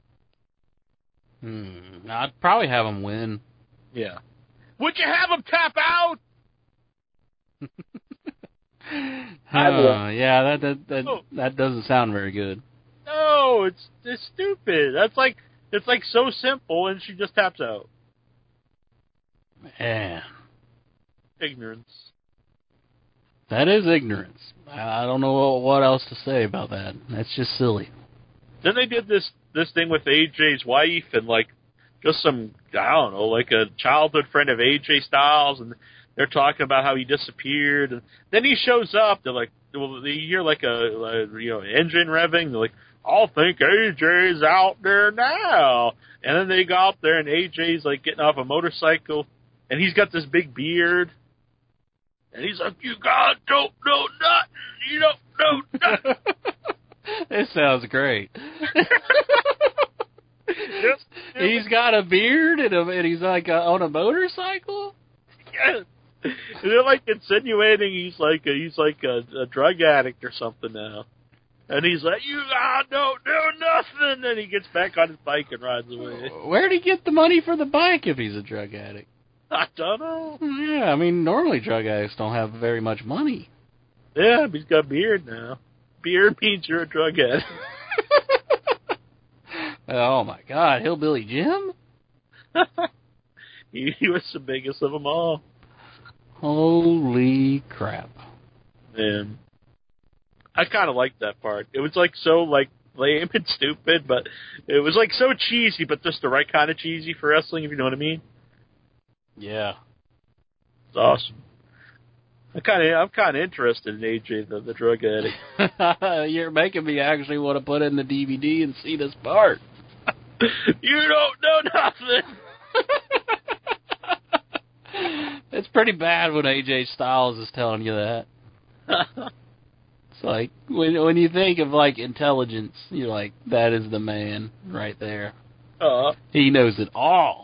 Speaker 5: Hmm, I'd probably have them win.
Speaker 4: Yeah. Would you have them tap out?
Speaker 5: uh, yeah, that that that, oh. that doesn't sound very good.
Speaker 4: No, it's it's stupid. That's like it's like so simple, and she just taps out.
Speaker 5: Man,
Speaker 4: ignorance.
Speaker 5: That is ignorance. I don't know what else to say about that. That's just silly.
Speaker 4: Then they did this this thing with A J's wife and like just some I don't know like a childhood friend of A J Styles, and they're talking about how he disappeared. And then he shows up. They're like, well, you hear like a, a you know engine revving. They're like, I think A J's out there now. And then they go out there, and A J's like getting off a motorcycle, and he's got this big beard. And he's like, you guys don't know nothing. You don't know nothing.
Speaker 5: This sounds great. He's got a beard, and, a, and he's like a, on a motorcycle?
Speaker 4: Yes. They're like insinuating he's like a, he's like a, a drug addict or something now. And he's like, you guys don't do nothing. And he gets back on his bike and rides away.
Speaker 5: Where'd he get the money for the bike if he's a drug addict?
Speaker 4: I don't know.
Speaker 5: Yeah, I mean, normally drug addicts don't have very much money.
Speaker 4: Yeah, but he's got a beard now. Beard means you're a drug addict.
Speaker 5: Oh, my God. Hillbilly Jim?
Speaker 4: he, he was the biggest of them all.
Speaker 5: Holy crap.
Speaker 4: Man. I kind of liked that part. It was like so like lame and stupid, but it was like so cheesy, but just the right kind of cheesy for wrestling, if you know what I mean.
Speaker 5: Yeah,
Speaker 4: it's awesome. I kind of, I'm kind of interested in A J, the, the drug addict.
Speaker 5: You're making me actually want to put in the D V D and see this part.
Speaker 4: You don't know nothing.
Speaker 5: It's pretty bad when A J Styles is telling you that. It's like when when you think of like intelligence, you're like, that is the man right there.
Speaker 4: Uh,
Speaker 5: he knows it all.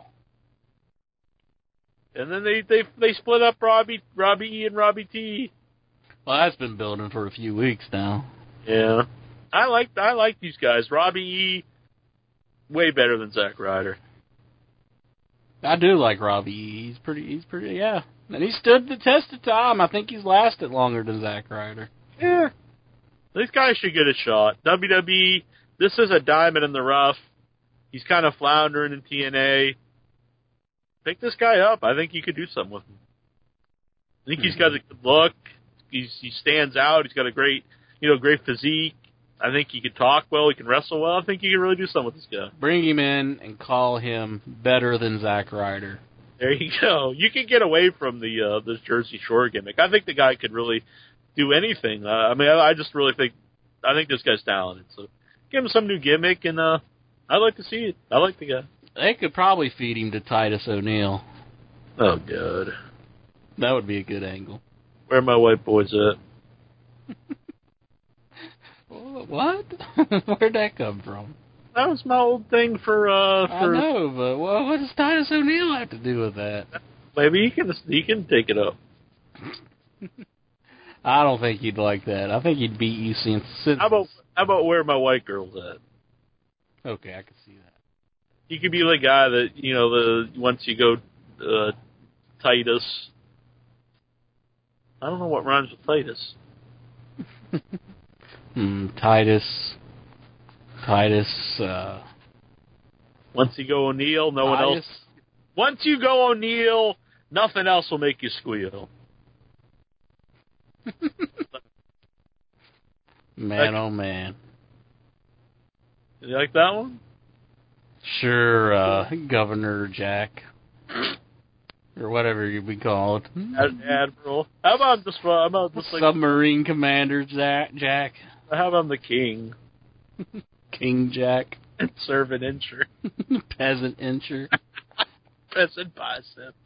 Speaker 4: And then they, they they split up Robbie Robbie E and Robbie T.
Speaker 5: Well, that's been building for a few weeks now.
Speaker 4: Yeah, I like I like these guys. Robbie E, way better than Zack Ryder.
Speaker 5: I do like Robbie E. He's pretty. He's pretty. Yeah, and he stood the test of time. I think he's lasted longer than Zack Ryder.
Speaker 4: Yeah, these guys should get a shot. W W E. This is a diamond in the rough. He's kind of floundering in T N A. Pick this guy up. I think you could do something with him. I think mm-hmm. he's got a good look. He's, he stands out. He's got a great, you know, great physique. I think he could talk well. He can wrestle well. I think he can really do something with this guy.
Speaker 5: Bring him in and call him better than Zack Ryder.
Speaker 4: There you go. You can get away from the uh, this Jersey Shore gimmick. I think the guy could really do anything. Uh, I mean, I, I just really think I think this guy's talented. So give him some new gimmick, and uh, I'd like to see it. I like the guy.
Speaker 5: They could probably feed him to Titus O'Neil.
Speaker 4: Oh, God.
Speaker 5: That would be a good angle.
Speaker 4: Where are my white boys at?
Speaker 5: What? Where'd that come from?
Speaker 4: That was my old thing for... Uh, for
Speaker 5: I know, but well, what does Titus O'Neil have to do with that?
Speaker 4: Maybe he can, he can take it up.
Speaker 5: I don't think he'd like that. I think he'd beat you since...
Speaker 4: How about, how about where are my white girls at?
Speaker 5: Okay, I can see that.
Speaker 4: You could be the guy that, you know, the once you go uh, Titus. I don't know what rhymes with Titus.
Speaker 5: hmm, Titus. Titus. Uh,
Speaker 4: once you go O'Neil, no
Speaker 5: Titus?
Speaker 4: one else. Once you go O'Neil, nothing else will make you squeal.
Speaker 5: Man, oh man.
Speaker 4: You like that one?
Speaker 5: Sure, uh, Governor Jack. Or whatever you be called.
Speaker 4: Ad- Admiral. How about this? How about this? Like,
Speaker 5: Submarine Commander Jack. Jack.
Speaker 4: How about the King?
Speaker 5: King Jack.
Speaker 4: Servant Incher.
Speaker 5: Peasant Incher.
Speaker 4: Peasant Bicep.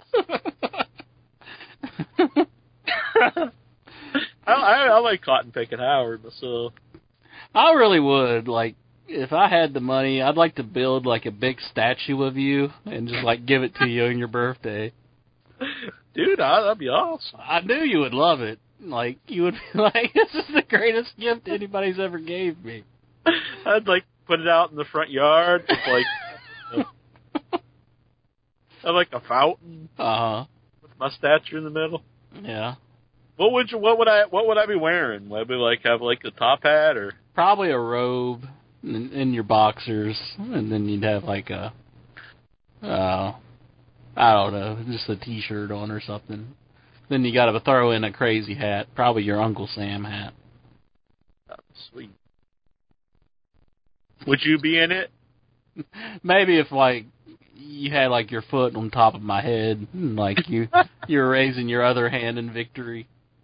Speaker 4: I, I, I like Cotton Picking Howard myself.
Speaker 5: I really would. Like, if I had the money, I'd like to build like a big statue of you and just like give it to you on your birthday.
Speaker 4: Dude, I, that'd be awesome.
Speaker 5: I knew you would love it. Like, you would be like, this is the greatest gift anybody's ever gave me.
Speaker 4: I'd like put it out in the front yard with like, you know, I'd like a fountain.
Speaker 5: Uh huh.
Speaker 4: With my statue in the middle.
Speaker 5: Yeah.
Speaker 4: What would you? What would I? What would I be wearing? Would I be like have like the top hat or?
Speaker 5: Probably a robe in, in your boxers, and then you'd have like a, uh, I don't know, just a T-shirt on or something. Then you got to throw in a crazy hat, probably your Uncle Sam hat.
Speaker 4: Oh, sweet. Would you be in it?
Speaker 5: Maybe if like you had like your foot on top of my head, and like you you're raising your other hand in victory.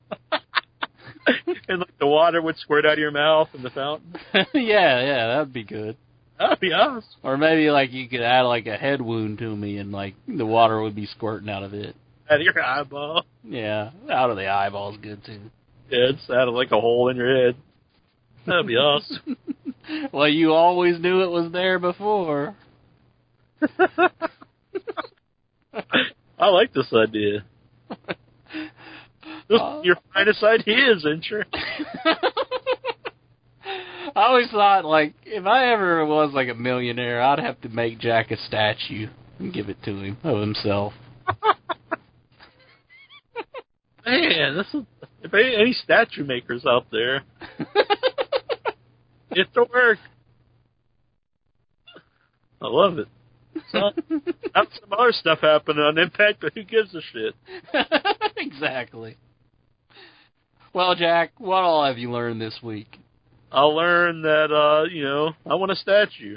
Speaker 4: And like the water would squirt out of your mouth in the fountain.
Speaker 5: yeah, yeah, that'd be good.
Speaker 4: That'd be awesome.
Speaker 5: Or maybe like you could add like a head wound to me, and like the water would be squirting out of it.
Speaker 4: Out of your eyeball.
Speaker 5: Yeah, out of the eyeball's good too.
Speaker 4: Yeah, it's out of like a hole in your head. That'd be awesome.
Speaker 5: Well, you always knew it was there before.
Speaker 4: I like this idea. This is your finest ideas, Incher.
Speaker 5: I always thought, like, if I ever was, like, a millionaire, I'd have to make Jack a statue and give it to him, of himself.
Speaker 4: Man, this is, if any, any statue makers out there, it's to work. I love it. So, have some other stuff happening on Impact, but who gives a shit?
Speaker 5: Exactly. Well, Jack, what all have you learned this week?
Speaker 4: I learned that, uh, you know, I want a statue.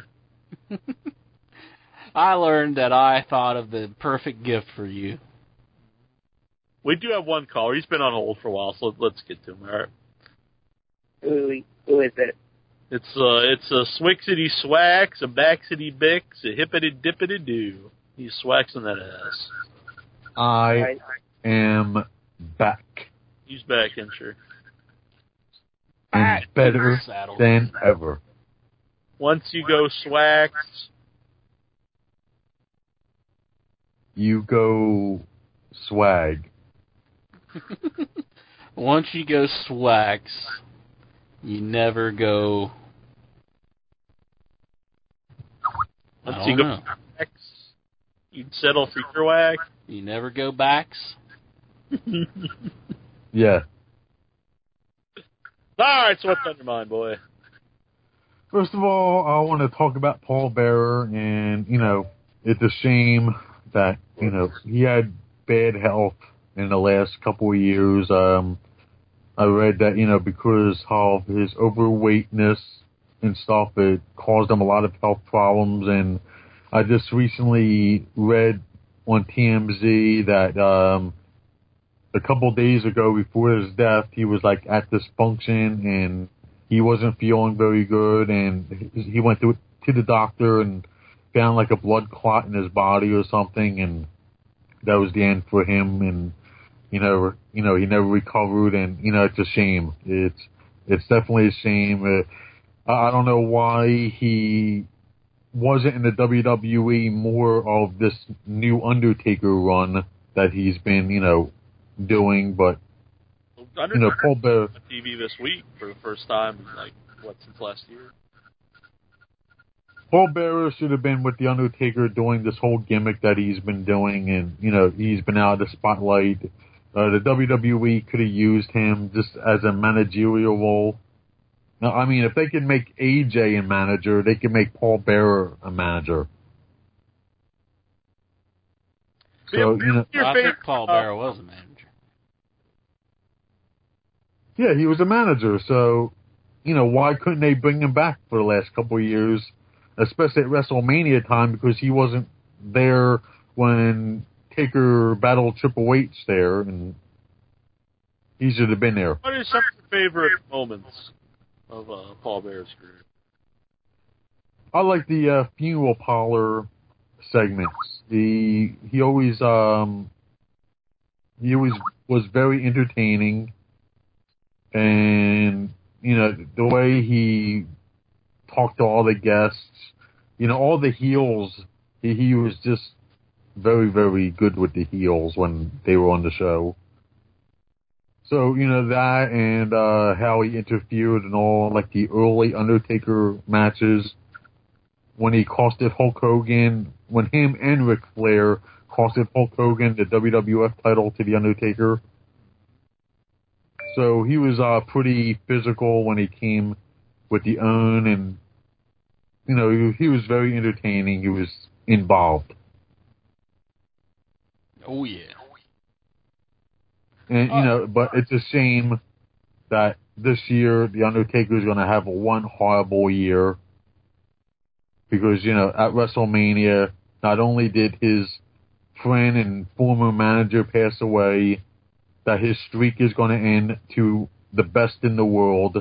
Speaker 5: I learned that I thought of the perfect gift for you.
Speaker 4: We do have one caller. He's been on hold for a while, so let's get to him, all right?
Speaker 13: Who, who is it?
Speaker 4: It's uh, it's a Swixity Swax, a Baxity Bix, a Hippity Dippity Doo. He's swaxing that ass.
Speaker 20: I am back.
Speaker 4: He's back, Incher.
Speaker 20: And better than ever.
Speaker 4: Once you go swax,
Speaker 20: you go swag.
Speaker 5: Once you go swax, you never go.
Speaker 4: Once
Speaker 5: I
Speaker 4: you
Speaker 5: don't
Speaker 4: go
Speaker 5: know.
Speaker 4: swax, you'd settle for your whack.
Speaker 5: You never go backs.
Speaker 20: Yeah.
Speaker 4: All right, so what's on your mind, boy?
Speaker 20: First of all, I want to talk about Paul Bearer, and, you know, it's a shame that, you know, he had bad health in the last couple of years. Um, I read that, you know, because of his overweightness and stuff, it caused him a lot of health problems. And I just recently read on T M Z that um, a couple days ago before his death, he was like at this function and he wasn't feeling very good, and he went to to the doctor and found like a blood clot in his body or something, and that was the end for him. And you know, you know, he never recovered, and you know, it's a shame. It's it's definitely a shame. Uh, I don't know why he wasn't in the W W E more of this new Undertaker run that he's been, you know, doing, but
Speaker 4: Undertaker
Speaker 20: you know, Paul Bearer
Speaker 4: on T V this week for the first time, like what since last year.
Speaker 20: Paul Bearer should have been with the Undertaker doing this whole gimmick that he's been doing, and you know, he's been out of the spotlight. Uh, the W W E could have used him just as a managerial role. Now, I mean, if they could make A J a manager, they could make Paul Bearer a manager. So, you know,
Speaker 5: I think Paul Bearer was a manager.
Speaker 20: Yeah, he was a manager. So, you know, why couldn't they bring him back for the last couple of years, especially at WrestleMania time, because he wasn't there when Taker battled Triple H there, and he should have been there.
Speaker 4: What are some of your favorite moments of uh, Paul Bearer's career?
Speaker 20: I like the uh, funeral parlor segments. The he always um he always was very entertaining, and you know the way he talked to all the guests, you know all the heels. He, he was just very very good with the heels when they were on the show. So, you know, that and uh, how he interfered in all, like, the early Undertaker matches when he costed Hulk Hogan, when him and Ric Flair costed Hulk Hogan the W W F title to the Undertaker. So he was uh, pretty physical when he came with the own, and, you know, he, he was very entertaining. He was involved.
Speaker 5: Oh, yeah.
Speaker 20: And, you know, but it's a shame that this year the Undertaker is going to have a one horrible year because, you know, at WrestleMania, not only did his friend and former manager pass away, that his streak is going to end to the best in the world,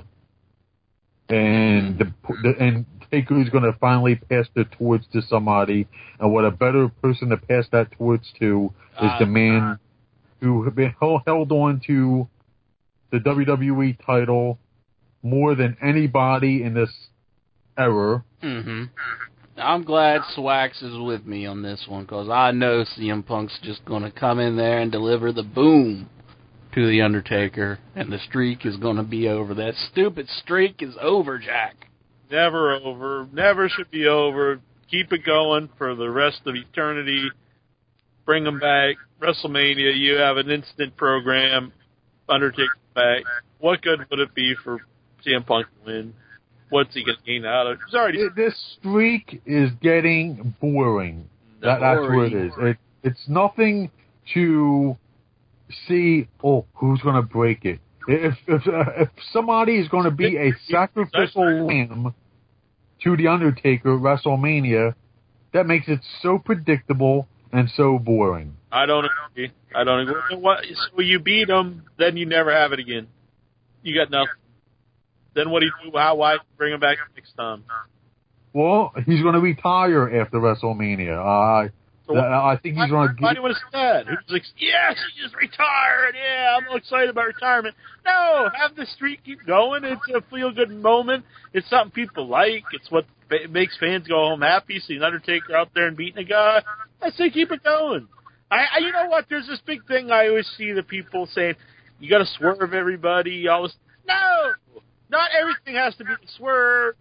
Speaker 20: and the, the and Taker is going to finally pass the torch to somebody, and what a better person to pass that torch to is
Speaker 5: Uh,
Speaker 20: the man who have been held on to the W W E title more than anybody in this era.
Speaker 5: Mm-hmm. I'm glad Swax is with me on this one, because I know C M Punk's just going to come in there and deliver the boom to The Undertaker, and the streak is going to be over. That stupid streak is over, Jack.
Speaker 4: Never over. Never should be over. Keep it going for the rest of eternity. Bring them back. WrestleMania, you have an instant program. Undertaker back. What good would it be for C M Punk to win? What's he going to gain out of it? He's already...
Speaker 20: This streak is getting boring. That, that's what it is. It, it's nothing to see, oh, who's going to break it. If if, uh, if somebody is going to be a sacrificial lamb to The Undertaker at WrestleMania, that makes it so predictable and so boring.
Speaker 4: I don't agree. I don't agree. What, so you beat him, then you never have it again. You got nothing. Then what do you do? How? Why bring him back next time?
Speaker 20: Well, he's going to retire after WrestleMania. Uh,
Speaker 4: So
Speaker 20: th- I think he's going to.
Speaker 4: Why do you want to say that? Who's like, yes, he just retired. Yeah, I'm excited about retirement. No, have the streak keep going. It's a feel-good moment. It's something people like. It's what fa- makes fans go home happy. Seeing Undertaker out there and beating a guy. I say keep it going. I, I, you know what? There's this big thing I always see the people saying, you got to swerve everybody. All this. No, not everything has to be swerved.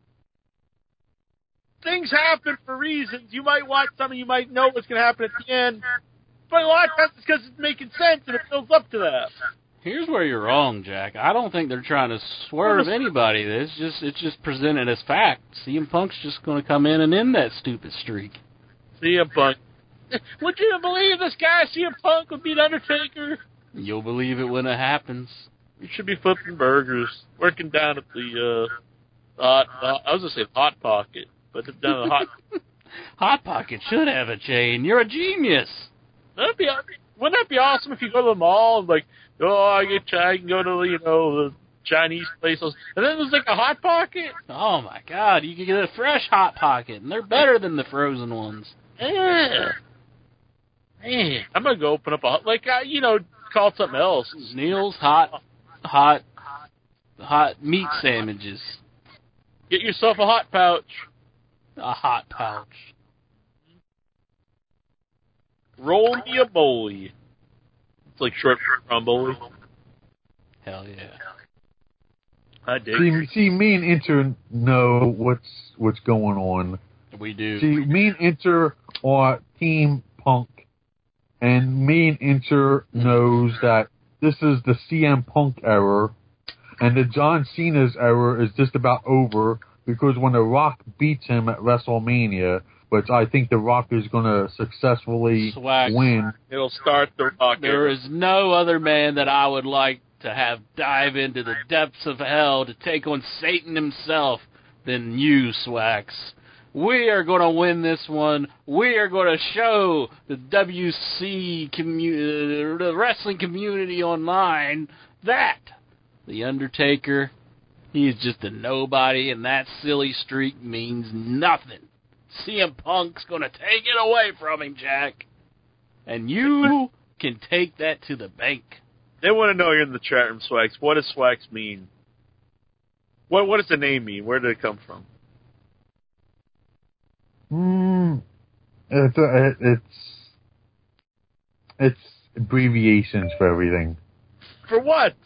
Speaker 4: Things happen for reasons. You might watch something, you might know what's going to happen at the end, but a lot of times it's because it's making sense and it builds up to that.
Speaker 5: Here's where you're wrong, Jack. I don't think they're trying to swerve anybody. It's just it's just presented as fact. C M Punk's just going to come in and end that stupid streak.
Speaker 4: C M Punk. Would you believe this guy, C M Punk, would beat Undertaker?
Speaker 5: You'll believe it when it happens.
Speaker 4: You should be flipping burgers, working down at the, uh, hot, uh, I was going to say Hot Pocket, but it's down at the Hot...
Speaker 5: Hot Pocket should have a chain. You're a genius.
Speaker 4: That'd be, wouldn't that be awesome if you go to the mall and, like, oh, I get, I can go to, you know, the Chinese places, and then there's, like, a Hot Pocket?
Speaker 5: Oh, my God. You can get a fresh Hot Pocket, and they're better than the frozen ones.
Speaker 4: Yeah. Man, I'm going to go open up a, like, uh, you know, call it something else.
Speaker 5: Neil's hot, hot, hot meat sandwiches.
Speaker 4: Get yourself a hot pouch.
Speaker 5: A hot pouch.
Speaker 4: Roll me a bully. It's like short for bully.
Speaker 5: Hell yeah.
Speaker 4: I dig.
Speaker 20: See, see, me and Inter know what's what's going on.
Speaker 5: We do.
Speaker 20: See, me and Inter are Team Punk. And me and Inter knows that this is the C M Punk era, and the John Cena's era is just about over, because when The Rock beats him at WrestleMania, which I think The Rock is going to successfully
Speaker 5: Swag.
Speaker 20: win.
Speaker 4: It'll start The Rock.
Speaker 5: There is no other man that I would like to have dive into the depths of hell to take on Satan himself than you, Swax. We are going to win this one. We are going to show the W C commu- the wrestling community online that The Undertaker, he is just a nobody, and that silly streak means nothing. C M Punk's going to take it away from him, Jack. And you can take that to the bank.
Speaker 4: They want to know you're in the chat room, Swax. What does Swax mean? What What does the name mean? Where did it come from?
Speaker 20: Mm, it's, uh, it's it's abbreviations for everything.
Speaker 4: For what?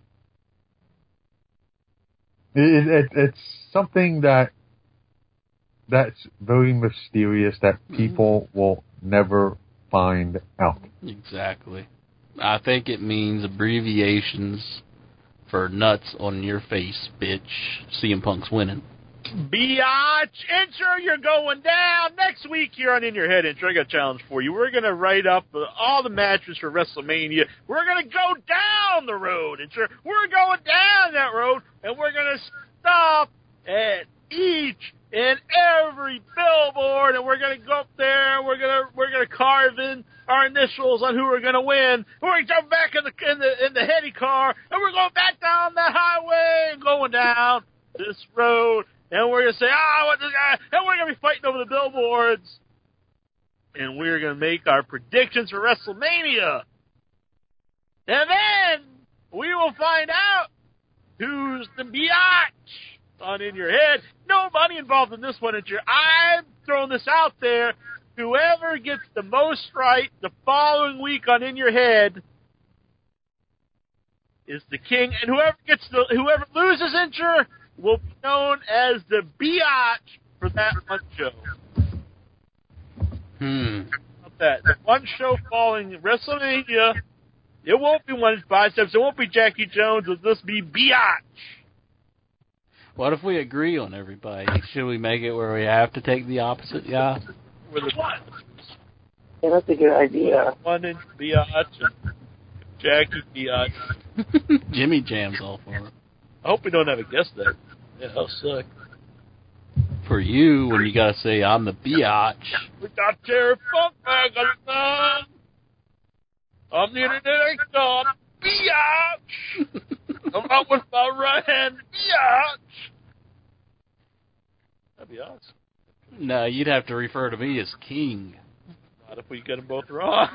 Speaker 20: It, it, it's something that that's very mysterious that people will never find out.
Speaker 5: Exactly. I think it means abbreviations for nuts on your face, bitch. C M Punk's winning.
Speaker 4: Biatch, Intro, you're going down. Next week here on In Your Head, Intro, I got a challenge for you. We're going to write up uh, all the matches for WrestleMania. We're going to go down the road, Intro. We're going down that road, and we're going to stop at each and every billboard, and we're going to go up there, and we're going to we're going to carve in our initials on who we're going to win. We're going to jump back in the in the in the heady car, and we're going back down that highway and going down this road. And we're going to say, ah, what this guy, and we're going to be fighting over the billboards. And we're going to make our predictions for WrestleMania. And then we will find out who's the biatch on In Your Head. No money involved in this one. I'm throwing this out there. Whoever gets the most right the following week on In Your Head is the king. And whoever gets the, whoever loses Inter will be known as the biatch for that one show.
Speaker 5: Hmm.
Speaker 4: About that. The one show following WrestleMania, it won't be one biceps, it won't be Jackie Jones, it'll just be biatch.
Speaker 5: What if we agree on everybody? Should we make it where we have to take the opposite? Yeah.
Speaker 4: With the what?
Speaker 14: Yeah, that's a good idea.
Speaker 4: One inch biatch and Jackie biatch.
Speaker 5: Jimmy Jam's all for it.
Speaker 4: I hope we don't have a guest there. Yeah, that'll suck.
Speaker 5: For you, when you gotta say, I'm the biatch.
Speaker 4: We got Terry Funk back on the line. I'm the internet god, biatch. I'm out with my right hand, biatch. That'd be awesome.
Speaker 5: No, you'd have to refer to me as king.
Speaker 4: Not if we get them both wrong.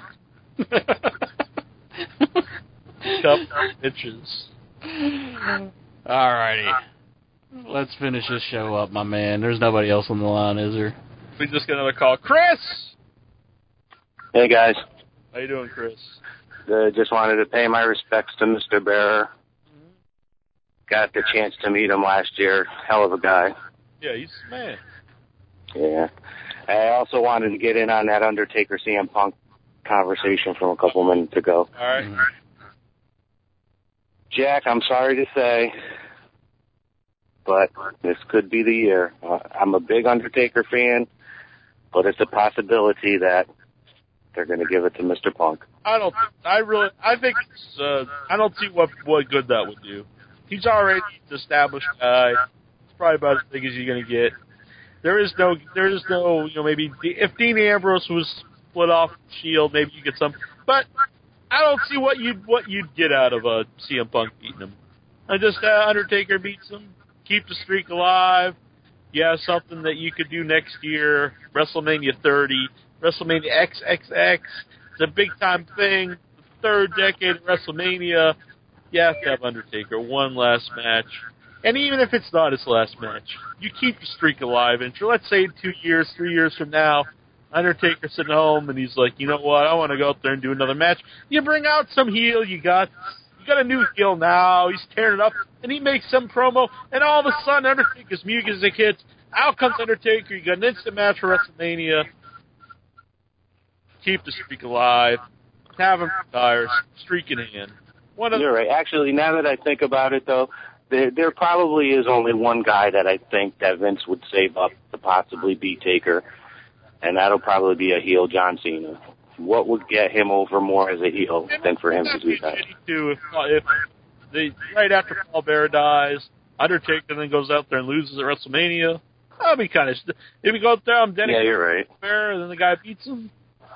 Speaker 4: Couple bitches.
Speaker 5: Alrighty. Let's finish this show up, my man. There's nobody else on the line, is there?
Speaker 4: We just got another call. Chris!
Speaker 7: Hey, guys.
Speaker 4: How you doing, Chris?
Speaker 7: Good. Just wanted to pay my respects to Mister Bearer. Mm-hmm. Got the chance to meet him last year. Hell of a guy.
Speaker 4: Yeah, he's a man.
Speaker 7: Yeah. I also wanted to get in on that Undertaker C M Punk conversation from a couple minutes ago.
Speaker 4: All right.
Speaker 7: Mm-hmm. Jack, I'm sorry to say, but this could be the year. Uh, I'm a big Undertaker fan, but it's a possibility that
Speaker 18: they're going to give it to Mister Punk.
Speaker 4: I don't. I really. I think. It's, uh, I don't see what what good that would do. He's already an established guy. It's probably about as big as you're going to get. There is no. There is no. You know, maybe if Dean Ambrose was split off the Shield, maybe you get some. But I don't see what you would what you'd get out of a C M Punk beating him. I just uh, Undertaker beats him, keep the streak alive. Yeah, something that you could do next year, WrestleMania thirty, WrestleMania X X X. It's a big time thing. The third decade of WrestleMania. You have to have Undertaker one last match, and even if it's not his last match, you keep the streak alive. And let's say two years, three years from now, Undertaker's sitting home and he's like, you know what, I want to go out there and do another match. You bring out some heel. You got. You got a new heel now. He's tearing it up, and he makes some promo, and all of a sudden, Undertaker's music hits. Out comes Undertaker. You got an instant match for WrestleMania. Keep the streak alive. Have him retire. Streak in hand. One of
Speaker 18: You're right. Actually, now that I think about it, though, there, there probably is only one guy that I think that Vince would save up to possibly be Taker, and that'll probably be a heel John Cena. What would get him over more as a heel than for him to do that?
Speaker 4: Do if, if they, right after Paul Bearer dies, Undertaker then goes out there and loses at WrestleMania. That'd be kind of. St- if we go out there, I'm dedicated
Speaker 18: yeah, you're right.
Speaker 4: to Paul Bearer, and then the guy beats him.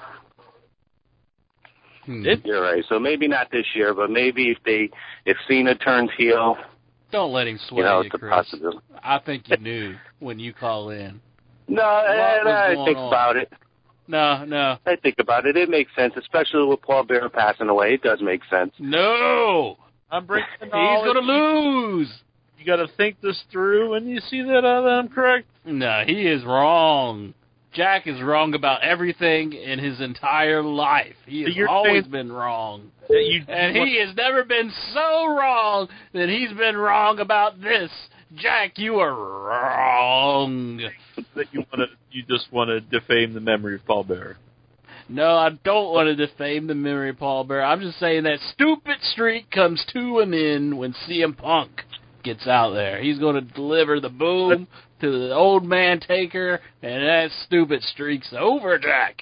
Speaker 18: Hmm. You're right. So maybe not this year, but maybe if they if Cena turns heel,
Speaker 5: don't let him sway
Speaker 18: you. Know,
Speaker 5: you,
Speaker 18: it's a
Speaker 5: Chris.
Speaker 18: possibility.
Speaker 5: I think you knew when you call in.
Speaker 18: No, I, I think
Speaker 5: on?
Speaker 18: about it.
Speaker 5: No, no.
Speaker 18: I think about it. It makes sense, especially with Paul Bearer passing away. It does make sense.
Speaker 5: No!
Speaker 4: I'm bringing the
Speaker 5: He's
Speaker 4: knowledge.
Speaker 5: going to lose.
Speaker 4: You got to think this through, and you see that, uh, that I'm correct?
Speaker 5: No, he is wrong. Jack is wrong about everything in his entire life. He has
Speaker 4: You're
Speaker 5: always
Speaker 4: saying
Speaker 5: been wrong.
Speaker 4: That you,
Speaker 5: And
Speaker 4: what,
Speaker 5: he has never been so wrong that he's been wrong about this. Jack, you are wrong.
Speaker 4: That you want to, you just want to defame the memory of Paul Bearer.
Speaker 5: No, I don't want to defame the memory of Paul Bearer. I'm just saying that stupid streak comes to an end when C M Punk gets out there. He's going to deliver the boom to the old man Taker, and that stupid streak's over, Jack.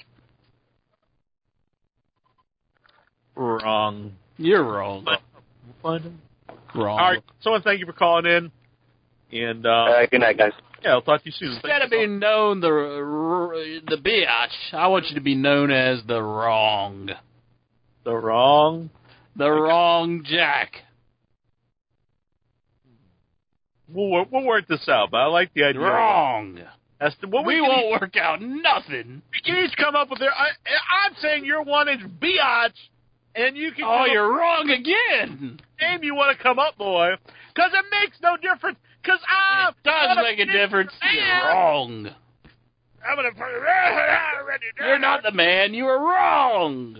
Speaker 4: Wrong.
Speaker 5: You're wrong.
Speaker 4: We'll find him.
Speaker 5: Wrong.
Speaker 4: All right, someone, thank you for calling in. And uh,
Speaker 18: uh, good night, guys.
Speaker 4: Yeah, I'll talk to you soon.
Speaker 5: Instead of being known the the biatch, I want you to be known as the wrong.
Speaker 4: The wrong?
Speaker 5: The wrong Jack.
Speaker 4: We'll, we'll work this out, but I like the idea.
Speaker 5: Wrong.
Speaker 4: That's the, what
Speaker 5: we
Speaker 4: we
Speaker 5: won't
Speaker 4: each,
Speaker 5: work out nothing.
Speaker 4: We can each come up with their... I, I'm saying your one is biatch, and you can...
Speaker 5: Oh, you're wrong again.
Speaker 4: Name you want to come up, boy, because it makes no difference. Because I...
Speaker 5: It does make a difference. You're wrong.
Speaker 4: I'm going to...
Speaker 5: You're not the man. You are wrong.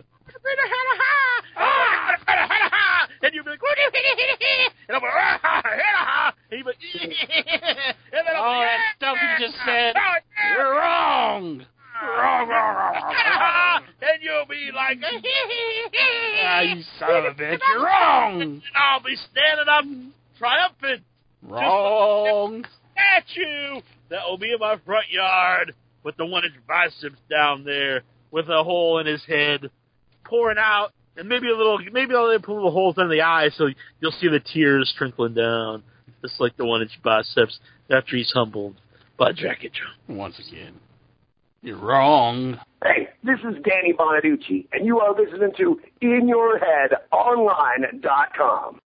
Speaker 4: And you'll be like, and I'm like, and you'll be, and then I'm
Speaker 5: oh,
Speaker 4: like,
Speaker 5: that stuff you just said. You're wrong. Wrong, wrong, wrong.
Speaker 4: And you'll be like,
Speaker 5: ah, you son of a bitch. You're wrong.
Speaker 4: And I'll be standing up triumphant.
Speaker 5: Wrong.
Speaker 4: Statue that will be in my front yard with the one-inch biceps down there with a hole in his head pouring out. And maybe a little, maybe I'll put little holes in the eyes so you'll see the tears trickling down, just like the one-inch biceps after he's humbled by Jackie Jones.
Speaker 5: Once again, you're wrong.
Speaker 21: Hey, this is Danny Bonaducci, and you are listening to In Your Head Online dot com.